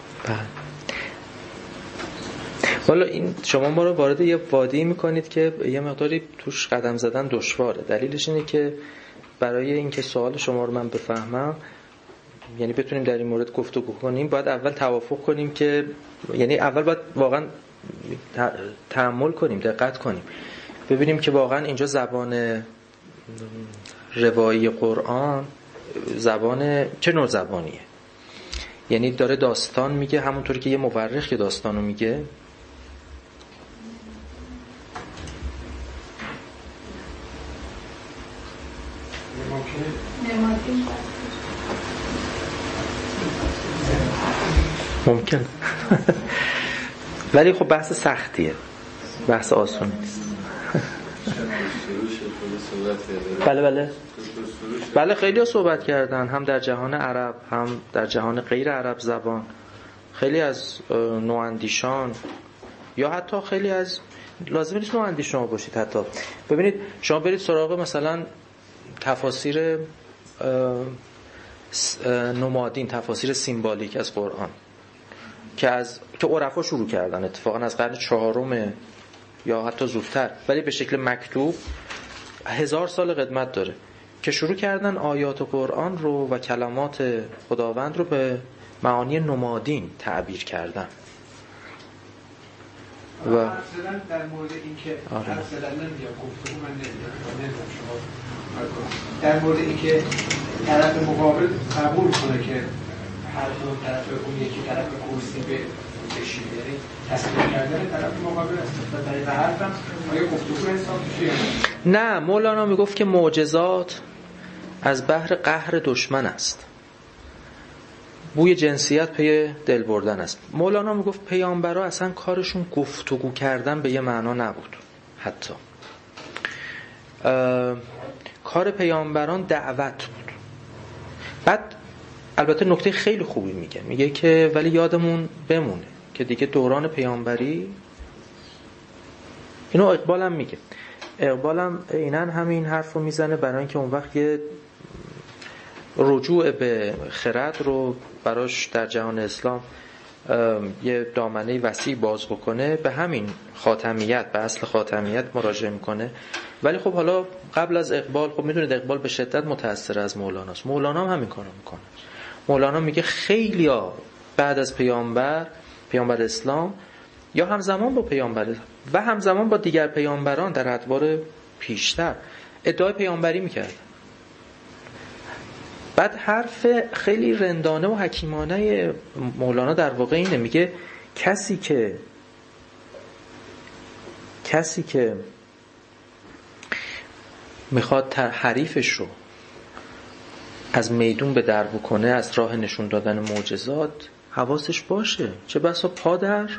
S2: والا این شما ما رو وارد یه وادی میکنید که یه مقداری توش قدم زدن دشواره. دلیلش اینه که برای اینکه سوال شما رو من بفهمم، یعنی بتونیم در این مورد گفتگو کنیم، باید اول توافق کنیم که یعنی اول باید واقعا تأمل کنیم، دقت کنیم، ببینیم که واقعا اینجا زبان روایی قرآن زبان چه نوع زبانیه. یعنی داره داستان میگه همونطوری که یه مورخ که داستانو میگه، ممکن ولی خب بحث سختیه، بحث آسونی نیست. بله بله بله خیلی ها صحبت کردن، هم در جهان عرب هم در جهان غیر عرب زبان، خیلی از نواندیشان یا حتی خیلی از لازم نیست نواندیشان باشید، حتی ببینید شما برید سراغ مثلا تفاسیر نمادین، تفاسیر سیمبالیک از قرآن که از که عرفا شروع کردن اتفاقا از قرن چهارم یا حتی زودتر، ولی به شکل مکتوب هزار سال قدمت داره که شروع کردن آیات قرآن رو و کلمات خداوند رو به معانی نمادین تعبیر کردن.
S6: و حرف زدن در مورد اینکه حرف زدن نمیاد گفتگو من نمیاد شما در مورد اینکه طرف مقابل قبول کنه که هر دو طرف اون یکی طرف کرسی به بشید، یعنی تسلیم کردن طرف مقابل است و طریق حرفم آیا گفتگو حساب میشه؟
S2: نه، مولانا میگفت که معجزات از بحر قهر دشمن است، بوی جنسیت پی دل بردن است. مولانا میگفت پیامبرا اصلا کارشون گفتگو کردن به یه معنا نبود، حتی کار پیامبران دعوت بود. بعد البته نکته خیلی خوبی میگه، میگه که ولی یادمون بمونه که دیگه دوران پیامبری، اینو اقبال هم میگه، اقبال هم عیناً همین حرف رو میزنه، برای اینکه اون وقت یه رجوع به خرد رو براش در جهان اسلام یه دامنه وسیع باز بکنه، به همین خاتمیت، به اصل خاتمیت مراجعه میکنه. ولی خب حالا قبل از اقبال، خب میدونید اقبال به شدت متأثر از مولاناست، مولانا هم همین کارو میکنه. مولانا میگه خیلیا بعد از پیامبر پیامبر اسلام یا همزمان با پیامبر و همزمان با دیگر پیامبران در ادوار پیشتر ادعای پیامبری میکرد. بعد حرف خیلی رندانه و حکیمانه مولانا در واقع اینه، میگه کسی که کسی که میخواد حریفش رو از میدون به در بکنه، از راه نشون دادن معجزات حواسش باشه، چه بسا پا در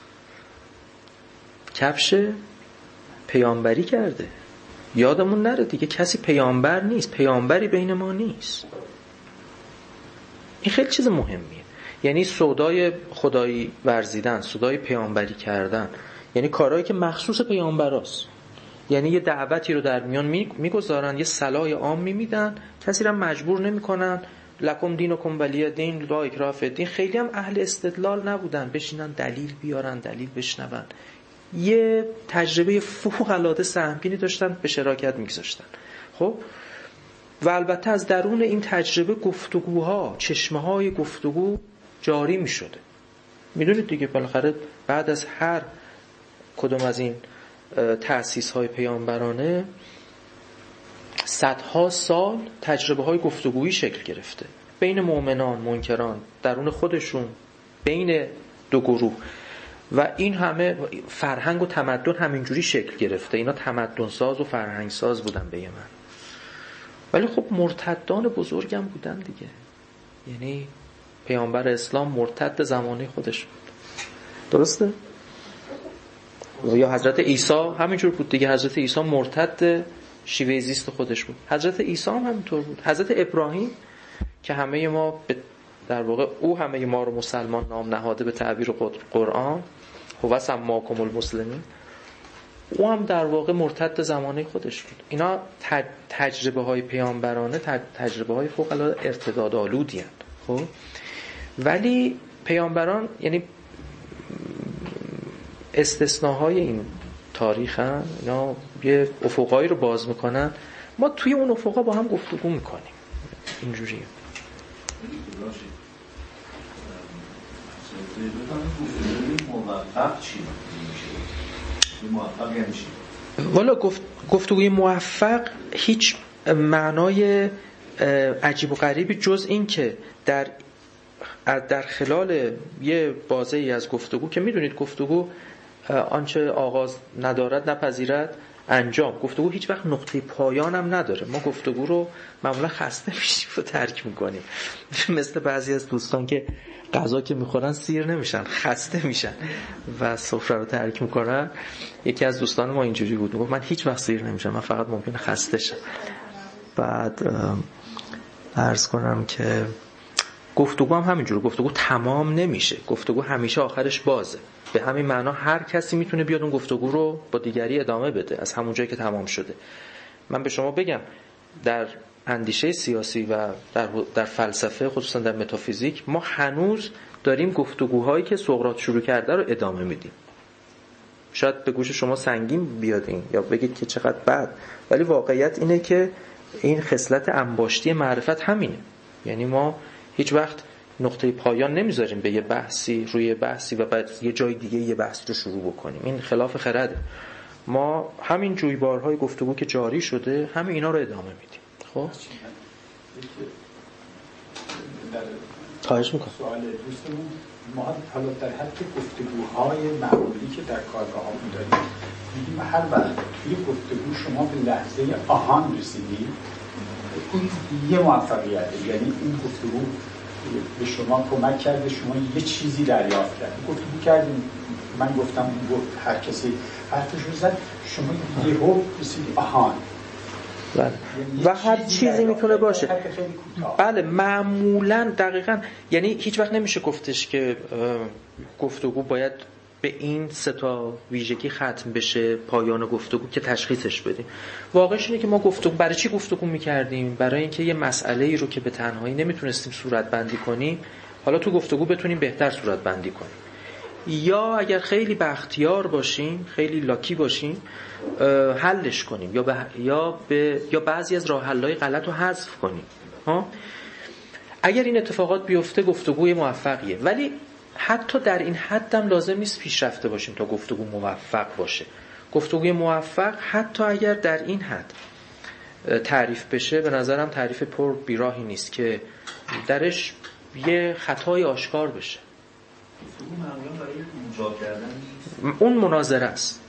S2: کفش پیامبری کرده. یادمون نره دیگه کسی پیامبر نیست، پیامبری بین ما نیست. این خیلی چیز مهمیه. یعنی سودای خدایی ورزیدن، سودای پیامبری کردن، یعنی کارهایی که مخصوص پیامبراست. یعنی یه دعوتی رو در میان میگذارن، یه صلاح عام میمیدن، کسی رو مجبور نمیکنن. لکم دینکم ولی دین، لا اکراه فی الدین. خیلی هم اهل استدلال نبودن بشینن دلیل بیارن، دلیل بشنون. یه تجربه فوق العاده سهمگینی داشتن، به شراکت میگذاشتن. خب و البته از درون این تجربه گفتگوها، چشمه‌های گفتگو جاری می‌شده. میدونید دیگه بالاخره بعد از هر کدوم از این تأسیس‌های پیامبرانه صدها سال تجربه‌های گفتگویی شکل گرفته بین مؤمنان، منکران، درون خودشون، بین دو گروه. و این همه فرهنگ و تمدن همینجوری شکل گرفته. اینا تمدن ساز و فرهنگ ساز بودن به من. ولی خب مرتدان بزرگم بودن دیگه. یعنی پیامبر اسلام مرتد زمانه خودش بود. درسته؟ یا حضرت عیسی همینجور بود دیگه. حضرت عیسی مرتد شیوه زیست خودش بود. حضرت عیسی هم همینطور بود. حضرت ابراهیم که همه ما در واقع او همه ما رو مسلمان نام نهاده به تعبیر قرآن، هو سماکم المسلمین، او هم در واقع مرتد زمانه خودش بود. اینا تجربه های پیامبرانه، تجربه های فوق العاده ارتدادآلودی هستند. خب ولی پیامبران یعنی استثناهای این تاریخ هستند. اینا یه افقایی رو باز میکنن، ما توی اون افقا با هم گفتگو میکنیم. اینجوریه.
S5: موفق چی میشه؟ موفق یعنی چی؟
S2: والا گفت گفتگوی موفق هیچ معنای عجیب و غریبی جز این که در در خلال یه بازه‌ای از گفتگو، که میدونید گفتگو آنچه آغاز ندارد نپذیرد انجام، گفتگو هیچ وقت نقطه پایان هم نداره. ما گفتگو رو معمولا خسته میشیم و ترک میکنیم. مثل بعضی از دوستان که غذا که میخورن سیر نمیشن، خسته میشن و سفره رو ترک میکنن. یکی از دوستان ما اینجوری بود، میگفت من هیچ وقت سیر نمیشم، من فقط ممکنه خسته شم. بعد عرض کنم که گفتگو هم همینجوره، گفتگو تمام نمیشه، گفتگو همیشه آخرش بازه. به همین معنا هر کسی میتونه بیاد اون گفتگو رو با دیگری ادامه بده از همون جایی که تمام شده. من به شما بگم در اندیشه سیاسی و در در فلسفه، خصوصا در متافیزیک، ما هنوز داریم گفتگوهایی که سقراط شروع کرده رو ادامه میدیم. شاید به گوش شما سنگین بیاد این، یا بگید که چقدر بد، ولی واقعیت اینه که این خصلت انباشتی معرفت همینه. یعنی ما هیچ وقت نقطه پایان نمیذاریم به یه بحثی، روی بحثی و بعد یه جای دیگه یه بحث رو شروع بکنیم. این خلاف خرده. ما همین جویبارهای گفتگو که جاری شده، همین اینا رو ادامه میدیم. خب خواهش میکنم.
S7: سوال دوستمون، ما حالا در حد گفتگوهای معمولی که در کارگاه ها داریم، میگیم هر وقت توی گفتگو شما به لحظه آهان رسیدید، این یه موفقیته. یعنی این گفتگو به شما کمک کرده، شما یه چیزی دریافت کردید. گفتگو کردیم، من گفتم، گفت هر کسی حرفش رو زد، شما یهو رسیدید آهان.
S2: بله. و هر چیزی میتونه باشه. بله معمولا دقیقاً، یعنی هیچ وقت نمیشه گفتش که گفتگو باید به این سه تا ویژگی ختم بشه پایان گفتگو که تشخیصش بدیم. واقعش اینه که ما گفتگو برای چی گفتگو میکردیم؟ برای اینکه یه مسئله ای رو که به تنهایی نمیتونستیم صورت بندی کنیم حالا تو گفتگو بتونیم بهتر صورت بندی کنیم، یا اگر خیلی بختیار باشیم، خیلی لاکی باشیم، حلش کنیم، یا به یا به یا بعضی از راه حل‌های غلط رو حذف کنیم. ها اگر این اتفاقات بیفته گفتگوی موفقیه، ولی حتی در این حد هم لازم نیست پیشرفته باشیم تا گفتگو موفق باشه. گفتگوی موفق حتی اگر در این حد تعریف بشه به نظرم تعریف پر بیراهی نیست که درش یه خطای آشکار بشه.
S5: گفتگو معمولا برای مجاب کردن نیست.
S2: اون مناظره است.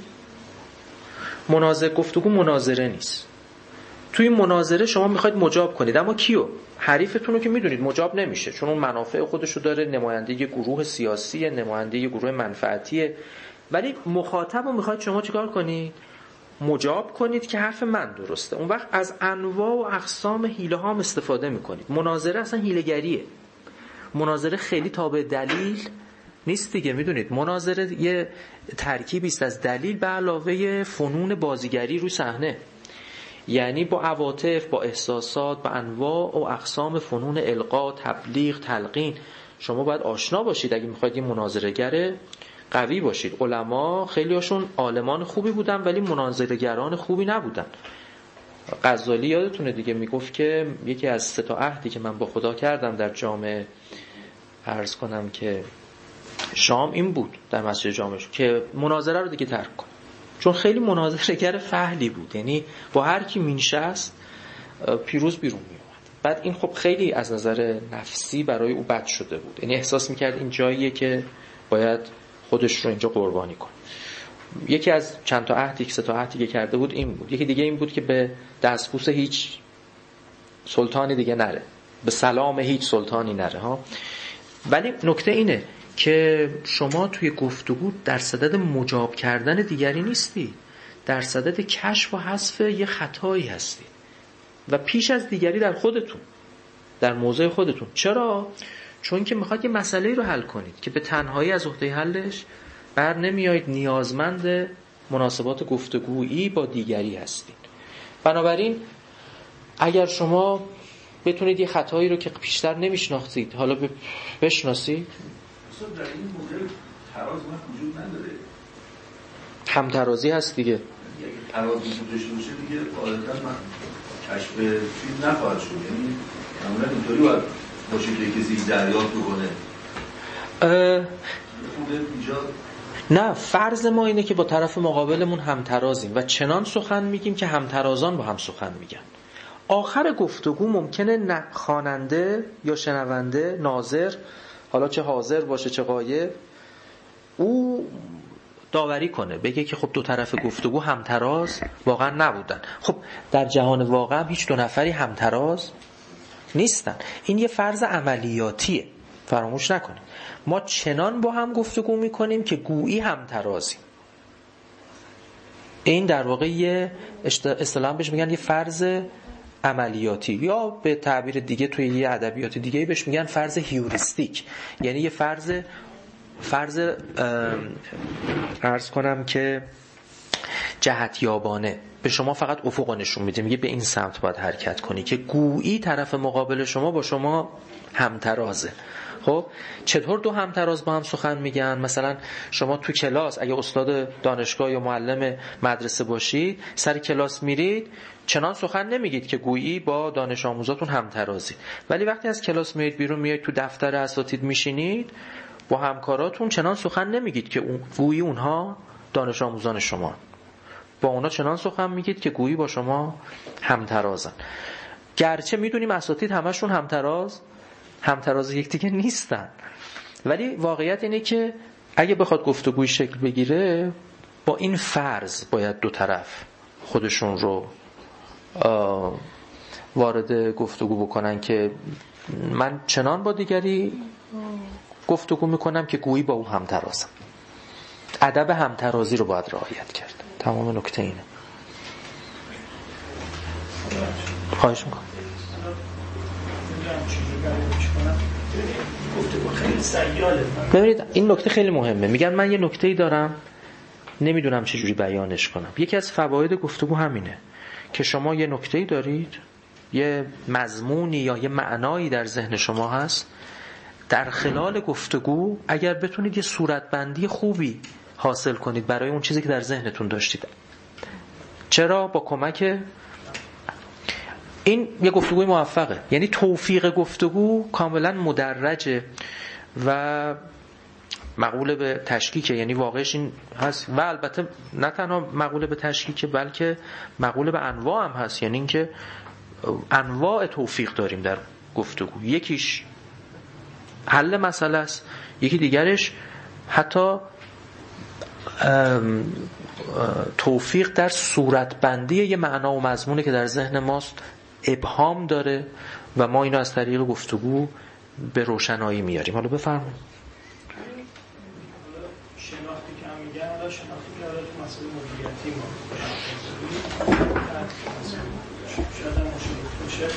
S2: مناظره گفتگو مناظره نیست. توی مناظره شما میخواید مجاب کنید، اما کیو؟ حریفتون رو که میدونید مجاب نمیشه، چون اون منافع خودشو داره، نماینده یه گروه سیاسی، نماینده یه گروه منفعتیه. ولی مخاطب رو میخواید شما چیکار کنید؟ مجاب کنید که حرف من درسته. اون وقت از انواع و اقسام حیله ها استفاده میکنید. مناظره اصلا حیله‌گریه. مناظره خیلی تابع دلیل نیست دیگه. میدونید مناظره یه ترکیبی است از دلیل به علاوه فنون بازیگری روی صحنه، یعنی با عواطف، با احساسات، با انواع و اقسام فنون القا، تبلیغ، تلقین شما باید آشنا باشید اگه میخواید یه مناظره‌گر قوی باشید. علما خیلی هاشون عالمان خوبی بودن ولی مناظره‌گران خوبی نبودن. غزالی یادتونه دیگه میگفت که یکی از سه تا عهدی که من با خدا کردم در جامعه عرض کنم که شام این بود، در مسجد جامعه شد که مناظره رو دیگه ترک کن، چون خیلی مناظره‌گر فحلی بود، یعنی با هر کی مینشست پیروز بیرون میومد. بعد این خب خیلی از نظر نفسی برای او بد شده بود، یعنی احساس میکرد این جاییه که باید خودش رو اینجا قربانی کنه. یکی از چند تا عهدی که سه تا عهدی که کرده بود این بود. یکی دیگه این بود که به دستبوس هیچ سلطانی دیگه نره، به سلام هیچ سلطانی نره ها. ولی نکته اینه که شما توی گفتگو در صدد مجاب کردن دیگری نیستی، در صدد کشف و حذف یه خطایی هستی و پیش از دیگری در خودتون، در موضع خودتون. چرا؟ چون که میخواد یه مسئله رو حل کنید که به تنهایی از عهده حلش بر نمیایید، نیازمند مناسبات گفتگویی با دیگری هستید. بنابراین اگر شما بتونید یه خطایی رو که پیشتر نمیشناختید حالا بشناسید،
S5: در این مدل تراز وجود نداره،
S2: همترازی هست دیگه.
S5: اگه ترازی داشته باشه دیگه غالبا من کشف فیلم نخواهد شد، یعنی معمولا اینطوری باید باشه که کسی دریافت بکنه.
S2: نه، فرض ما اینه که با طرف مقابلمون همترازیم و چنان سخن میگیم که همترازان با هم سخن میگن. آخر گفتگو ممکنه نه خواننده یا شنونده، ناظر، حالا چه حاضر باشه چه غایب، او داوری کنه، بگه که خب دو طرف گفتگو همتراز واقعا نبودن. خب در جهان واقع هم هیچ دو نفری همتراز نیستن. این یه فرض عملیاتیه، فراموش نکنید. ما چنان با هم گفتگو میکنیم که گویی همترازیم. این در واقع یه اصطلاحاً بهش میگن یه فرض عملیاتی، یا به تعبیر دیگه توی یه ادبیات دیگه بهش میگن فرض هیوریستیک، یعنی یه فرض فرض عرض کنم که جهت یابانه، به شما فقط افق نشون میده، میگه به این سمت باید حرکت کنی، که گویی طرف مقابل شما با شما همترازه. خب چطور دو همتراز با هم سخن میگن؟ مثلا شما تو کلاس اگه استاد دانشگاه یا معلم مدرسه باشید، سر کلاس میرید چنان سخن نمیگید که گویی با دانش آموزاتون همترازید، ولی وقتی از کلاس میید بیرون، میایید تو دفتر اساتید میشینید، با همکاراتون چنان سخن نمیگید که اون گویی اونها دانش آموزان شما، با اونا چنان سخن میگید که گویی با شما همترازن. گرچه میدونیم اساتید همشون همتراز همتراز یکدیگه نیستن، ولی واقعیت اینه که اگه بخواد گفتگوی شکل بگیره با این فرض باید دو طرف خودشون رو وارد گفتگو بکنن که من چنان با دیگری گفتگو میکنم که گویی با او همترازم. ادب همترازی رو باید رعایت کرد. تمام نکته اینه. خواهش میکنم. ببینید این نکته خیلی مهمه. میگن من یه نکته‌ای دارم نمیدونم چه جوری بیانش کنم. یکی از فواید گفتگو همینه که شما یه نکته‌ای دارید، یه مضمونی یا یه معنایی در ذهن شما هست، در خلال گفتگو اگر بتونید یه صورتبندی خوبی حاصل کنید برای اون چیزی که در ذهنتون داشتید. چرا؟ با کمک این یه گفتگوی موفقه. یعنی توفیق گفتگو کاملا مدرجه و مقوله به تشکیکه. یعنی واقعش این هست و البته نه تنها مقوله به تشکیکه بلکه مقوله به انواع هم هست. یعنی اینکه انواع توفیق داریم در گفتگو. یکیش حل مسئله است، یکی دیگرش حتی توفیق در صورتبندی یه معنا و مضمونی که در ذهن ماست ابهام داره و ما اینو از طریق گفتگو به روشنایی میاریم. حالا بفرمایید.
S6: شناختی که هم میگن، حالا شناختی که حالا تو مسئله مدیریتی ما شاید هم مشکل باشه.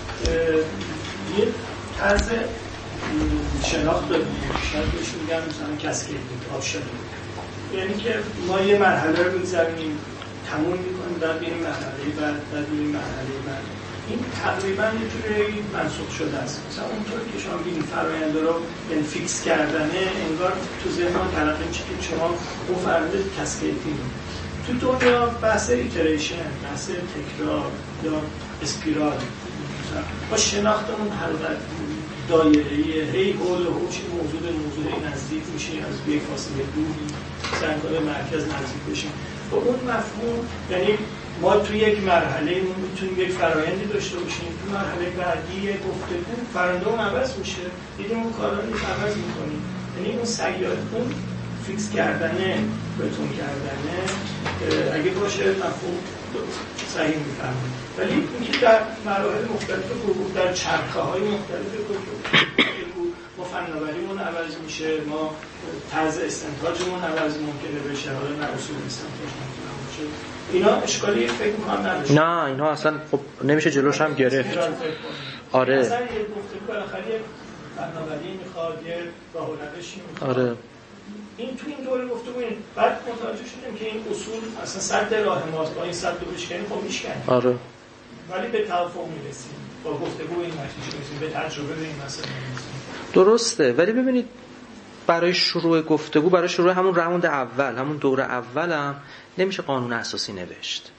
S6: یه طرز شناخت داریم، شاید بهش میگن مثلا کسکیدینگ آپشن. یعنی که ما یه مرحله رو میگذاریم تموم میکنیم بعد بریم مرحله بعد بعد بریم مرحله بعد. این تقریبا یه جوری منسوخ شده است. مثلا اونطور که شما ببینید فرآیند رو یعنی فیکس کردنه انگار تو ذهن ما تلقی میشه که شما اون فرآیند کسکیدینگ. تو دنیا بحث ایتریشن، بحث تکرار یا اسپیرال مثلا با شناختمون حلقه دایره‌ای هی حول و حوش موضوع به موضوع نزدیک میشه از یک فاصله دور سعی کنیم به مرکز نزدیک بشیم. با اون مفهوم یعنی ما توی یک مرحله میتونیم یک فرآیندی داشته باشیم، تو مرحله بعدی گفتگو فرآیندمون عوض میشه، دیدیم اون کارا رو عوض میکنیم. یعنی اون سیال اون فیکس کردنه، بتون کردنه اگه باشه مفهوم صحیح میفهمیم. ولی اینکه در مراحل مختلف گفتگو در چرخه‌های مختلف گفتگو ما فناوریمون عوض میشه، ما طرز استنتاجمون عوض ممکنه بشه، حالا نه اصول استنتاج ممکنه باشه. اینا اشکالی فکر می‌کنم نداره.
S2: نه اینا اصلا خب نمیشه جلوش هم گرفت. آره.
S6: مثلا یه گفتگو بالاخره یه فناوری میخواد، یه راه العملشی میخواد. آره. این تو این دوره گفتگو این بعد متوجه شدیم که این اصول اصلا صد راه ماست، با این صد رو بشکنیم خب میشکنیم.
S2: آره.
S6: ولی به توافق میرسیم. با گفتگو این نتیجه میرسیم، به تجربه به این مسئله میرسیم.
S2: درسته. ولی ببینید برای شروع گفتگو، برای شروع همون راوند اول، همون دوره اولم نمیشه قانون اساسی نوشت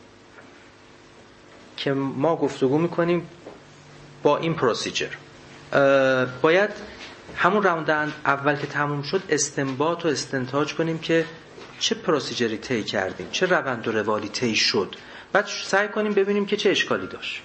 S2: که ما گفتگو میکنیم با این پروسیجر. باید همون راوند اول که تموم شد استنباط و استنتاج کنیم که چه پروسیجری طی کردیم، چه روند و روالی طی شد، بعد سعی کنیم ببینیم که چه اشکالی داشت.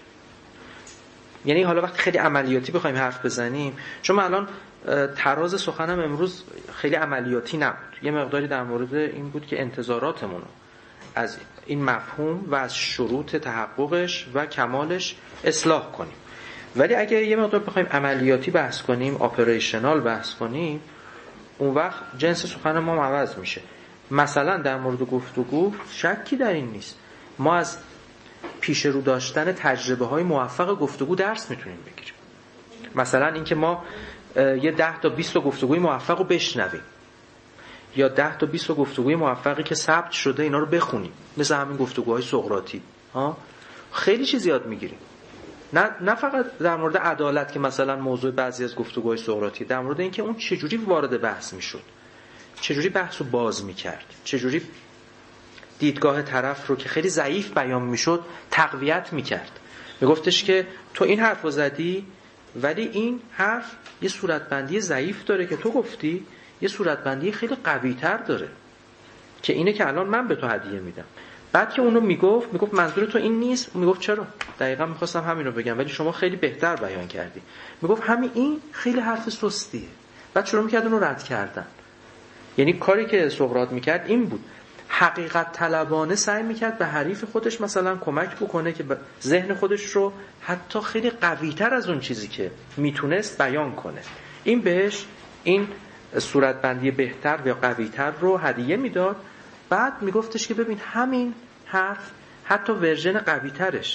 S2: یعنی حالا وقتی خیلی عملیاتی بخوایم حرف بزنیم، چون من الان تراز سخنم امروز خیلی عملیاتی نبود، یه مقداری در مورد این بود که انتظاراتمون از این مفهوم و از شروط تحققش و کمالش اصلاح کنیم. ولی اگه یه مقدار بخوایم عملیاتی بحث کنیم، آپریشنال بحث کنیم، اون وقت جنس سخن ما عوض میشه. مثلا در مورد گفتگو شکی در این نیست، ما از پیش رو داشتن تجربه های موفق گفتگو درس میتونیم بگیریم. مثلا اینکه ما یه ده تا بیست تا گفتگوی موفق رو بشنویم یا ده تا بیست تا گفتگوی موفقی که ثبت شده اینا رو بخونیم، مثل همین گفتگوهای سقراطی ها، خیلی چیز یاد میگیریم. نه نه فقط در مورد عدالت که مثلا موضوع بعضی از گفتگوهای سقراطی، در مورد اینکه اون چجوری وارد بحث میشد، چجوری بحث رو باز میکرد، چجوری دیدگاه طرف رو که خیلی ضعیف بیان میشد تقویت میکرد. میگفتش که تو این حرف رو زدی ولی این حرف یه صورتبندی ضعیف داره که تو گفتی یه صورتبندی خیلی قوی تر داره که اینه که الان من به تو هدیه میدم. بعد که اونو میگفت میگفت منظور تو این نیست، میگفت چرا؟ دقیقاً میخواستم همین رو بگم ولی شما خیلی بهتر بیان کردی. میگفت همین این خیلی حرف سستیه. بعد شروع میکرد اونو رد کردن. یعنی کاری که سقراط میکرد این بود، حقیقت طلبانه سعی میکرد به حریف خودش مثلا کمک بکنه که ذهن خودش رو حتی خیلی قوی‌تر از اون چیزی که میتونست بیان کنه. این بهش این صورتبندی بهتر و قوی‌تر رو هدیه میداد. بعد میگفتش که ببین همین حرف حتی ورژن قوی‌ترش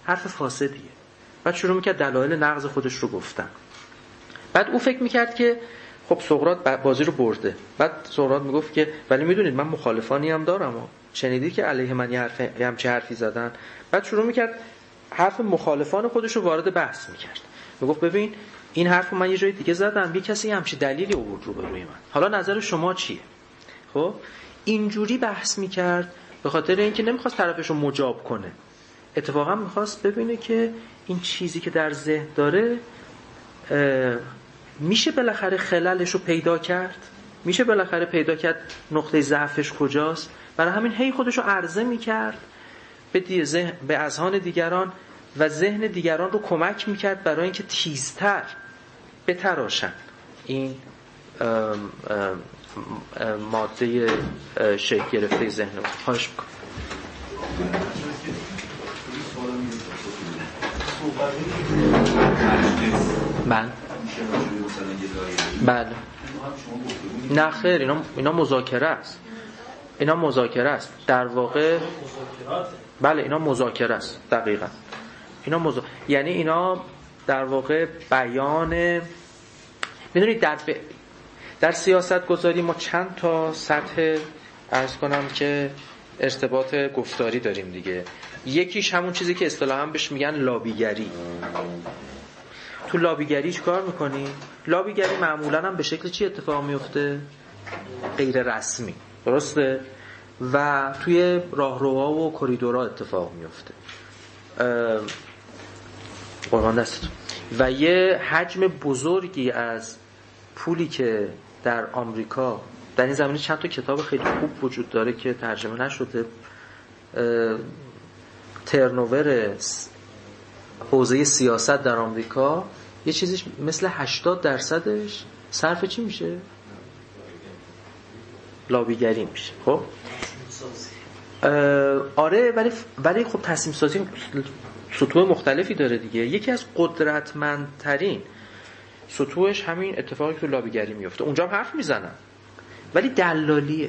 S2: حرف فاسدیه. بعد شروع میکرد دلایل نقض خودش رو گفتن. بعد او فکر میکرد که خب سقراط بازی رو برده. بعد سقراط میگفت که ولی میدونید من مخالفانی هم دارم ها. شنیدی که علیه من یه حرف همچین حرفی زدن. بعد شروع میکرد حرف مخالفان خودش رو وارد بحث میکرد. میگفت ببین این حرفو من یه جای دیگه زدم، یه کسی همچین دلیلی آورد رو به روی من، حالا نظر شما چیه؟ خب اینجوری بحث میکرد به خاطر اینکه نمیخواست طرفش رو مجاب کنه، اتفاقا میخواست ببینه که این چیزی که در ذهن داره میشه بالاخره خللش رو پیدا کرد، میشه بالاخره پیدا کرد نقطه ضعفش کجاست. برای همین هی خودش رو عرضه میکرد به ذهن، به اذهان دیگران و ذهن دیگران رو کمک میکرد برای اینکه تیزتر بتراشن این ام ام ام ماده شکل گرفته ذهن رو. خواهش میکنم. من بله نه خیر، اینا اینا مذاکره است، اینا مذاکره است در واقع. بله اینا مذاکره است دقیقاً. اینا مذا... یعنی اینا در واقع بیان، میدونید در ب... در سیاست گذاری ما چند تا سطح عرض کنم که ارتباط گفتاری داریم دیگه. یکیش همون چیزی که اصطلاحاً بهش میگن لابیگری. تو لابیگری چیکار میکنی؟ لابیگری معمولاً هم به شکل چی اتفاق میفته؟ غیر رسمی، درسته؟ و توی راهروها و کریدورها اتفاق میفته. قربان دستتون. و یه حجم بزرگی از پولی که در آمریکا در این زمینه چند تا کتاب خیلی خوب وجود داره که ترجمه نشده. ترنوور حوزه سیاست در آمریکا یه چیزیش مثل هشتاد درصدش صرف چی میشه؟ لابیگری میشه. خب آره ولی ولی خب تصمیم سازی سطوح مختلفی داره دیگه. یکی از قدرتمندترین سطوحش همین اتفاقی که تو لابیگری میفته. اونجا هم حرف میزنن ولی دلالیه.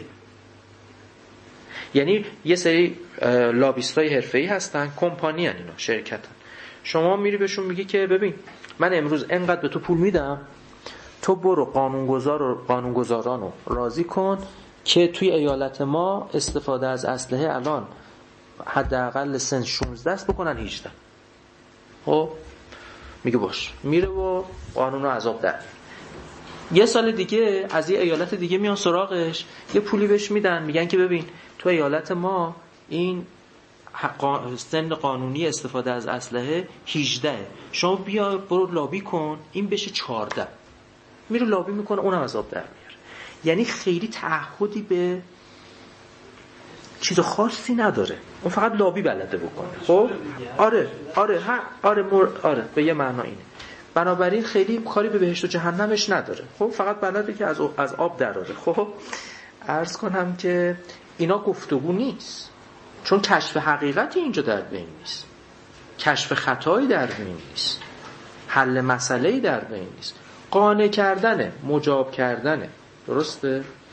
S2: یعنی یه سری لابیستای حرفه‌ای هستن، کمپانی ان، اینا شرکتن. شما میری بهشون میگی که ببین من امروز انقدر به تو پول میدم، تو برو قانونگذار و قانونگذاران رو راضی کن که توی ایالت ما استفاده از اسلحه الان حداقل سن شانزده است بکنن هجده. خب میگه باش، میره و قانون رو عذاب در. یه سال دیگه از یه ایالت دیگه میان سراغش، یه پولی بهش میدن، میگن که ببین تو ایالت ما این سن قانونی استفاده از اسلحه هجده، شما بیا برو لابی کن این بشه چهارده. میره لابی میکنه، اونم عذاب در میاره. یعنی خیلی تعهدی به چیز خاصی نداره، اون فقط لابی بلده بکنه. خب آره آره ها آره مر... آره به یه معنا اینه. بنابراین خیلی کاری به بهشت و جهنمش نداره. خب فقط بلده که از از آب دراره. خب عرض کنم که اینا گفتگو نیست، چون کشف حقیقتی اینجا در بین نیست، کشف خطایی در بین نیست، حل مسئله‌ای در بین نیست، قانع کردنه، مجاب کردنه. درسته؟